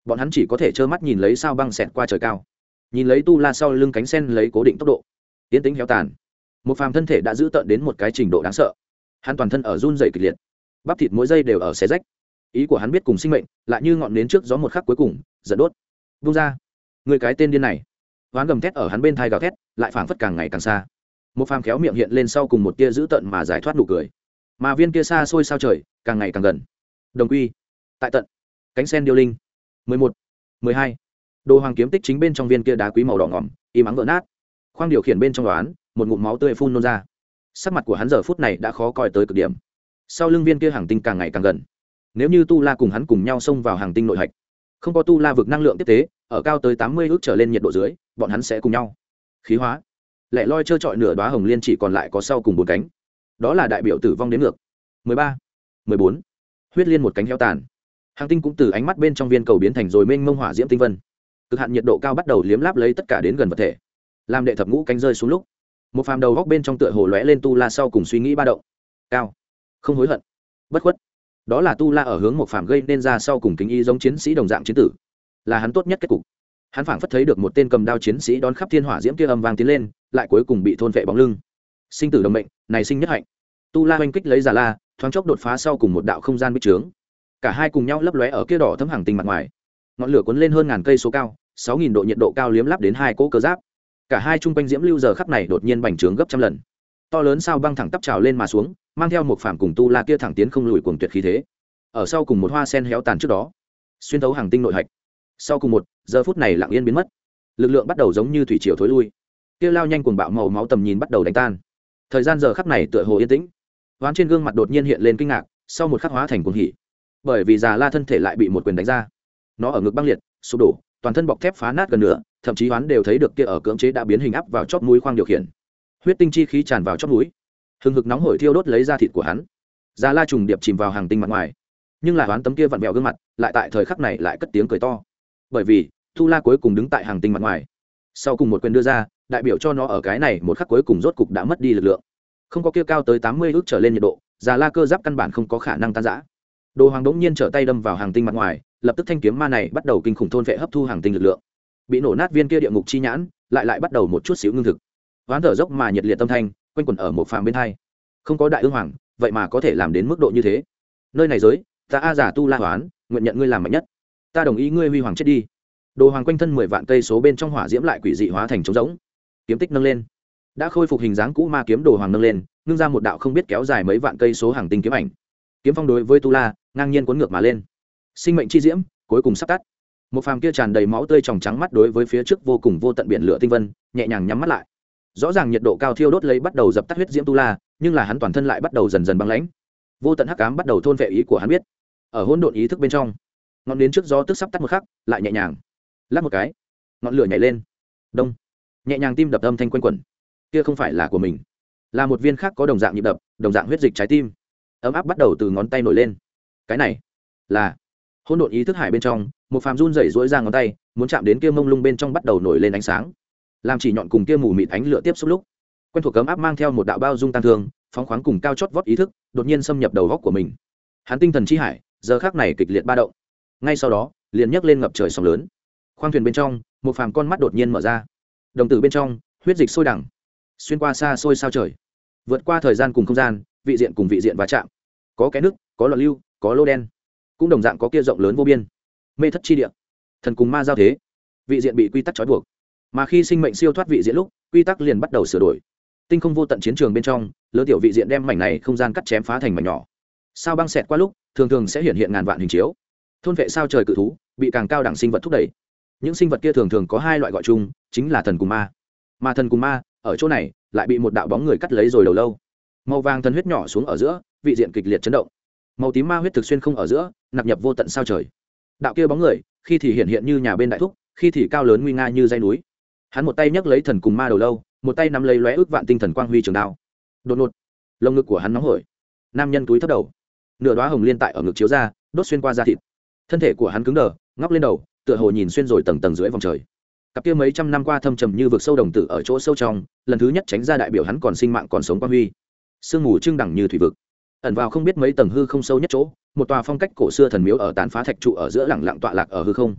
Speaker 1: bọn hắn chỉ có thể trơ mắt nhìn lấy sao băng xẹt qua trời cao, nhìn lấy tu la sau lưng cánh sen lấy cố định tốc độ tiến tính héo tàn. Một phàm thân thể đã giữ tợn đến một cái trình độ đáng sợ, hắn toàn thân ở run dày kịch liệt, bắp thịt mỗi giây đều ở xé rách. Ý của hắn biết cùng sinh mệnh lại như ngọn nến trước gió một khắc cuối cùng giận đốt. Vung ra, người cái tên điên này! Hoán gầm thét ở hắn bên thai gào thét, lại phảng phất càng ngày càng xa. Một phàm khéo miệng hiện lên sau cùng một tia dữ tợn mà giải thoát nụ cười, mà viên kia xa xôi sao trời càng ngày càng gần. Đồng quy tại tận, cánh sen điêu linh. mười một, mười hai. Đồ hoàng kiếm tích chính bên trong viên kia đá quý màu đỏ ngỏm im ắng vỡ nát. Khoang điều khiển bên trong đoán một ngụm máu tươi phun nôn ra. Sắc mặt của hắn giờ phút này đã khó coi tới cực điểm. Sau lưng viên kia hàng tinh càng ngày càng gần. Nếu như tu la cùng hắn cùng nhau xông vào hàng tinh nội hạch, không có tu la vực năng lượng tiếp tế ở cao tới tám mươi ước trở lên nhiệt độ dưới, bọn hắn sẽ cùng nhau khí hóa. Lẻ loi trơ trọi nửa đóa hồng liên chỉ còn lại có sau cùng bốn cánh, đó là đại biểu tử vong đến ngược. mười ba, mười bốn. Huyết liên một cánh heo tàn. Hàng tinh cũng từ ánh mắt bên trong viên cầu biến thành rồi mênh mông hỏa diễm tinh vân. Cực hạn nhiệt độ cao bắt đầu liếm láp lấy tất cả đến gần vật thể, làm đệ thập ngũ cánh rơi xuống lúc, một phàm đầu góc bên trong tựa hồ lóe lên tu la sau cùng suy nghĩ ba động. Cao, không hối hận, bất khuất. Đó là tu la ở hướng một phàm gây nên ra sau cùng kính y giống chiến sĩ đồng dạng chiến tử, là hắn tốt nhất kết cục. Hắn phảng phất thấy được một tên cầm đao chiến sĩ đón khắp thiên hỏa diễm kia âm vang tiến lên, lại cuối cùng bị thôn vệ bóng lưng. Sinh tử đồng mệnh, này sinh nhất hạnh. Tu la oanh kích lấy Già La, thoáng chốc đột phá sau cùng một đạo không gian bích trướng. Cả hai cùng nhau lấp lóe ở kia đỏ thấm hàng tinh mặt ngoài. Ngọn lửa cuốn lên hơn ngàn cây số cao, sáu nghìn độ nhiệt độ cao liếm láp đến hai cỗ cơ giáp. Cả hai trung quanh diễm lưu giờ khắc này đột nhiên bành trướng gấp trăm lần. To lớn sao băng thẳng tắp trào lên mà xuống, mang theo một phàm cùng tu la kia thẳng tiến không lùi cuồng tuyệt khí thế. Ở sau cùng một hoa sen héo tàn trước đó, xuyên thấu hàng tinh nội hạch. Sau cùng một giờ phút này lặng yên biến mất, lực lượng bắt đầu giống như thủy triều thối lui. Kia lao nhanh cuồng bạo màu máu tầm nhìn bắt đầu đánh tan. Thời gian giờ khắc này tựa hồ yên tĩnh. Hoán trên gương mặt đột nhiên hiện lên kinh ngạc, sau một khắc hóa thành cuồng hỉ. Bởi vì Già La thân thể lại bị một quyền đánh ra, nó ở ngực băng liệt, sụp đổ, toàn thân bọc thép phá nát gần nửa, thậm chí Hoán đều thấy được kia ở cưỡng chế đã biến hình áp vào chóp mũi khoang điều khiển. Huyết tinh chi khí tràn vào chóp mũi, hừng hực nóng hổi thiêu đốt lấy da thịt của hắn. Già La trùng điệp chìm vào hàng tinh mặt ngoài, nhưng là Hoán tấm kia vặn vẹo gương mặt, lại tại thời khắc này lại cất tiếng cười to. Bởi vì Tu La cuối cùng đứng tại hàng tinh mặt ngoài, sau cùng một quyền đưa ra, đại biểu cho nó ở cái này một khắc cuối cùng rốt cục đã mất đi lực lượng. Không có kia cao tới tám mươi ước trở lên nhiệt độ, Già La cơ giáp căn bản không có khả năng tan rã. Đồ Hoàng đống nhiên trở tay đâm vào hàng tinh mặt ngoài, lập tức thanh kiếm ma này bắt đầu kinh khủng thôn vệ hấp thu hàng tinh lực lượng. Bị nổ nát viên kia địa ngục chi nhãn, lại lại bắt đầu một chút xíu ngưng thực. Hoán thở dốc mà nhiệt liệt tâm thanh, quanh quẩn ở một phàm bên hai. Không có đại ương hoàng, vậy mà có thể làm đến mức độ như thế. Nơi này giới, ta a giả Tu La Hoán, nguyện nhận ngươi làm mạnh nhất. Ta đồng ý ngươi huy hoàng chết đi. Đồ Hoàng quanh thân mười vạn cây số bên trong hỏa diễm lại quỷ dị hóa thành trống rỗng. Kiếm tích nâng lên, đã khôi phục hình dáng cũ ma kiếm Đồ Hoàng nâng lên, ngưng ra một đạo không biết kéo dài mấy vạn cây số hàng tinh kiếm ảnh. Kiếm phong đối với Tu La ngang nhiên cuốn ngược mà lên. Sinh mệnh chi diễm cuối cùng sắp tắt. Một phàm kia tràn đầy máu tươi tròng trắng mắt đối với phía trước vô cùng vô tận biển lửa tinh vân, nhẹ nhàng nhắm mắt lại. Rõ ràng nhiệt độ cao thiêu đốt lấy bắt đầu dập tắt huyết diễm Tu La, nhưng là hắn toàn thân lại bắt đầu dần dần băng lãnh. Vô tận hắc ám bắt đầu thôn vệ ý của hắn biết. Ở hỗn độn ý thức bên trong, ngọn nến trước gió tức sắp tắt một khắc, lại nhẹ nhàng lắc một cái, ngọn lửa nhảy lên. Đông, nhẹ nhàng tim đập âm thanh quanh quẩn. Kia không phải là của mình, là một viên khác có đồng dạng nhịp đập, đồng dạng huyết dịch trái tim. Ấm áp bắt đầu từ ngón tay nổi lên. Cái này là hỗn độn ý thức hải bên trong, một phàm run rẩy rỗi ra ngón tay, muốn chạm đến kia mông lung bên trong bắt đầu nổi lên ánh sáng, làm chỉ nhọn cùng kia mù mịt ánh lửa tiếp xúc lúc, quen thuộc cấm áp mang theo một đạo bao dung tăng thương, phóng khoáng cùng cao chót vót ý thức, đột nhiên xâm nhập đầu góc của mình. Hắn tinh thần chi hải giờ khắc này kịch liệt ba động. Ngay sau đó, liền nhấc lên ngập trời sóng lớn. Khoang thuyền bên trong, một phàm con mắt đột nhiên mở ra. Đồng tử bên trong, huyết dịch sôi đẳng, xuyên qua xa xôi sao trời, vượt qua thời gian cùng không gian, vị diện cùng vị diện va chạm. Có cái nước, có loạn lưu, có lô đen, cũng đồng dạng có kia rộng lớn vô biên. Mê thất chi địa, thần cùng ma giao thế, vị diện bị quy tắc trói buộc. Mà khi sinh mệnh siêu thoát vị diện lúc, quy tắc liền bắt đầu sửa đổi. Tinh không vô tận chiến trường bên trong, lớn tiểu vị diện đem mảnh này không gian cắt chém phá thành mảnh nhỏ. Sao băng xẹt qua lúc, thường thường sẽ hiện hiện ngàn vạn hình chiếu. Thôn vệ sao trời cự thú, bị càng cao đẳng sinh vật thúc đẩy. Những sinh vật kia thường thường có hai loại gọi chung, chính là thần cùng ma. Mà thần cùng ma, ở chỗ này, lại bị một đạo bóng người cắt lấy rồi đầu lâu. Màu vàng thần huyết nhỏ xuống ở giữa, vị diện kịch liệt chấn động. Màu tím ma huyết thực xuyên không ở giữa, nạp nhập vô tận sao trời. Đạo kia bóng người, khi thì hiện hiện như nhà bên đại thúc, khi thì cao lớn nguy nga như dãy núi. Hắn một tay nhấc lấy thần cùng ma đầu lâu, một tay nắm lấy lóe ước vạn tinh thần quang huy trường đao. Đột ngột, lồng ngực của hắn nóng hổi. Nam nhân túi thấp đầu, nửa đóa hồng liên tại ở ngực chiếu ra, đốt xuyên qua da thịt. Thân thể của hắn cứng đờ, ngóc lên đầu, tựa hồ nhìn xuyên rồi tầng tầng dưới vòng trời. Cặp kia mấy trăm năm qua thâm trầm như vực sâu đồng tử ở chỗ sâu trong, lần thứ nhất tránh ra đại biểu hắn còn sinh mạng còn sống quang huy. Sương mù trưng đẳng như thủy vực, ẩn vào không biết mấy tầng hư không sâu nhất chỗ, một tòa phong cách cổ xưa thần miếu ở tàn phá thạch trụ ở giữa lẳng lặng tọa lạc ở hư không.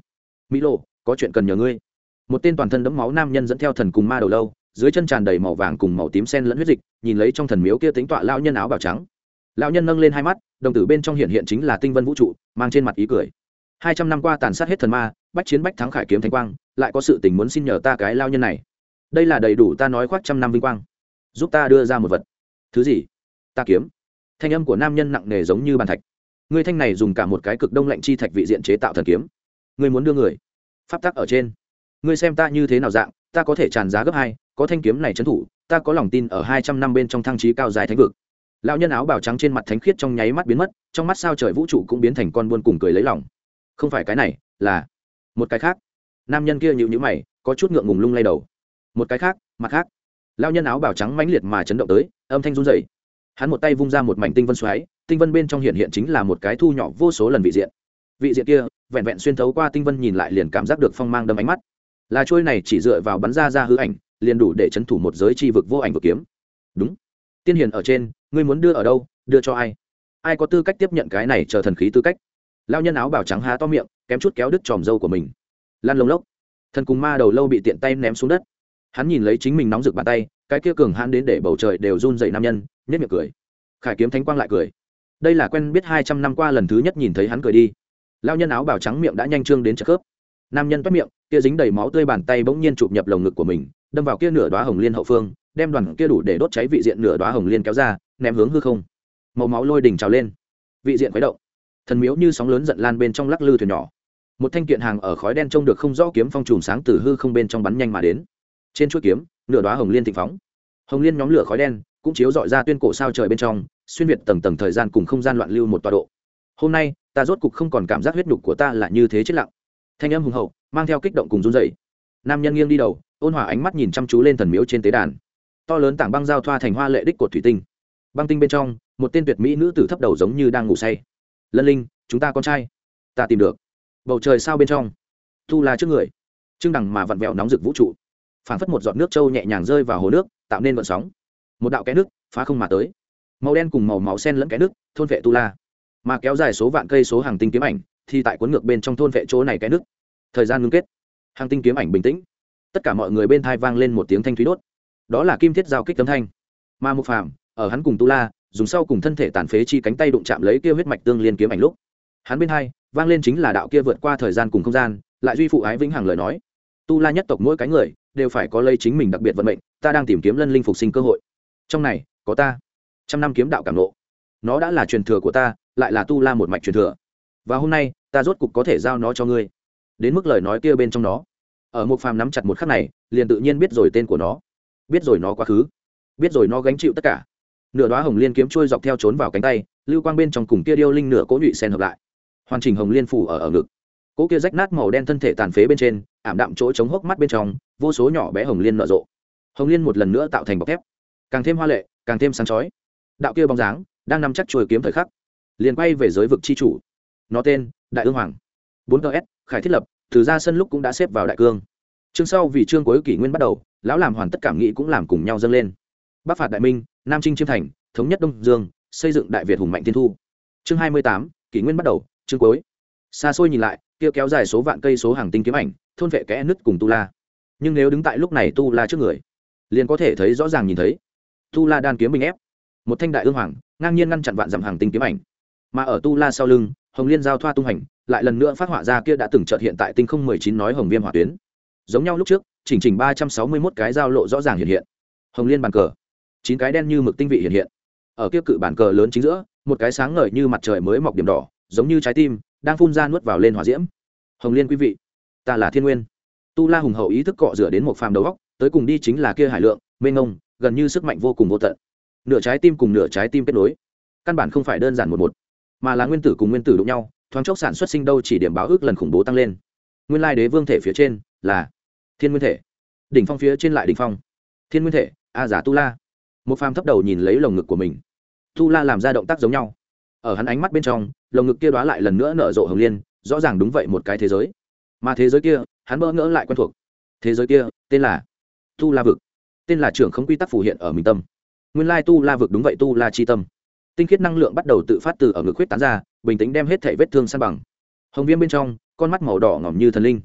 Speaker 1: mỹ lộ có chuyện cần nhờ ngươi. Một tên toàn thân đẫm máu nam nhân dẫn theo thần cùng ma đầu lâu, dưới chân tràn đầy màu vàng cùng màu tím sen lẫn huyết dịch, nhìn lấy trong thần miếu kia tính tọa lão nhân áo bào trắng. Lão nhân nâng lên hai mắt, đồng tử bên trong hiện hiện chính là tinh vân vũ trụ, mang trên mặt ý cười. Hai trăm năm qua tàn sát hết thần ma, bách chiến bách thắng khải kiếm thánh quang, lại có sự tình muốn xin nhờ ta cái lão nhân này. Đây là đầy đủ ta nói khoác trăm năm vinh quang. Giúp ta đưa ra một vật. Thứ gì? Ta kiếm. Thanh âm của nam nhân nặng nề giống như bàn thạch. Ngươi thanh này dùng cả một cái cực đông lạnh chi thạch vị diện chế tạo thần kiếm. Ngươi muốn đưa người? Pháp tắc ở trên. Ngươi xem ta như thế nào dạng, ta có thể tràn giá gấp hai, có thanh kiếm này trấn thủ, ta có lòng tin ở hai trăm năm bên trong thăng chí cao dài thánh vực. Lão nhân áo bào trắng trên mặt thánh khiết trong nháy mắt biến mất, trong mắt sao trời vũ trụ cũng biến thành con buôn cùng cười lấy lòng. Không phải cái này, là một cái khác. Nam nhân kia nhíu nhíu mày, có chút ngượng ngùng lung lay đầu. Một cái khác, mặt khác. Lão nhân áo bào trắng mãnh liệt mà chấn động tới, âm thanh run rẩy. Hắn một tay vung ra một mảnh tinh vân xoáy, tinh vân bên trong hiện hiện chính là một cái thu nhỏ vô số lần vị diện. Vị diện kia, vẹn vẹn xuyên thấu qua tinh vân nhìn lại liền cảm giác được phong mang đâm ánh mắt. Là chuôi này chỉ dựa vào bắn ra ra hư ảnh, liền đủ để chấn thủ một giới chi vực vô ảnh vực kiếm. Đúng. Tiên hiền ở trên, ngươi muốn đưa ở đâu, đưa cho ai? Ai có tư cách tiếp nhận cái này chờ thần khí tư cách? Lão nhân áo bào trắng há to miệng, kém chút kéo đứt tròm râu của mình. Lan lông lốc. Thần cùng ma đầu lâu bị tiện tay ném xuống đất. Hắn nhìn lấy chính mình nóng rực bàn tay, cái kia cường hãn đến để bầu trời đều run rẩy nam nhân, nhếch miệng cười. Khải kiếm thánh quang lại cười. Đây là quen biết hai trăm năm qua lần thứ nhất nhìn thấy hắn cười đi. Lão nhân áo bào trắng miệng đã nhanh trương đến chật khớp. Nam nhân toét miệng, kia dính đầy máu tươi bàn tay bỗng nhiên chụp nhập lồng ngực của mình, đâm vào kia nửa đóa hồng liên hậu phương, đem đoàn kia đủ để đốt cháy vị diện nửa đóa hồng liên kéo ra, ném hướng hư không. Màu máu lôi đỉnh trào lên, vị diện khuấy động, thần miếu như sóng lớn giận lan bên trong lắc lư thuyền nhỏ. Một thanh kiện hàng ở khói đen trông được không rõ kiếm phong chùm sáng từ hư không bên trong bắn nhanh mà đến. Trên chuôi kiếm, nửa đóa hồng liên thịnh phóng, hồng liên nhóm lửa khói đen cũng chiếu rọi ra tuyên cổ sao trời bên trong, xuyên việt tầng tầng thời gian cùng không gian loạn lưu một tọa độ. Hôm nay, ta rốt cục không còn cảm giác huyết nhục của ta là như thế chết lặng. Thanh âm hùng hậu, mang theo kích động cùng run rẩy. Nam nhân nghiêng đi đầu, ôn hòa ánh mắt nhìn chăm chú lên thần miếu trên tế đàn. To lớn tảng băng giao thoa thành hoa lệ đích cột thủy tinh. Băng tinh bên trong, một tên tuyệt mỹ nữ tử thấp đầu giống như đang ngủ say. Lân Linh, chúng ta con trai, ta tìm được. Bầu trời sao bên trong, tu la trước người, trưng đằng mà vặn vẹo nóng rực vũ trụ, phảng phất một giọt nước trâu nhẹ nhàng rơi vào hồ nước, tạo nên vận sóng. Một đạo kẽ nước phá không mà tới, màu đen cùng màu máu sen lẫn kẽ nước, thôn vệ tu la, mà kéo dài số vạn cây số hàng tinh kiếm ảnh, thì tại cuốn ngược bên trong thôn vệ chỗ này kẽ nước. Thời gian ngưng kết, hàng tinh kiếm ảnh bình tĩnh, tất cả mọi người bên thai vang lên một tiếng thanh thúy đốt, đó là kim thiết giao kích tấm thanh. Ma Mục Phàm ở hắn cùng tu la dùng sau cùng thân thể tàn phế chi cánh tay đụng chạm lấy kia huyết mạch tương liên kiếm ảnh lúc, hắn bên hai vang lên chính là đạo kia vượt qua thời gian cùng không gian, lại duy phụ ái vĩnh hằng lời nói. Tu la nhất tộc mỗi cái người đều phải có lấy chính mình đặc biệt vận mệnh, ta đang tìm kiếm lân linh phục sinh cơ hội, trong này có ta trăm năm kiếm đạo cảm ngộ, nó đã là truyền thừa của ta, lại là tu la một mạch truyền thừa, và hôm nay ta rốt cục có thể giao nó cho ngươi. Đến mức lời nói kia bên trong nó, ở Mục Phàm nắm chặt một khắc này, liền tự nhiên biết rồi tên của nó, biết rồi nó quá khứ, biết rồi nó gánh chịu tất cả. Nửa đóa hồng liên kiếm trôi dọc theo trốn vào cánh tay, lưu quang bên trong cùng kia điêu linh nửa cỗ nhụy sen hợp lại, hoàn chỉnh hồng liên phủ ở ở ngực. Cỗ kia rách nát màu đen thân thể tàn phế bên trên, ảm đạm chỗ chống hốc mắt bên trong, vô số nhỏ bé hồng liên nở rộ. Hồng liên một lần nữa tạo thành bọc thép, càng thêm hoa lệ, càng thêm sáng chói. Đạo kia bóng dáng đang nắm chắc chuôi kiếm thời khắc, liền quay về giới vực chi chủ. Nó tên Đại Ương Hoàng. bốn ts Khải thiết lập, từ ra sân lúc cũng đã xếp vào đại cương. Chương sau vì chương cuối kỷ nguyên bắt đầu, lão làm hoàn tất cảm nghĩ cũng làm cùng nhau dâng lên. Bắc phạt đại minh, nam chinh chiêm thành, thống nhất đông dương, xây dựng đại việt hùng mạnh thiên thu. Chương hai mươi tám kỷ nguyên bắt đầu, chương cuối. Xa xôi nhìn lại, kia kéo dài số vạn cây số hàng tinh kiếm ảnh, thôn vệ kẽ nứt cùng tu la. Nhưng nếu đứng tại lúc này tu la trước người, liền có thể thấy rõ ràng nhìn thấy tu la đan kiếm bình ép, một thanh đại ương hoàng ngang nhiên ngăn chặn vạn dặm hàng tinh kiếm ảnh. Mà ở tu la sau lưng, hồng liên giao thoa tung hành, lại lần nữa phát họa ra kia đã từng chợt hiện tại tinh không mười chín nói hồng viêm hỏa tuyến. Giống nhau lúc trước, chỉnh chỉnh ba trăm sáu mươi mốt cái giao lộ rõ ràng hiện hiện. Hồng liên bàn cờ, chín cái đen như mực tinh vị hiện hiện. Ở kia cự bàn cờ lớn chính giữa, một cái sáng ngời như mặt trời mới mọc điểm đỏ, giống như trái tim, đang phun ra nuốt vào lên hỏa diễm. Hồng liên quý vị, ta là Thiên Nguyên. Tu la hùng hậu ý thức cọ rửa đến một phàm đầu góc, tới cùng đi chính là kia hải lượng, mênh mông, gần như sức mạnh vô cùng vô tận. Nửa trái tim cùng nửa trái tim kết nối, căn bản không phải đơn giản một một, mà là nguyên tử cùng nguyên tử đụng nhau, thoáng chốc sản xuất sinh đâu chỉ điểm báo ước lần khủng bố tăng lên. Nguyên lai đế vương thể phía trên là thiên nguyên thể, đỉnh phong phía trên lại đỉnh phong, thiên nguyên thể a giả tu la. Một phàm thấp đầu nhìn lấy lồng ngực của mình, tu la làm ra động tác giống nhau. Ở hắn ánh mắt bên trong, lồng ngực kia đóa lại lần nữa nở rộ hồng liên, rõ ràng đúng vậy một cái thế giới. Mà thế giới kia, hắn bỡ ngỡ lại quen thuộc. Thế giới kia tên là tu la vực, tên là trưởng không quy tắc phù hiện ở mình tâm. Nguyên lai tu la vực đúng vậy tu la chi tâm. Tinh khiết năng lượng bắt đầu tự phát từ ở ngực huyết tán ra, bình tĩnh đem hết thảy vết thương san bằng. Hồng viêm bên trong, con mắt màu đỏ ngỏm như thần linh.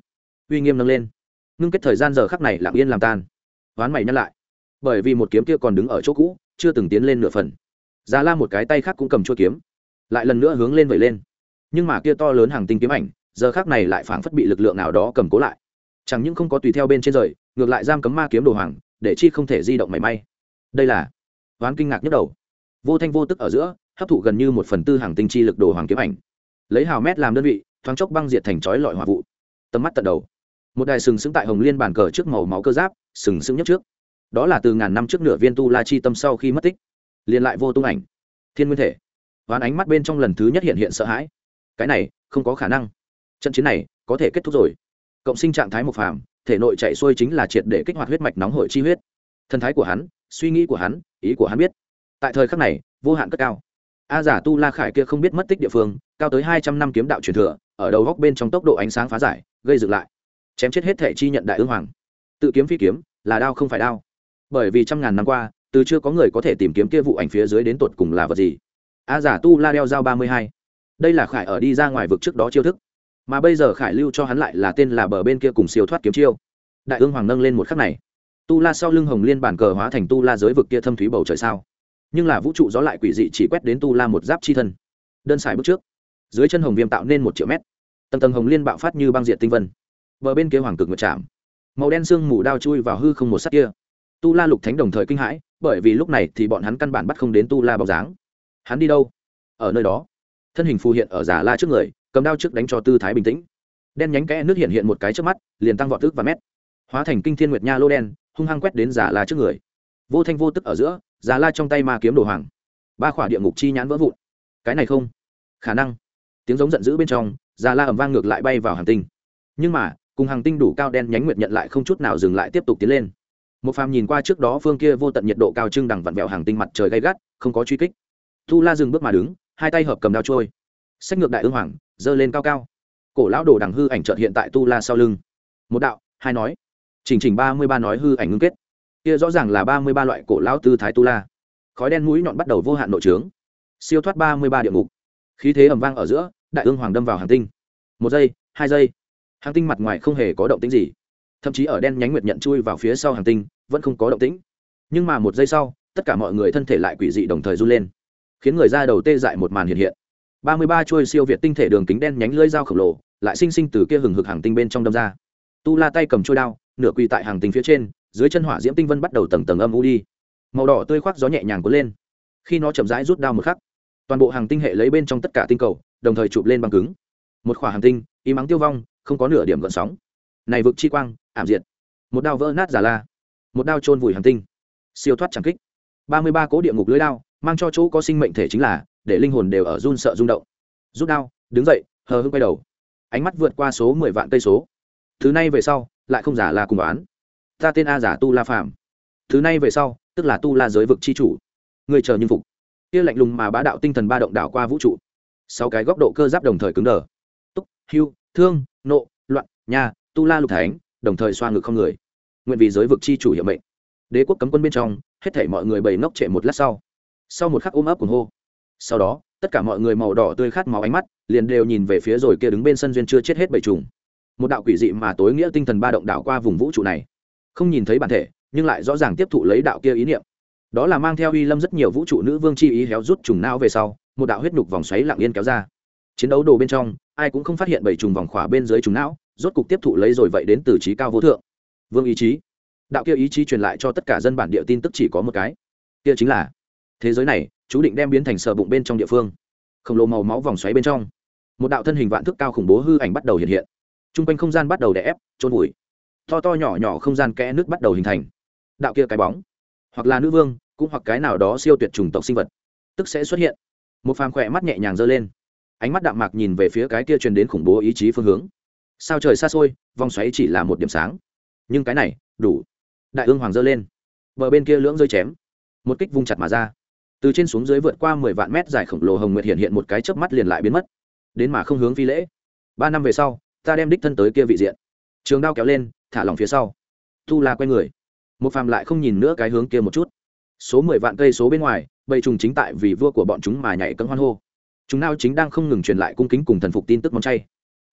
Speaker 1: uy nghiêm nâng lên, ngưng kết thời gian giờ khắc này lặng yên làm tan. Ván mày nhăn lại, bởi vì một kiếm kia còn đứng ở chỗ cũ, chưa từng tiến lên nửa phần. Già La một cái tay khác cũng cầm chuôi kiếm, lại lần nữa hướng lên vẩy lên. Nhưng mà kia to lớn hàng tinh kiếm ảnh, giờ khắc này lại phảng phất bị lực lượng nào đó cầm cố lại. Chẳng những không có tùy theo bên trên rời, ngược lại giam cấm ma kiếm đồ hoàng, để chi không thể di động mảy may. Đây là Ván kinh ngạc nhất đầu, vô thanh vô tức ở giữa, hấp thụ gần như một phần tư hàng tinh chi lực đồ hoàng kiếm ảnh, lấy hào mét làm đơn vị, thoáng chốc băng diệt thành chói lọi hỏa vụ. Tầm mắt tận đầu, một đài sừng sững tại hồng liên bàn cờ trước màu máu cơ giáp, sừng sững nhất trước. Đó là từ ngàn năm trước nửa viên tu la chi tâm sau khi mất tích, liền lại vô tung ảnh. Thiên nguyên thể. Ván ánh mắt bên trong lần thứ nhất hiện hiện sợ hãi. Cái này không có khả năng, trận chiến này có thể kết thúc rồi. Cộng sinh trạng thái một phàm, thể nội chạy xuôi chính là triệt để kích hoạt huyết mạch nóng hổi chi huyết. Thần thái của hắn, suy nghĩ của hắn, ý của hắn biết, tại thời khắc này vô hạn cất cao. A giả tu la khải kia không biết mất tích địa phương, cao tới hai trăm năm kiếm đạo truyền thừa, ở đầu góc bên trong tốc độ ánh sáng phá giải, gây dựng lại, chém chết hết thể chi nhận đại ương hoàng. Tự kiếm phi kiếm, là đao không phải đao. Bởi vì trăm ngàn năm qua, từ chưa có người có thể tìm kiếm kia vụ ảnh phía dưới đến tột cùng là vật gì. A giả tu la đeo dao ba mươi hai, đây là khải ở đi ra ngoài vực trước đó chiêu thức, mà bây giờ khải lưu cho hắn lại là tên là bờ bên kia cùng siêu thoát kiếm chiêu. Đại ương hoàng nâng lên một khắc này, tu la sau lưng hồng liên bản cờ hóa thành tu la giới vực kia thâm thúy bầu trời sao. Nhưng là vũ trụ gió lại quỷ dị chỉ quét đến tu la một giáp chi thân. Đơn xài bước trước, dưới chân hồng viêm tạo nên một triệu mét, tầng tầng hồng liên bạo phát như băng diệt tinh vân. Bờ bên kia hoàng cực nguyệt chạm, màu đen xương mù đao chui vào hư không một sát kia. Tu la lục thánh đồng thời kinh hãi, bởi vì lúc này thì bọn hắn căn bản bắt không đến tu la bóng dáng. Hắn đi đâu? Ở nơi đó, thân hình phù hiện ở Già La trước người, cầm đao trước đánh cho tư thái bình tĩnh. Đen nhánh kẽ nước hiện hiện một cái trước mắt, liền tăng vọt tức và mét, hóa thành kinh thiên nguyệt nha lô đen, hung hăng quét đến Già La trước người. Vô thanh vô tức ở giữa, Già La trong tay ma kiếm đồ hoàng, ba khỏa địa ngục chi nhãn vỡ vụn. Cái này không khả năng! Tiếng giống giận dữ bên trong, Già La ầm vang ngược lại bay vào hành tinh. Nhưng mà cùng hành tinh đủ cao đen nhánh nguyệt nhận lại không chút nào dừng lại, tiếp tục tiến lên. Một phàm nhìn qua trước đó phương kia vô tận nhiệt độ cao trưng đằng vặn vẹo hành tinh mặt trời gay gắt, không có truy kích. Tu La dừng bước mà đứng, hai tay hợp cầm đao trôi, sách ngược đại ương hoàng giơ lên cao cao. Cổ lão đồ đằng hư ảnh chợt hiện tại Tu La sau lưng. Một đạo, hai nói, chỉnh chỉnh ba mươi ba nói hư ảnh ngưng kết. Kia rõ ràng là ba mươi ba loại cổ lão tư thái Tu La. Khói đen mũi nhọn bắt đầu vô hạn nội trướng, siêu thoát ba mươi ba địa ngục. Khí thế ầm vang ở giữa, đại ương hoàng đâm vào hành tinh. Một giây, hai giây, hành tinh mặt ngoài không hề có động tĩnh gì, thậm chí ở đen nhánh nguyệt nhận chui vào phía sau hành tinh vẫn không có động tĩnh. Nhưng mà một giây sau, tất cả mọi người thân thể lại quỷ dị đồng thời run lên, khiến người ra đầu tê dại một màn hiện hiện. ba mươi ba chuôi siêu việt tinh thể đường kính đen nhánh lưỡi dao khổng lồ lại sinh sinh từ kia hừng hực hành tinh bên trong đâm ra. Tu La tay cầm chuôi đao, nửa quỳ tại hành tinh phía trên, dưới chân hỏa diễm tinh vân bắt đầu tầng tầng âm u đi. Màu đỏ tươi khoác gió nhẹ nhàng cuốn lên. Khi nó chậm rãi rút đao một khắc, toàn bộ hành tinh hệ lấy bên trong tất cả tinh cầu đồng thời chụp lên băng cứng. Một khỏa hành tinh im ắng tiêu vong, không có nửa điểm gợn sóng. Này vực chi quang ảm diệt, một đao vỡ nát Già La, một đao chôn vùi hành tinh, siêu thoát chẳng kích. ba mươi ba cố địa ngục lưới đao mang cho chỗ có sinh mệnh thể chính là để linh hồn đều ở run sợ rung động. Rút đao, đứng dậy, hờ hững quay đầu, ánh mắt vượt qua số mười vạn cây số. Thứ này về sau lại không giả là cùng đoán. Ta tên A giả Tu La Phàm. Thứ này về sau tức là Tu La giới vực chi chủ. Người chờ nhưng phục. Kia lạnh lùng mà bá đạo tinh thần ba động đảo qua vũ trụ. Sáu cái góc độ cơ giáp đồng thời cứng đờ. Túc, hưu, thương, nộ, loạn, nha, Tu La lục thánh đồng thời xoa ngực không người. Nguyện vì giới vực chi chủ hiệu mệnh. Đế quốc cấm quân bên trong, hết thảy mọi người bầy ngốc trệ một lát sau. Sau một khắc ôm ấp cuồng hô. Sau đó, tất cả mọi người màu đỏ tươi khát máu ánh mắt, liền đều nhìn về phía rồi kia đứng bên sân duyên chưa chết hết bảy trùng. Một đạo quỷ dị mà tối nghĩa tinh thần ba động đảo qua vùng vũ trụ này. Không nhìn thấy bản thể, nhưng lại rõ ràng tiếp thụ lấy đạo kia ý niệm. Đó là mang theo uy lâm rất nhiều vũ trụ nữ vương chi ý héo rút trùng não về sau, một đạo huyết nhục vòng xoáy lặng yên kéo ra. Chiến đấu đồ bên trong, ai cũng không phát hiện bảy trùng vòng khỏa bên dưới trùng não, rốt cục tiếp thụ lấy rồi vậy đến từ trí cao vô thượng. Vương ý chí. Đạo kia ý chí truyền lại cho tất cả dân bản địa tin tức chỉ có một cái. Kia chính là thế giới này chú định đem biến thành sờ bụng bên trong địa phương. Khổng lồ màu máu vòng xoáy bên trong, một đạo thân hình vạn thước cao khủng bố hư ảnh bắt đầu hiện hiện. Trung quanh không gian bắt đầu đè ép, chôn vùi. To to nhỏ nhỏ không gian kẽ nước bắt đầu hình thành. Đạo kia cái bóng, hoặc là nữ vương, cũng hoặc cái nào đó siêu tuyệt chủng tộc sinh vật, tức sẽ xuất hiện. Một phàm khỏe mắt nhẹ nhàng giơ lên, ánh mắt đạm mạc nhìn về phía cái kia truyền đến khủng bố ý chí phương hướng. Sao trời xa xôi, vòng xoáy chỉ là một điểm sáng, nhưng cái này đủ. Đại ương hoàng giơ lên, bờ bên kia lưỡng rơi chém, một kích vung chặt mà ra. Từ trên xuống dưới vượt qua mười vạn mét dài khổng lồ hồng nguyệt hiện hiện một cái chớp mắt liền lại biến mất, đến mà không hướng phi lễ. Ba năm về sau, ta đem đích thân tới kia vị diện. Trường đao kéo lên, thả lỏng phía sau. Tu La quay người, một phàm lại không nhìn nữa cái hướng kia một chút. Số mười vạn cây số bên ngoài, bầy trùng chính tại vì vua của bọn chúng mà nhảy cẫng hoan hô. Chúng nào chính đang không ngừng truyền lại cung kính cùng thần phục tin tức món chay.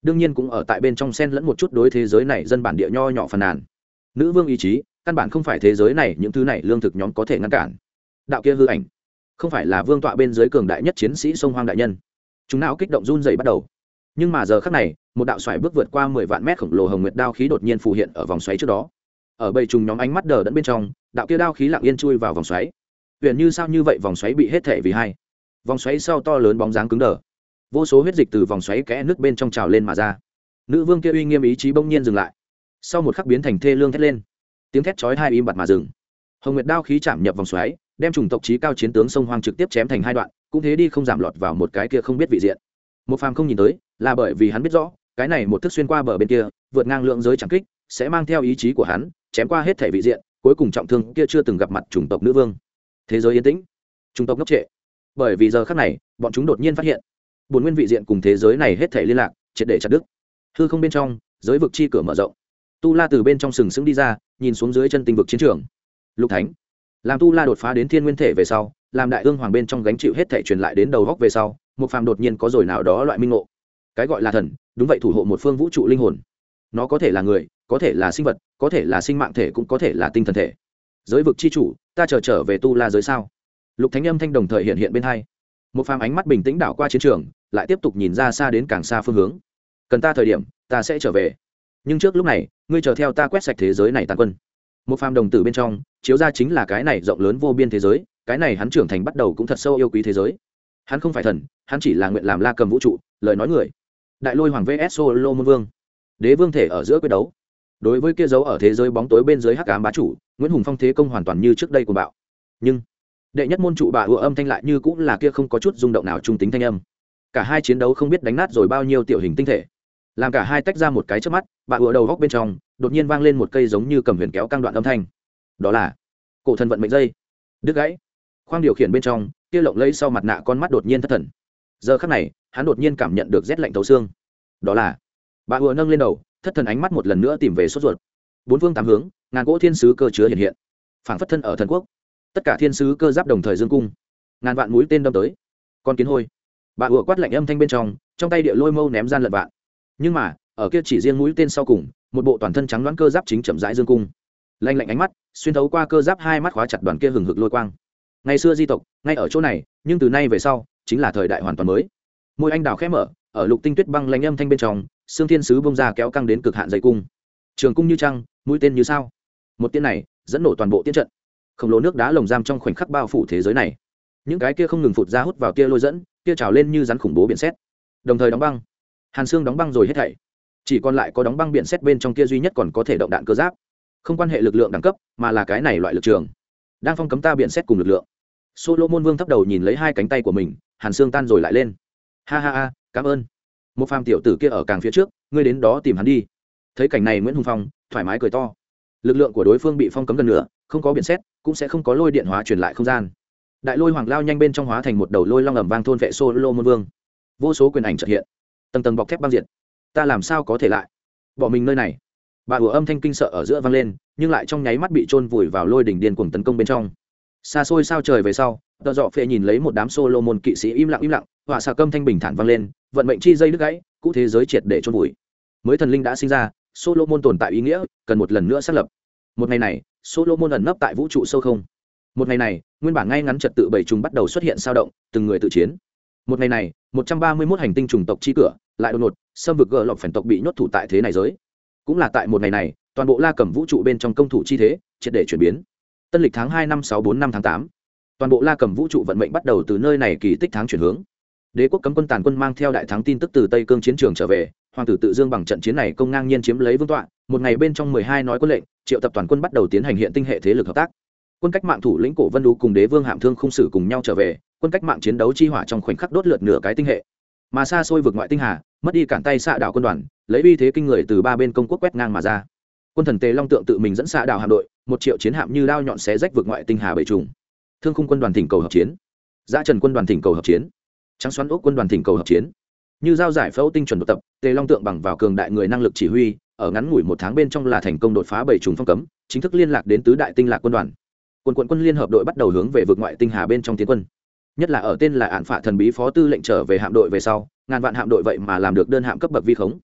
Speaker 1: đương nhiên cũng ở tại bên trong xen lẫn một chút đối thế giới này dân bản địa nho nhỏ phàn nàn. Nữ vương ý chí căn bản không phải thế giới này những thứ này lương thực nhóm có thể ngăn cản. Đạo kia hư ảnh không phải là vương tọa bên dưới cường đại nhất chiến sĩ sông hoang đại nhân. Chúng não kích động run rẩy bắt đầu. Nhưng mà giờ khắc này, một đạo xoáy bước vượt qua mười vạn mét khổng lồ hồng nguyệt đao khí đột nhiên phù hiện ở vòng xoáy trước đó. Ở bầy trùng nhóm ánh mắt đờ đẫn bên trong, đạo kia đao khí lặng yên chui vào vòng xoáy. Huyền như sao như vậy vòng xoáy bị hết thể vì hai. Vòng xoáy sau to lớn bóng dáng cứng đờ. Vô số huyết dịch từ vòng xoáy kẽ nước bên trong trào lên mà ra. Nữ vương kia uy nghiêm ý chí bỗng nhiên dừng lại. Sau một khắc biến thành thê lương thét lên. Tiếng thét chói tai im bặt mà dừng. Hồng nguyệt đao khí chạm nhập vòng xoáy, đem chủng tộc chí cao chiến tướng sông hoang trực tiếp chém thành hai đoạn, cũng thế đi không giảm lọt vào một cái kia không biết vị diện. Một phàm không nhìn tới, là bởi vì hắn biết rõ, cái này một thức xuyên qua bờ bên kia, vượt ngang lượng giới chẳng kích, sẽ mang theo ý chí của hắn, chém qua hết thể vị diện, cuối cùng trọng thương kia chưa từng gặp mặt chủng tộc nữ vương. Thế giới yên tĩnh, chủng tộc ngốc trệ. Bởi vì giờ khắc này, bọn chúng đột nhiên phát hiện, bốn nguyên vị diện cùng thế giới này hết thể liên lạc, triệt để chặt đứt. Hư không bên trong, giới vực chi cửa mở rộng. Tu La từ bên trong sừng sững đi ra, nhìn xuống dưới chân tinh vực chiến trường. Lục Thánh, làm Tu La đột phá đến thiên nguyên thể về sau, làm đại ương hoàng bên trong gánh chịu hết thể truyền lại đến đầu góc về sau, một phàm đột nhiên có rồi nào đó loại minh ngộ. Cái gọi là thần, đúng vậy thủ hộ một phương vũ trụ linh hồn. Nó có thể là người, có thể là sinh vật, có thể là sinh mạng thể, cũng có thể là tinh thần thể. Giới vực chi chủ, ta chờ trở, trở về Tu La giới sao? Lục Thánh âm thanh đồng thời hiện hiện bên hai. Một phàm ánh mắt bình tĩnh đảo qua chiến trường, lại tiếp tục nhìn ra xa đến càng xa phương hướng. Cần ta thời điểm, ta sẽ trở về. Nhưng trước lúc này, ngươi chờ theo ta quét sạch thế giới này tàn quân. Một phàm đồng tử bên trong chiếu ra chính là cái này rộng lớn vô biên thế giới, cái này hắn trưởng thành bắt đầu cũng thật sâu yêu quý thế giới. Hắn không phải thần, hắn chỉ là nguyện làm La Cầm vũ trụ, lời nói người. Đại Lôi Hoàng vs Solomon Vương, đế vương thể ở giữa quyết đấu. Đối với kia dấu ở thế giới bóng tối bên dưới hắc ám bá chủ, Nguyễn Hùng Phong thế công hoàn toàn như trước đây của bạo. Nhưng đệ nhất môn trụ bà ùa âm thanh lại như cũng là kia không có chút rung động nào trung tính thanh âm. Cả hai chiến đấu không biết đánh nát rồi bao nhiêu tiểu hình tinh thể, làm cả hai tách ra một cái trước mắt, bà ùa đầu góc bên trong đột nhiên vang lên một cây giống như cầm huyền kéo căng đoạn âm thanh. Đó là cổ thần vận mệnh dây đứt gãy. Khoang điều khiển bên trong kia lộng lấy sau mặt nạ con mắt đột nhiên thất thần. Giờ khắc này hắn đột nhiên cảm nhận được rét lạnh thấu xương. Đó là bà ùa nâng lên đầu, thất thần ánh mắt một lần nữa tìm về sốt ruột. Bốn phương tám hướng ngàn cỗ thiên sứ cơ chứa hiện hiện, phảng phất thân ở thần quốc. Tất cả thiên sứ cơ giáp đồng thời dương cung, ngàn vạn mũi tên đâm tới. Con kiến hôi, bà ùa quát lạnh âm thanh bên trong, trong tay địa lôi mâu ném gian lận vạn. Nhưng mà ở kia chỉ riêng mũi tên sau cùng, một bộ toàn thân trắng đoán cơ giáp chính chậm rãi dương cung. Lạnh lạnh ánh mắt xuyên thấu qua cơ giáp, hai mắt khóa chặt đoàn kia hừng hực lôi quang. Ngày xưa di tộc ngay ở chỗ này, nhưng từ nay về sau chính là thời đại hoàn toàn mới. Môi anh đào khẽ mở, ở lục tinh tuyết băng lạnh âm thanh bên trong, xương thiên sứ bông ra kéo căng đến cực hạn dây cung. Trường cung như trăng, mũi tên như sao. Một tiên này dẫn nổ toàn bộ tiên trận. Khổng lồ nước đá lồng giam trong khoảnh khắc bao phủ thế giới này. Những cái kia không ngừng phụt ra hút vào kia lôi dẫn, kia trào lên như rắn khủng bố biển sét. Đồng thời đóng băng. Hàn xương đóng băng rồi hết thảy, chỉ còn lại có đóng băng biển sét bên trong kia duy nhất còn có thể động đạn cơ giáp. Không quan hệ lực lượng đẳng cấp, mà là cái này loại lực trường đang phong cấm ta biển sét cùng lực lượng. Solomon Vương thấp đầu nhìn lấy hai cánh tay của mình, hàn xương tan rồi lại lên. Ha ha ha, cảm ơn. Một phàm tiểu tử kia ở càng phía trước, ngươi đến đó tìm hắn đi. Thấy cảnh này, Nguyễn Hùng Phong thoải mái cười to. Lực lượng của đối phương bị phong cấm gần nửa, không có biển sét, cũng sẽ không có lôi điện hóa truyền lại không gian. Đại lôi hoàng lao nhanh bên trong hóa thành một đầu lôi long ầm vang thôn vệ Solomon Vương. Vô số quyền ảnh chợt hiện, tầng tầng bọc thép băng diệt. Ta làm sao có thể lại bỏ mình nơi này? Bà ủa âm thanh kinh sợ ở giữa vang lên, nhưng lại trong nháy mắt bị chôn vùi vào lôi đỉnh điên cuồng tấn công bên trong. Xa xôi sao trời về sau, Tờ Dọ Phệ nhìn lấy một đám Solomon kỵ sĩ im lặng im lặng, hỏa xà câm thanh bình thản vang lên, vận mệnh chi dây đứt gãy, cũ thế giới triệt để chôn vùi. Mới thần linh đã sinh ra, Solomon tồn tại ý nghĩa, cần một lần nữa xác lập. Một ngày này, Solomon ẩn nấp tại vũ trụ sâu không. Một ngày này, nguyên bản ngay ngắn trật tự bảy trùng bắt đầu xuất hiện sao động, từng người tự chiến. Một ngày này, một trăm ba mươi mốt hành tinh trùng tộc chi cửa lại đột ngột xâm vực gờ lọc phản tộc bị nhốt thủ tại thế này giới. Cũng là tại một ngày này, toàn bộ La Cẩm vũ trụ bên trong công thủ chi thế triệt để chuyển biến. Tân lịch tháng hai năm sáu bốn năm tháng tám, toàn bộ La Cẩm vũ trụ vận mệnh bắt đầu từ nơi này kỳ tích tháng chuyển hướng. Đế quốc cấm quân tàn quân mang theo đại thắng tin tức từ Tây Cương chiến trường trở về, hoàng tử Tự Dương bằng trận chiến này công ngang nhiên chiếm lấy vương tọa, một ngày bên trong mười hai nói quân lệnh, triệu tập toàn quân bắt đầu tiến hành hiện tinh hệ thế lực hợp tác. Quân cách mạng thủ lĩnh Cổ Vân Đú cùng Đế vương Hạm Thương Khung Sử cùng nhau trở về, quân cách mạng chiến đấu chi hỏa trong khoảnh khắc đốt lượt nửa cái tinh hệ. Mà xa xôi vực ngoại tinh hà, mất đi cản tay xạ đảo quân đoàn, lấy uy thế kinh người từ ba bên công quốc quét ngang mà ra. Quân thần Tề Long Tượng tự mình dẫn xạ đảo hạm đội, một triệu chiến hạm như đao nhọn xé rách vực ngoại tinh hà bảy trùng. Thương khung quân đoàn thỉnh cầu hợp chiến, Dã Trần quân đoàn thỉnh cầu hợp chiến, Trắng xoắn ốc quân đoàn thỉnh cầu hợp chiến. Như giao giải phẫu tinh chuẩn đột tập, Tề Long Tượng bằng vào cường đại người năng lực chỉ huy, ở ngắn ngủi một tháng bên trong là thành công đột phá bảy trùng phong cấm, chính thức liên lạc đến tứ đại tinh lạc quân đoàn. Quân quận quân liên hợp đội bắt đầu hướng về vực ngoại tinh hà bên trong tiến quân. Nhất là ở tên là Ản Phạ thần bí phó tư lệnh trở về hạm đội về sau, ngàn vạn hạm đội vậy mà làm được đơn hạm cấp bậc vi khống,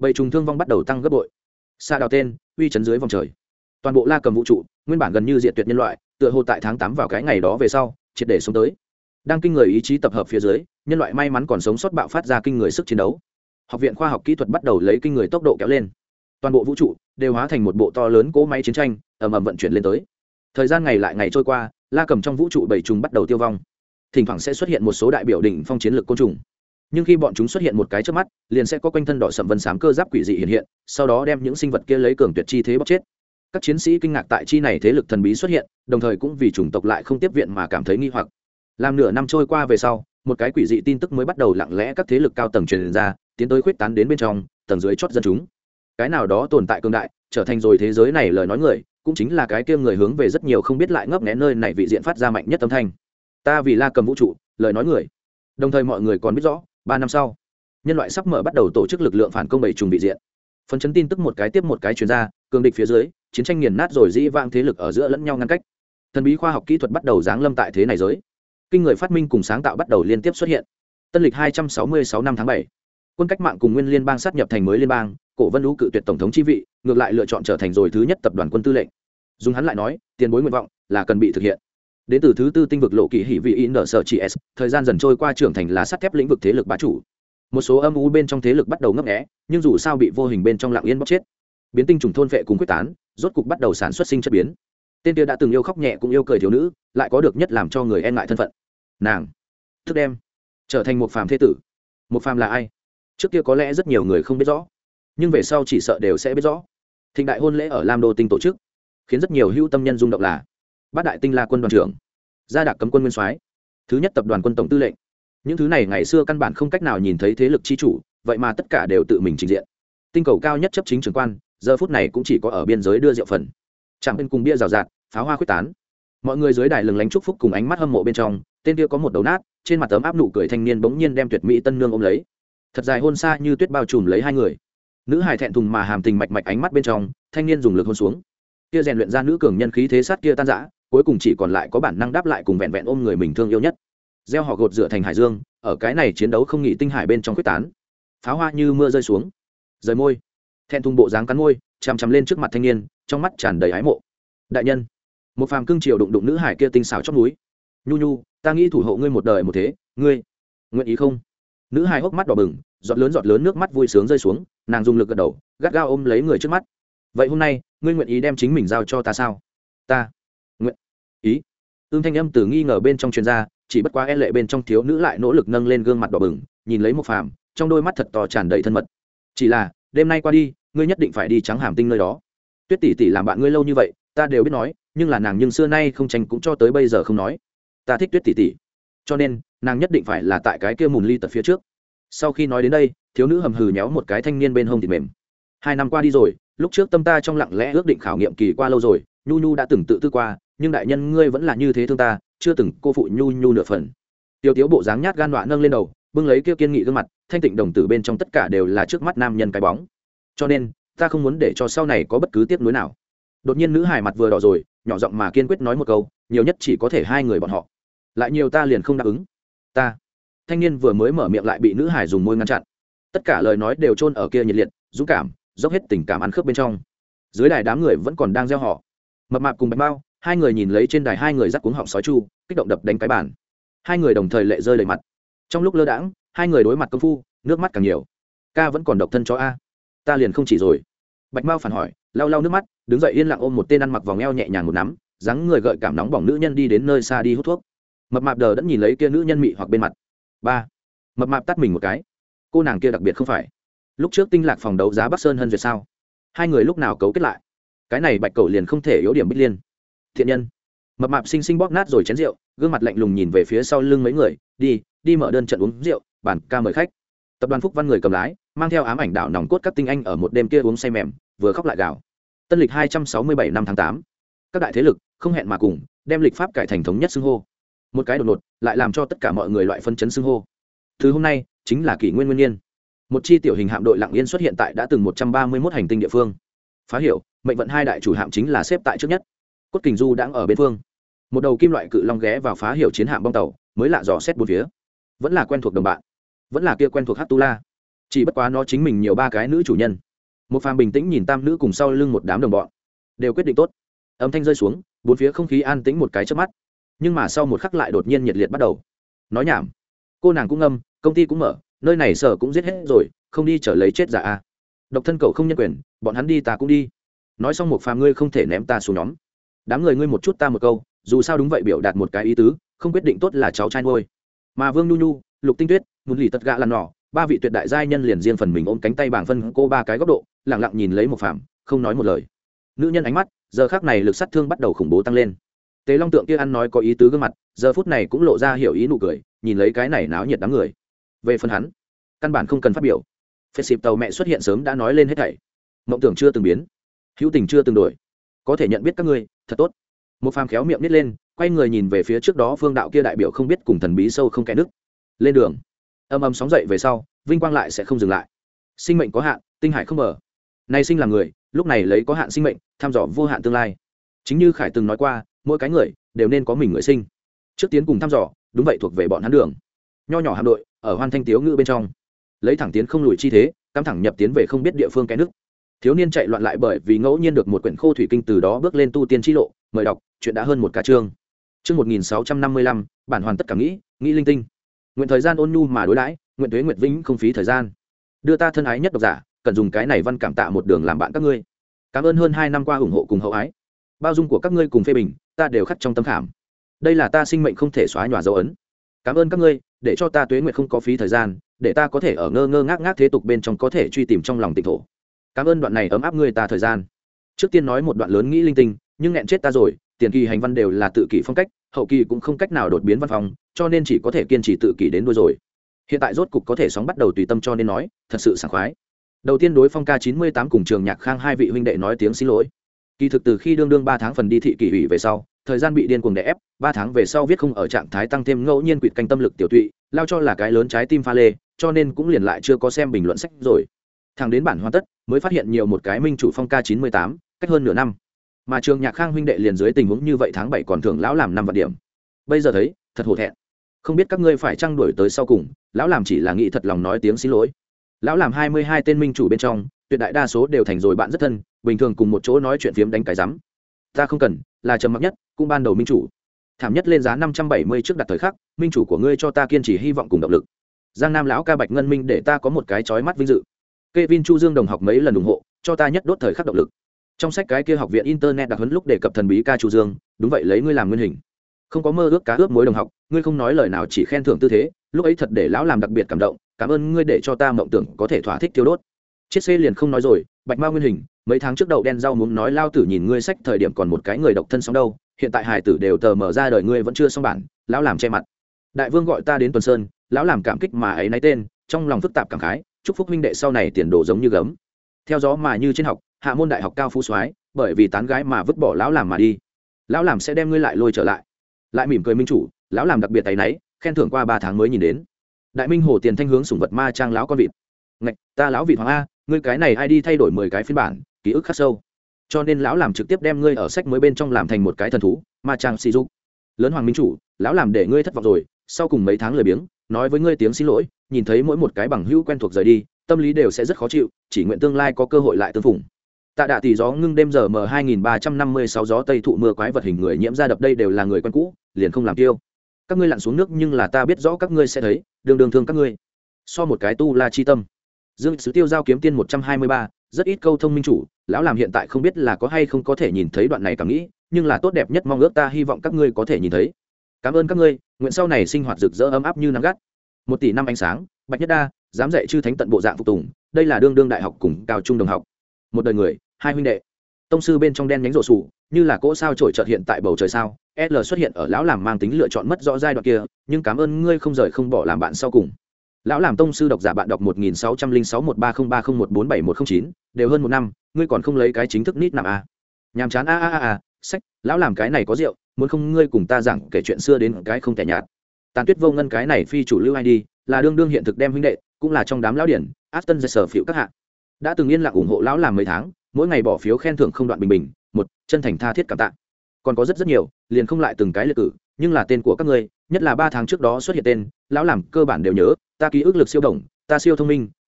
Speaker 1: bầy trùng thương vong bắt đầu tăng gấp bội. Xa đào tên uy chấn dưới vòng trời, toàn bộ La Cầm vũ trụ nguyên bản gần như diệt tuyệt nhân loại, tựa hồ tại tháng tám vào cái ngày đó về sau triệt để xuống tới. Đang kinh người ý chí tập hợp phía dưới, nhân loại may mắn còn sống sót bạo phát ra kinh người sức chiến đấu. Học viện khoa học kỹ thuật bắt đầu lấy kinh người tốc độ kéo lên, toàn bộ vũ trụ đều hóa thành một bộ to lớn cỗ máy chiến tranh ầm ầm vận chuyển lên tới. Thời gian ngày lại ngày trôi qua, La Cầm trong vũ trụ bảy trùng bắt đầu tiêu vong, thỉnh thoảng sẽ xuất hiện một số đại biểu đỉnh phong chiến lược côn trùng, nhưng khi bọn chúng xuất hiện một cái trước mắt, liền sẽ có quanh thân đỏ sậm vân xám cơ giáp quỷ dị hiện hiện, sau đó đem những sinh vật kia lấy cường tuyệt chi thế bóc chết. Các chiến sĩ kinh ngạc tại chi này thế lực thần bí xuất hiện, đồng thời cũng vì chủng tộc lại không tiếp viện mà cảm thấy nghi hoặc. Làm nửa năm trôi qua về sau, một cái quỷ dị tin tức mới bắt đầu lặng lẽ các thế lực cao tầng truyền ra, tiến tới khuếch tán đến bên trong tầng dưới chót dân chúng. Cái nào đó tồn tại cường đại, trở thành rồi thế giới này lời nói người, cũng chính là cái kia người hướng về rất nhiều không biết lại ngấp nghé nơi này vị diện phát ra mạnh nhất âm thanh. Ta vì La Cầm vũ trụ, lời nói người. Đồng thời mọi người còn biết rõ, ba năm sau, nhân loại sắp mở bắt đầu tổ chức lực lượng phản công bảy trùng vị diện. Phấn chấn tin tức một cái tiếp một cái truyền ra, cường địch phía dưới, chiến tranh nghiền nát rồi dĩ vãng thế lực ở giữa lẫn nhau ngăn cách. Thần bí khoa học kỹ thuật bắt đầu giáng lâm tại thế này giới. Kinh người phát minh cùng sáng tạo bắt đầu liên tiếp xuất hiện. Tân lịch hai trăm sáu mươi sáu năm tháng bảy, quân cách mạng cùng nguyên liên bang sát nhập thành mới liên bang, Cổ Vân Lũ cự tuyệt tổng thống chi vị, ngược lại lựa chọn trở thành rồi thứ nhất tập đoàn quân tư lệnh. Dùng hắn lại nói, tiền bối nguyện vọng là cần bị thực hiện. Đến từ thứ tư tinh vực lộ kỳ hỉ vị in sở chỉ s, thời gian dần trôi qua trưởng thành là sắt thép lĩnh vực thế lực bá chủ. Một số âm u bên trong thế lực bắt đầu ngấp nghé, nhưng dù sao bị vô hình bên trong lặng yên bóc chết. Biến tinh trùng thôn vệ cùng quyết tán, rốt cục bắt đầu sản xuất sinh chất biến. Tên kia đã từng yêu khóc nhẹ cũng yêu cười thiếu nữ, lại có được nhất làm cho người e ngại thân phận. Nàng thức đem trở thành một phàm thế tử. Một phàm là ai? Trước kia có lẽ rất nhiều người không biết rõ, nhưng về sau chỉ sợ đều sẽ biết rõ. Thịnh đại hôn lễ ở Lam Đô tinh tổ chức, khiến rất nhiều hữu tâm nhân rung động là bát đại tinh La quân đoàn trưởng, gia đạc cấm quân nguyên soái, thứ nhất tập đoàn quân tổng tư lệnh. Những thứ này ngày xưa căn bản không cách nào nhìn thấy thế lực chi chủ, vậy mà tất cả đều tự mình trình diện. Tinh cầu cao nhất chấp chính trưởng quan, giờ phút này cũng chỉ có ở biên giới đưa rượu phần, chạm bên cùng bia rào rạt, pháo hoa quyết tán. Mọi người dưới đài lừng lánh chúc phúc cùng ánh mắt hâm mộ bên trong, tên kia có một đầu nát, trên mặt tấm áp nụ cười thanh niên bỗng nhiên đem tuyệt mỹ tân nương ôm lấy. Thật dài hôn xa như tuyết bao trùm lấy hai người. Nữ hài thẹn thùng mà hàm tình mạch mạch ánh mắt bên trong, thanh niên dùng lực hôn xuống. Kia rèn luyện ra nữ cường nhân khí thế sát kia tan rã, cuối cùng chỉ còn lại có bản năng đáp lại cùng vẹn vẹn ôm người mình thương yêu nhất. Gieo họ gột rửa thành hải dương, ở cái này chiến đấu không nghỉ tinh hải bên trong quyết tán. Pháo hoa như mưa rơi xuống. Rời môi, thẹn thùng bộ dáng cắn môi, chằm chằm lên trước mặt thanh niên, trong mắt tràn đầy ái mộ. Đại nhân, một phàm cương triều đụng đụng nữ hải kia tinh xảo chót núi. Nhu nhu, ta nghĩ thủ hộ ngươi một đời một thế, ngươi nguyện ý không? Nữ hải hốc mắt đỏ bừng, giọt lớn giọt lớn nước mắt vui sướng rơi xuống, nàng dùng lực gật đầu, gắt gao ôm lấy người trước mắt. Vậy hôm nay, ngươi nguyện ý đem chính mình giao cho ta sao? Ta nguyện ý. Ưm thanh âm từ nghi ngờ bên trong truyền ra, chỉ bất quá e lệ bên trong thiếu nữ lại nỗ lực nâng lên gương mặt đỏ bừng, nhìn lấy một phàm, trong đôi mắt thật to tràn đầy thân mật. Chỉ là, đêm nay qua đi, ngươi nhất định phải đi Trắng Hàm Tinh nơi đó. Tuyết tỷ tỷ làm bạn ngươi lâu như vậy, ta đều biết nói, nhưng là nàng nhưng xưa nay không tranh cũng cho tới bây giờ không nói. Ta thích Tuyết tỷ tỷ, cho nên nàng nhất định phải là tại cái kia mùn ly tật phía trước. Sau khi nói đến đây, thiếu nữ hầm hừ nhéo một cái thanh niên bên hông thịt mềm. Hai năm qua đi rồi, lúc trước tâm ta trong lặng lẽ ước định khảo nghiệm kỳ qua lâu rồi, nhu nhu đã từng tự tư qua, nhưng đại nhân ngươi vẫn là như thế thương ta, chưa từng cô phụ nhu nhu nửa phần. Tiêu Tiếu bộ dáng nhát gan loạn nâng lên đầu, bưng lấy kia kiên nghị gương mặt, thanh tịnh đồng tử bên trong tất cả đều là trước mắt nam nhân cái bóng. Cho nên, ta không muốn để cho sau này có bất cứ tiếc nuối nào. Đột nhiên nữ hài mặt vừa đỏ rồi, nhỏ giọng mà kiên quyết nói một câu, nhiều nhất chỉ có thể hai người bọn họ, lại nhiều ta liền không đáp ứng. Ta. Thanh niên vừa mới mở miệng lại bị nữ hài dùng môi ngăn chặn. Tất cả lời nói đều chôn ở kia nhiệt liệt, dũng cảm, dốc hết tình cảm ăn khớp bên trong. Dưới đài đám người vẫn còn đang gieo họ. Mập mạp cùng Bạch Mao, hai người nhìn lấy trên đài hai người dắt cuống họng sói chu, kích động đập đánh cái bàn. Hai người đồng thời lệ rơi đầy mặt. Trong lúc lơ đãng, hai người đối mặt công phu, nước mắt càng nhiều. Ca vẫn còn độc thân cho a. Ta liền không chỉ rồi. Bạch Mao phản hỏi, lau lau nước mắt, đứng dậy yên lặng ôm một tên ăn mặc vòng eo nhẹ nhàng một nắm, dáng người gợi cảm nóng bỏng nữ nhân đi đến nơi xa đi hút thuốc. Mập mạp đờ đẫn nhìn lấy kia nữ nhân mị hoặc bên mặt. Ba. Mập mạp tắt mình một cái. Cô nàng kia đặc biệt không phải lúc trước tinh lạc phòng đấu giá Bắc Sơn Hân duyệt sao? Hai người lúc nào cấu kết lại? Cái này Bạch Cẩu liền không thể yếu điểm Bích Liên. Thiện nhân. Mập mạp xinh xinh bóp nát rồi chén rượu, gương mặt lạnh lùng nhìn về phía sau lưng mấy người, đi, đi mở đơn trận uống rượu, bản ca mời khách. Tập đoàn Phúc Văn người cầm lái, mang theo ám ảnh đảo nòng cốt các tinh anh ở một đêm kia uống say mềm, vừa khóc lại gào. Tân lịch hai trăm sáu mươi bảy năm tháng tám, các đại thế lực không hẹn mà cùng, đem lịch pháp cải thành thống nhất xưng hô. Một cái đột ngột, lại làm cho tất cả mọi người loại phân chấn xưng hô. Thứ hôm nay chính là kỷ nguyên nguyên niên. Một chi tiểu hình hạm đội lặng yên xuất hiện tại đã từng một trăm ba mươi mốt hành tinh địa phương. Phá hiểu, mệnh vận hai đại chủ hạm chính là xếp tại trước nhất. Cốt Kình Du đang ở bên phương. Một đầu kim loại cự long ghé vào phá hiểu chiến hạm bong tàu, mới lạ dò xét bốn phía. Vẫn là quen thuộc đồng bạn, vẫn là kia quen thuộc Hắc Tu La. chỉ bất quá nó chính mình nhiều ba cái nữ chủ nhân. Một phàm bình tĩnh nhìn tam nữ cùng sau lưng một đám đồng bọn, đều quyết định tốt. Âm thanh rơi xuống, bốn phía không khí an tĩnh một cái chớp mắt, nhưng mà sau một khắc lại đột nhiên nhiệt liệt bắt đầu. Nói nhảm, cô nàng cũng ngâm, công ty cũng mở, nơi này sở cũng giết hết rồi, không đi trở lấy chết giả a. Độc thân cậu không nhân quyền, bọn hắn đi ta cũng đi. Nói xong một phàm ngươi không thể ném ta xuống nhóm. Đám người ngươi một chút ta một câu, dù sao đúng vậy biểu đạt một cái ý tứ, không quyết định tốt là cháu trai nuôi. Mà Vương Nhu Nhu, Lục Tinh Tuyết, Mùn Lì Tật Gạ lần nỏ, ba vị tuyệt đại giai nhân liền riêng phần mình ôm cánh tay bảng phân cô ba cái góc độ, lặng lặng nhìn lấy một phàm, không nói một lời. Nữ nhân ánh mắt, giờ khắc này lực sát thương bắt đầu khủng bố tăng lên. Tế Long tượng kia ăn nói có ý tứ gương mặt, giờ phút này cũng lộ ra hiểu ý nụ cười, nhìn lấy cái này náo nhiệt đám người. Về phần hắn, căn bản không cần phát biểu. Phết xịp tàu mẹ xuất hiện sớm đã nói lên hết thảy. Mộng tưởng chưa từng biến, hữu tình chưa từng đổi, có thể nhận biết các ngươi, thật tốt. Một phàm khéo miệng nít lên, quay người nhìn về phía trước đó phương đạo kia đại biểu không biết cùng thần bí sâu không kẽ nước. Lên đường. Âm âm sóng dậy về sau, vinh quang lại sẽ không dừng lại. Sinh mệnh có hạn, tinh hải không mở. Nay sinh là người, lúc này lấy có hạn sinh mệnh, thăm dò vô hạn tương lai. Chính như Khải từng nói qua, mỗi cái người đều nên có mình người sinh. Trước tiến cùng thăm dò, đúng vậy thuộc về bọn hắn đường. Nho nhỏ hạm đội, ở Hoan Thanh Tiếu ngữ bên trong, lấy thẳng tiến không lùi chi thế, cắm thẳng nhập tiến về không biết địa phương cái nước. Thiếu niên chạy loạn lại bởi vì ngẫu nhiên được một quyển khô thủy kinh từ đó bước lên tu tiên chi lộ, mời đọc, chuyện đã hơn một ca chương. Chương một nghìn sáu trăm năm mươi lăm, bản hoàn tất cả nghĩ, nghĩ linh tinh. Nguyện thời gian ôn nhu mà đối đãi, nguyện tuế nguyệt vĩnh không phí thời gian. Đưa ta thân ái nhất độc giả, cần dùng cái này văn cảm tạ một đường làm bạn các ngươi. Cảm ơn hơn hai năm qua ủng hộ cùng hậu ái. Bao dung của các ngươi cùng phê bình, ta đều khắc trong tâm khảm. Đây là ta sinh mệnh không thể xóa nhòa dấu ấn. Cảm ơn các ngươi, để cho ta tuế nguyệt không có phí thời gian, để ta có thể ở ngơ ngơ ngác ngác thế tục bên trong có thể truy tìm trong lòng tịnh thổ. Cảm ơn đoạn này ấm áp ngươi ta thời gian. Trước tiên nói một đoạn lớn nghĩ linh tinh, nhưng nghẹn chết ta rồi, tiền kỳ hành văn đều là tự kỷ phong cách, hậu kỳ cũng không cách nào đột biến văn phòng, cho nên chỉ có thể kiên trì tự kỷ đến đuôi rồi. Hiện tại rốt cục có thể sóng bắt đầu tùy tâm cho nên nói, thật sự sảng khoái. Đầu tiên đối Phong ca chín mươi tám cùng Trường Nhạc Khang hai vị huynh đệ nói tiếng xin lỗi. Kỳ thực từ khi đương đương ba tháng phần đi thị kỷ ủy về sau, thời gian bị điên cuồng đè ép, ba tháng về sau viết không ở trạng thái tăng thêm ngẫu nhiên quỵt canh tâm lực tiểu tụy, lao cho là cái lớn trái tim pha lê, cho nên cũng liền lại chưa có xem bình luận sách rồi. Thằng đến bản hoàn tất, mới phát hiện nhiều một cái minh chủ Phong ca chín mươi tám, cách hơn nửa năm. Mà Trường Nhạc Khang huynh đệ liền dưới tình huống như vậy tháng bảy còn thưởng lão làm năm vạn điểm. Bây giờ thấy, thật hổ thẹn. Không biết các ngươi phải chăng đuổi tới sau cùng, lão làm chỉ là nghĩ thật lòng nói tiếng xin lỗi. Lão làm hai mươi hai tên minh chủ bên trong, tuyệt đại đa số đều thành rồi bạn rất thân, bình thường cùng một chỗ nói chuyện phiếm đánh cái rắm. Ta không cần, là trầm mặc nhất, cũng ban đầu minh chủ. Thảm nhất lên giá năm trăm bảy mươi trước đặt thời khắc, minh chủ của ngươi cho ta kiên trì hy vọng cùng động lực. Giang Nam lão ca Bạch Ngân Minh để ta có một cái chói mắt vinh dự. Kevin Chu Dương đồng học mấy lần ủng hộ, cho ta nhất đốt thời khắc động lực. Trong sách cái kia học viện internet đặc huấn lúc đề cập thần bí ca Chu Dương, đúng vậy lấy ngươi làm nguyên hình. Không có mơ ước cá ướp mối đồng học, ngươi không nói lời nào chỉ khen thưởng tư thế, lúc ấy thật để lão làm đặc biệt cảm động, cảm ơn ngươi để cho ta mộng tưởng có thể thỏa thích tiêu đốt. Chiết xê liền không nói rồi, Bạch Mao nguyên hình, mấy tháng trước đậu đen rau muốn nói lao tử nhìn ngươi sách thời điểm còn một cái người độc thân sống đâu, hiện tại hài tử đều tờ mở ra đời ngươi vẫn chưa xong bản, lão làm che mặt. Đại vương gọi ta đến Tuần Sơn, lão làm cảm kích mà ấy náy tên, trong lòng phức tạp cảm khái, chúc phúc huynh đệ sau này tiền đồ giống như gấm. Theo gió mà như trên học, hạ môn đại học cao phú soái, bởi vì tán gái mà vứt bỏ lão làm mà đi. Lão làm sẽ đem ngươi lại lôi trở lại. Lại mỉm cười minh chủ, lão làm đặc biệt tay náy, khen thưởng qua ba tháng mới nhìn đến. Đại minh hồ tiền thanh hướng sủng vật ma trang lão con vịt. Ngạch, ta lão vịt hoàng a, ngươi cái này ai đi thay đổi mười cái phiên bản, ký ức khắc sâu. Cho nên lão làm trực tiếp đem ngươi ở sách mới bên trong làm thành một cái thần thú, ma trang si dục. Lớn hoàng minh chủ, lão làm để ngươi thất vọng rồi, sau cùng mấy tháng lười biếng, nói với ngươi tiếng xin lỗi, nhìn thấy mỗi một cái bằng hữu quen thuộc rời đi, tâm lý đều sẽ rất khó chịu, chỉ nguyện tương lai có cơ hội lại tương phùng. Tạ Đạ tỷ gió ngưng đêm giờ m hai nghìn ba trăm năm mươi sáu gió tây thụ mưa quái vật hình người nhiễm ra đập đây đều là người quen cũ, liền không làm tiêu. Các ngươi lặn xuống nước nhưng là ta biết rõ các ngươi sẽ thấy, đường đường thương các ngươi. So một cái tu la chi tâm. Dương Sứ Tiêu giao kiếm tiên một trăm hai mươi ba, rất ít câu thông minh chủ, lão làm hiện tại không biết là có hay không có thể nhìn thấy đoạn này cảm nghĩ, nhưng là tốt đẹp nhất mong ước ta hy vọng các ngươi có thể nhìn thấy. Cảm ơn các ngươi, nguyện sau này sinh hoạt rực rỡ ấm áp như nắng gắt. Một tỷ năm ánh sáng, Bạch Nhất Đa, dám dạy chư thánh tận bộ dạng phục tùng, đây là đương đương đại học cùng cao trung đồng học. Một đời người, hai huynh đệ. Tông sư bên trong đen nhánh rộ sủ, như là cỗ sao trổi chợt hiện tại bầu trời sao, L xuất hiện ở lão làm mang tính lựa chọn mất rõ giai đoạn kia, nhưng cảm ơn ngươi không rời không bỏ làm bạn sau cùng. Lão làm tông sư độc giả bạn đọc một nghìn sáu trăm linh sáu một ba không ba không một bốn bảy một không chín, đều hơn một năm, ngươi còn không lấy cái chính thức nít nằm a. Nhàm chán a a a a, sách, lão làm cái này có rượu, muốn không ngươi cùng ta giảng kể chuyện xưa đến cái không tẻ nhạt. Tàn Tuyết Vô Ngân cái này phi chủ lưu ai đi, là đương đương hiện thực đem huynh đệ, cũng là trong đám lão điển, Aston Jesser phiếu các hạ. Đã từng yên lặng ủng hộ lão làm mấy tháng, mỗi ngày bỏ phiếu khen thưởng không đoạn bình bình, một, chân thành tha thiết cảm tạ. Còn có rất rất nhiều, liền không lại từng cái liệt cử, nhưng là tên của các ngươi, nhất là ba tháng trước đó xuất hiện tên, lão làm cơ bản đều nhớ, ta ký ức lực siêu đồng, ta siêu thông minh,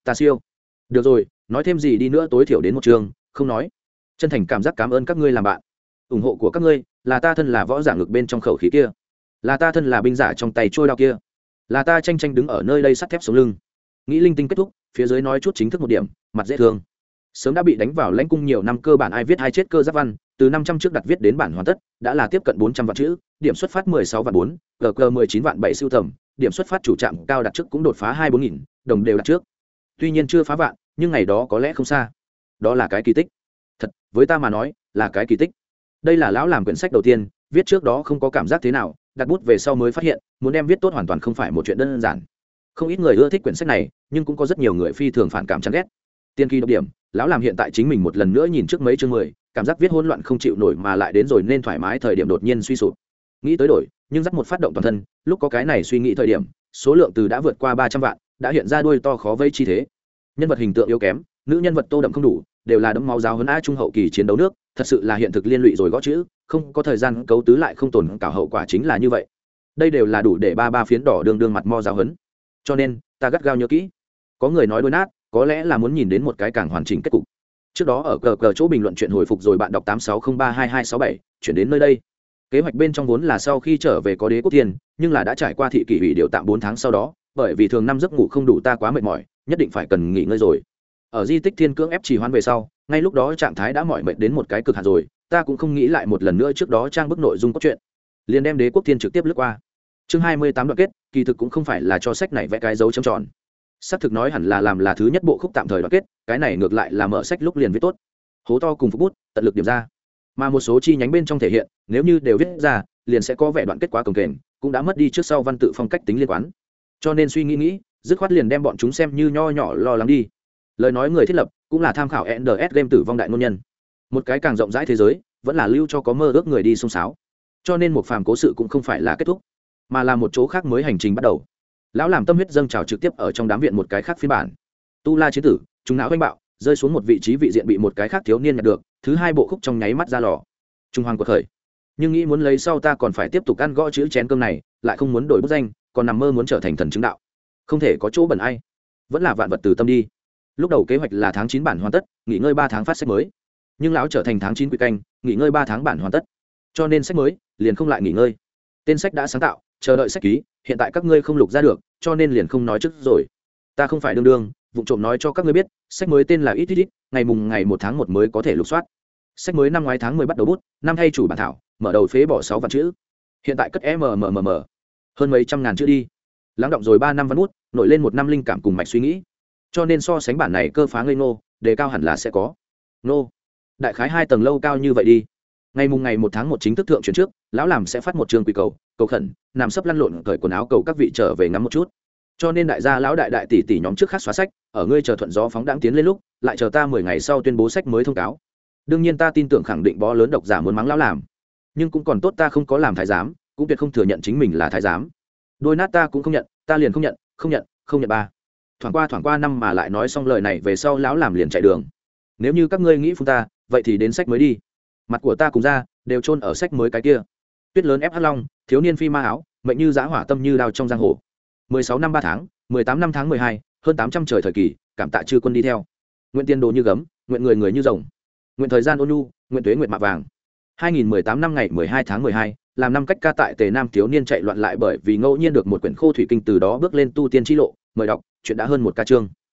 Speaker 1: ta siêu. Được rồi, nói thêm gì đi nữa tối thiểu đến một chương, không nói. Chân thành cảm giác cảm ơn các ngươi làm bạn. Ủng hộ của các ngươi là ta thân là võ giả ngực bên trong khẩu khí kia, là ta thân là binh giả trong tay trôi đao kia, là ta tranh tranh đứng ở nơi đây sắt thép sống lưng. Nghĩ linh tinh kết thúc, phía dưới nói chút chính thức một điểm, mặt dễ thương. Sớm đã bị đánh vào lãnh cung nhiều năm cơ bản ai viết ai chết cơ giáp văn, từ năm trăm trước đặt viết đến bản hoàn tất, đã là tiếp cận bốn trăm vạn chữ, điểm xuất phát mười sáu vạn bốn, gờ gờ mười chín vạn bảy siêu tầm, điểm xuất phát chủ trạm cao đặt trước cũng đột phá hai bốn nghìn, đồng đều đặt trước. Tuy nhiên chưa phá vạn, nhưng ngày đó có lẽ không xa. Đó là cái kỳ tích. Thật, với ta mà nói, là cái kỳ tích. Đây là lão làm quyển sách đầu tiên, viết trước đó không có cảm giác thế nào, đặt bút về sau mới phát hiện, muốn đem viết tốt hoàn toàn không phải một chuyện đơn giản. Không ít người ưa thích quyển sách này, nhưng cũng có rất nhiều người phi thường phản cảm chán ghét. Tiên kỳ độc điểm, lão làm hiện tại chính mình một lần nữa nhìn trước mấy chương mười, cảm giác viết hỗn loạn không chịu nổi mà lại đến rồi nên thoải mái thời điểm đột nhiên suy sụp. Nghĩ tới đổi, nhưng dắt một phát động toàn thân, lúc có cái này suy nghĩ thời điểm, số lượng từ đã vượt qua ba trăm vạn, đã hiện ra đuôi to khó vây chi thế. Nhân vật hình tượng yếu kém, nữ nhân vật tô đậm không đủ, đều là đấm máu giáo huấn a trung hậu kỳ chiến đấu nước, thật sự là hiện thực liên lụy rồi gõ chữ, không có thời gian cấu tứ lại không tồn cả hậu quả chính là như vậy. Đây đều là đủ để ba ba phiến đỏ đường đường mặt mo giáo huấn. Cho nên, ta gắt gao nhớ kỹ. Có người nói đôi nát, có lẽ là muốn nhìn đến một cái càng hoàn chỉnh kết cục. Trước đó ở cờ cờ chỗ bình luận chuyện hồi phục rồi bạn đọc tám sáu không ba hai hai sáu bảy, chuyển đến nơi đây. Kế hoạch bên trong vốn là sau khi trở về có đế quốc thiên, nhưng là đã trải qua thị kỷ ủy điều tạm bốn tháng sau đó, bởi vì thường năm giấc ngủ không đủ ta quá mệt mỏi, nhất định phải cần nghỉ ngơi rồi. Ở di tích thiên cưỡng ép trì hoãn về sau, ngay lúc đó trạng thái đã mỏi mệt đến một cái cực hạn rồi, ta cũng không nghĩ lại một lần nữa trước đó trang bức nội dung cốt truyện, liền đem đế quốc thiên trực tiếp lướt qua. Chương hai mươi tám đoạn kết, kỳ thực cũng không phải là cho sách này vẽ cái dấu chấm tròn. Xác thực nói hẳn là làm là thứ nhất bộ khúc tạm thời đoạn kết, cái này ngược lại là mở sách lúc liền viết tốt. Hố to cùng phục bút, tận lực điểm ra. Mà một số chi nhánh bên trong thể hiện, nếu như đều viết ra, liền sẽ có vẻ đoạn kết quá cồng kềnh, cũng đã mất đi trước sau văn tự phong cách tính liên quan. Cho nên suy nghĩ nghĩ, dứt khoát liền đem bọn chúng xem như nho nhỏ lo lắng đi. Lời nói người thiết lập cũng là tham khảo en đê ét game tử vong đại ngôn nhân. Một cái càng rộng rãi thế giới, vẫn là lưu cho có mơ ước người đi xông xáo. Cho nên một phàm cố sự cũng không phải là kết thúc, mà là một chỗ khác mới hành trình bắt đầu. Lão làm tâm huyết dâng trào trực tiếp ở trong đám viện một cái khác phiên bản. Tu La chiến tử, chúng não oanh bạo, rơi xuống một vị trí vị diện bị một cái khác thiếu niên nhặt được, thứ hai bộ khúc trong nháy mắt ra lò. Trung hoàng quật khởi. Nhưng nghĩ muốn lấy sau ta còn phải tiếp tục ăn gõ chữ chén cơm này, lại không muốn đổi bút danh, còn nằm mơ muốn trở thành thần chứng đạo. Không thể có chỗ bẩn ai. Vẫn là vạn vật từ tâm đi. Lúc đầu kế hoạch là tháng chín bản hoàn tất, nghỉ ngơi ba tháng phát sách mới. Nhưng lão trở thành tháng chín quy canh, nghỉ ngơi ba tháng bản hoàn tất. Cho nên sách mới liền không lại nghỉ ngơi. Tên sách đã sáng tạo, chờ đợi sách ký, hiện tại các ngươi không lục ra được, cho nên liền không nói trước rồi. Ta không phải đương đương, vụng trộm nói cho các ngươi biết, sách mới tên là ít ít ít, ngày mùng ngày một tháng một mới có thể lục soát. Sách mới năm ngoái tháng mười bắt đầu bút, năm thay chủ bản thảo, mở đầu phế bỏ sáu vạn chữ. Hiện tại cất mmmmm, hơn mấy trăm ngàn chữ đi. Lắng động rồi ba năm văn bút, nổi lên một năm linh cảm cùng mạch suy nghĩ. Cho nên so sánh bản này cơ phá ngây ngô, đề cao hẳn là sẽ có. Nô. Đại khái hai tầng lâu cao như vậy đi. Ngày mùng ngày một tháng một chính thức thượng chuyển trước, lão làm sẽ phát một chương quy cầu, cầu khẩn, nằm sấp lăn lộn cởi quần áo cầu các vị trở về ngắm một chút. Cho nên đại gia lão đại đại tỷ tỷ nhóm trước khác xóa sách, ở ngươi chờ thuận gió phóng đãng tiến lên lúc, lại chờ ta mười ngày sau tuyên bố sách mới thông cáo. Đương nhiên ta tin tưởng khẳng định bó lớn độc giả muốn mắng lão làm, nhưng cũng còn tốt ta không có làm thái giám, cũng tuyệt không thừa nhận chính mình là thái giám. Đôi nát ta cũng không nhận, ta liền không nhận, không nhận, không nhận ba. Thoảng qua thoảng qua năm mà lại nói xong lời này về sau lão làm liền chạy đường. Nếu như các ngươi nghĩ phun ta, vậy thì đến sách mới đi. Mặt của ta cùng ra đều chôn ở sách mới cái kia. Tuyết lớn ép hắc long, thiếu niên phi ma áo, mệnh như giá hỏa tâm như đao trong giang hồ. mười sáu năm ba tháng, mười tám năm tháng mười hai, hơn tám trăm trời thời kỳ, cảm tạ chư quân đi theo. Nguyện tiền đồ như gấm, nguyện người người như rồng. Nguyện thời gian ôn nhu, nguyện tuế nguyện mạ vàng. hai nghìn mười tám năm ngày mười hai tháng mười hai, làm năm cách ca tại Tề Nam thiếu niên chạy loạn lại bởi vì ngẫu nhiên được một quyển khô thủy kinh từ đó bước lên tu tiên chi lộ, mời đọc, chuyện đã hơn một ca chương.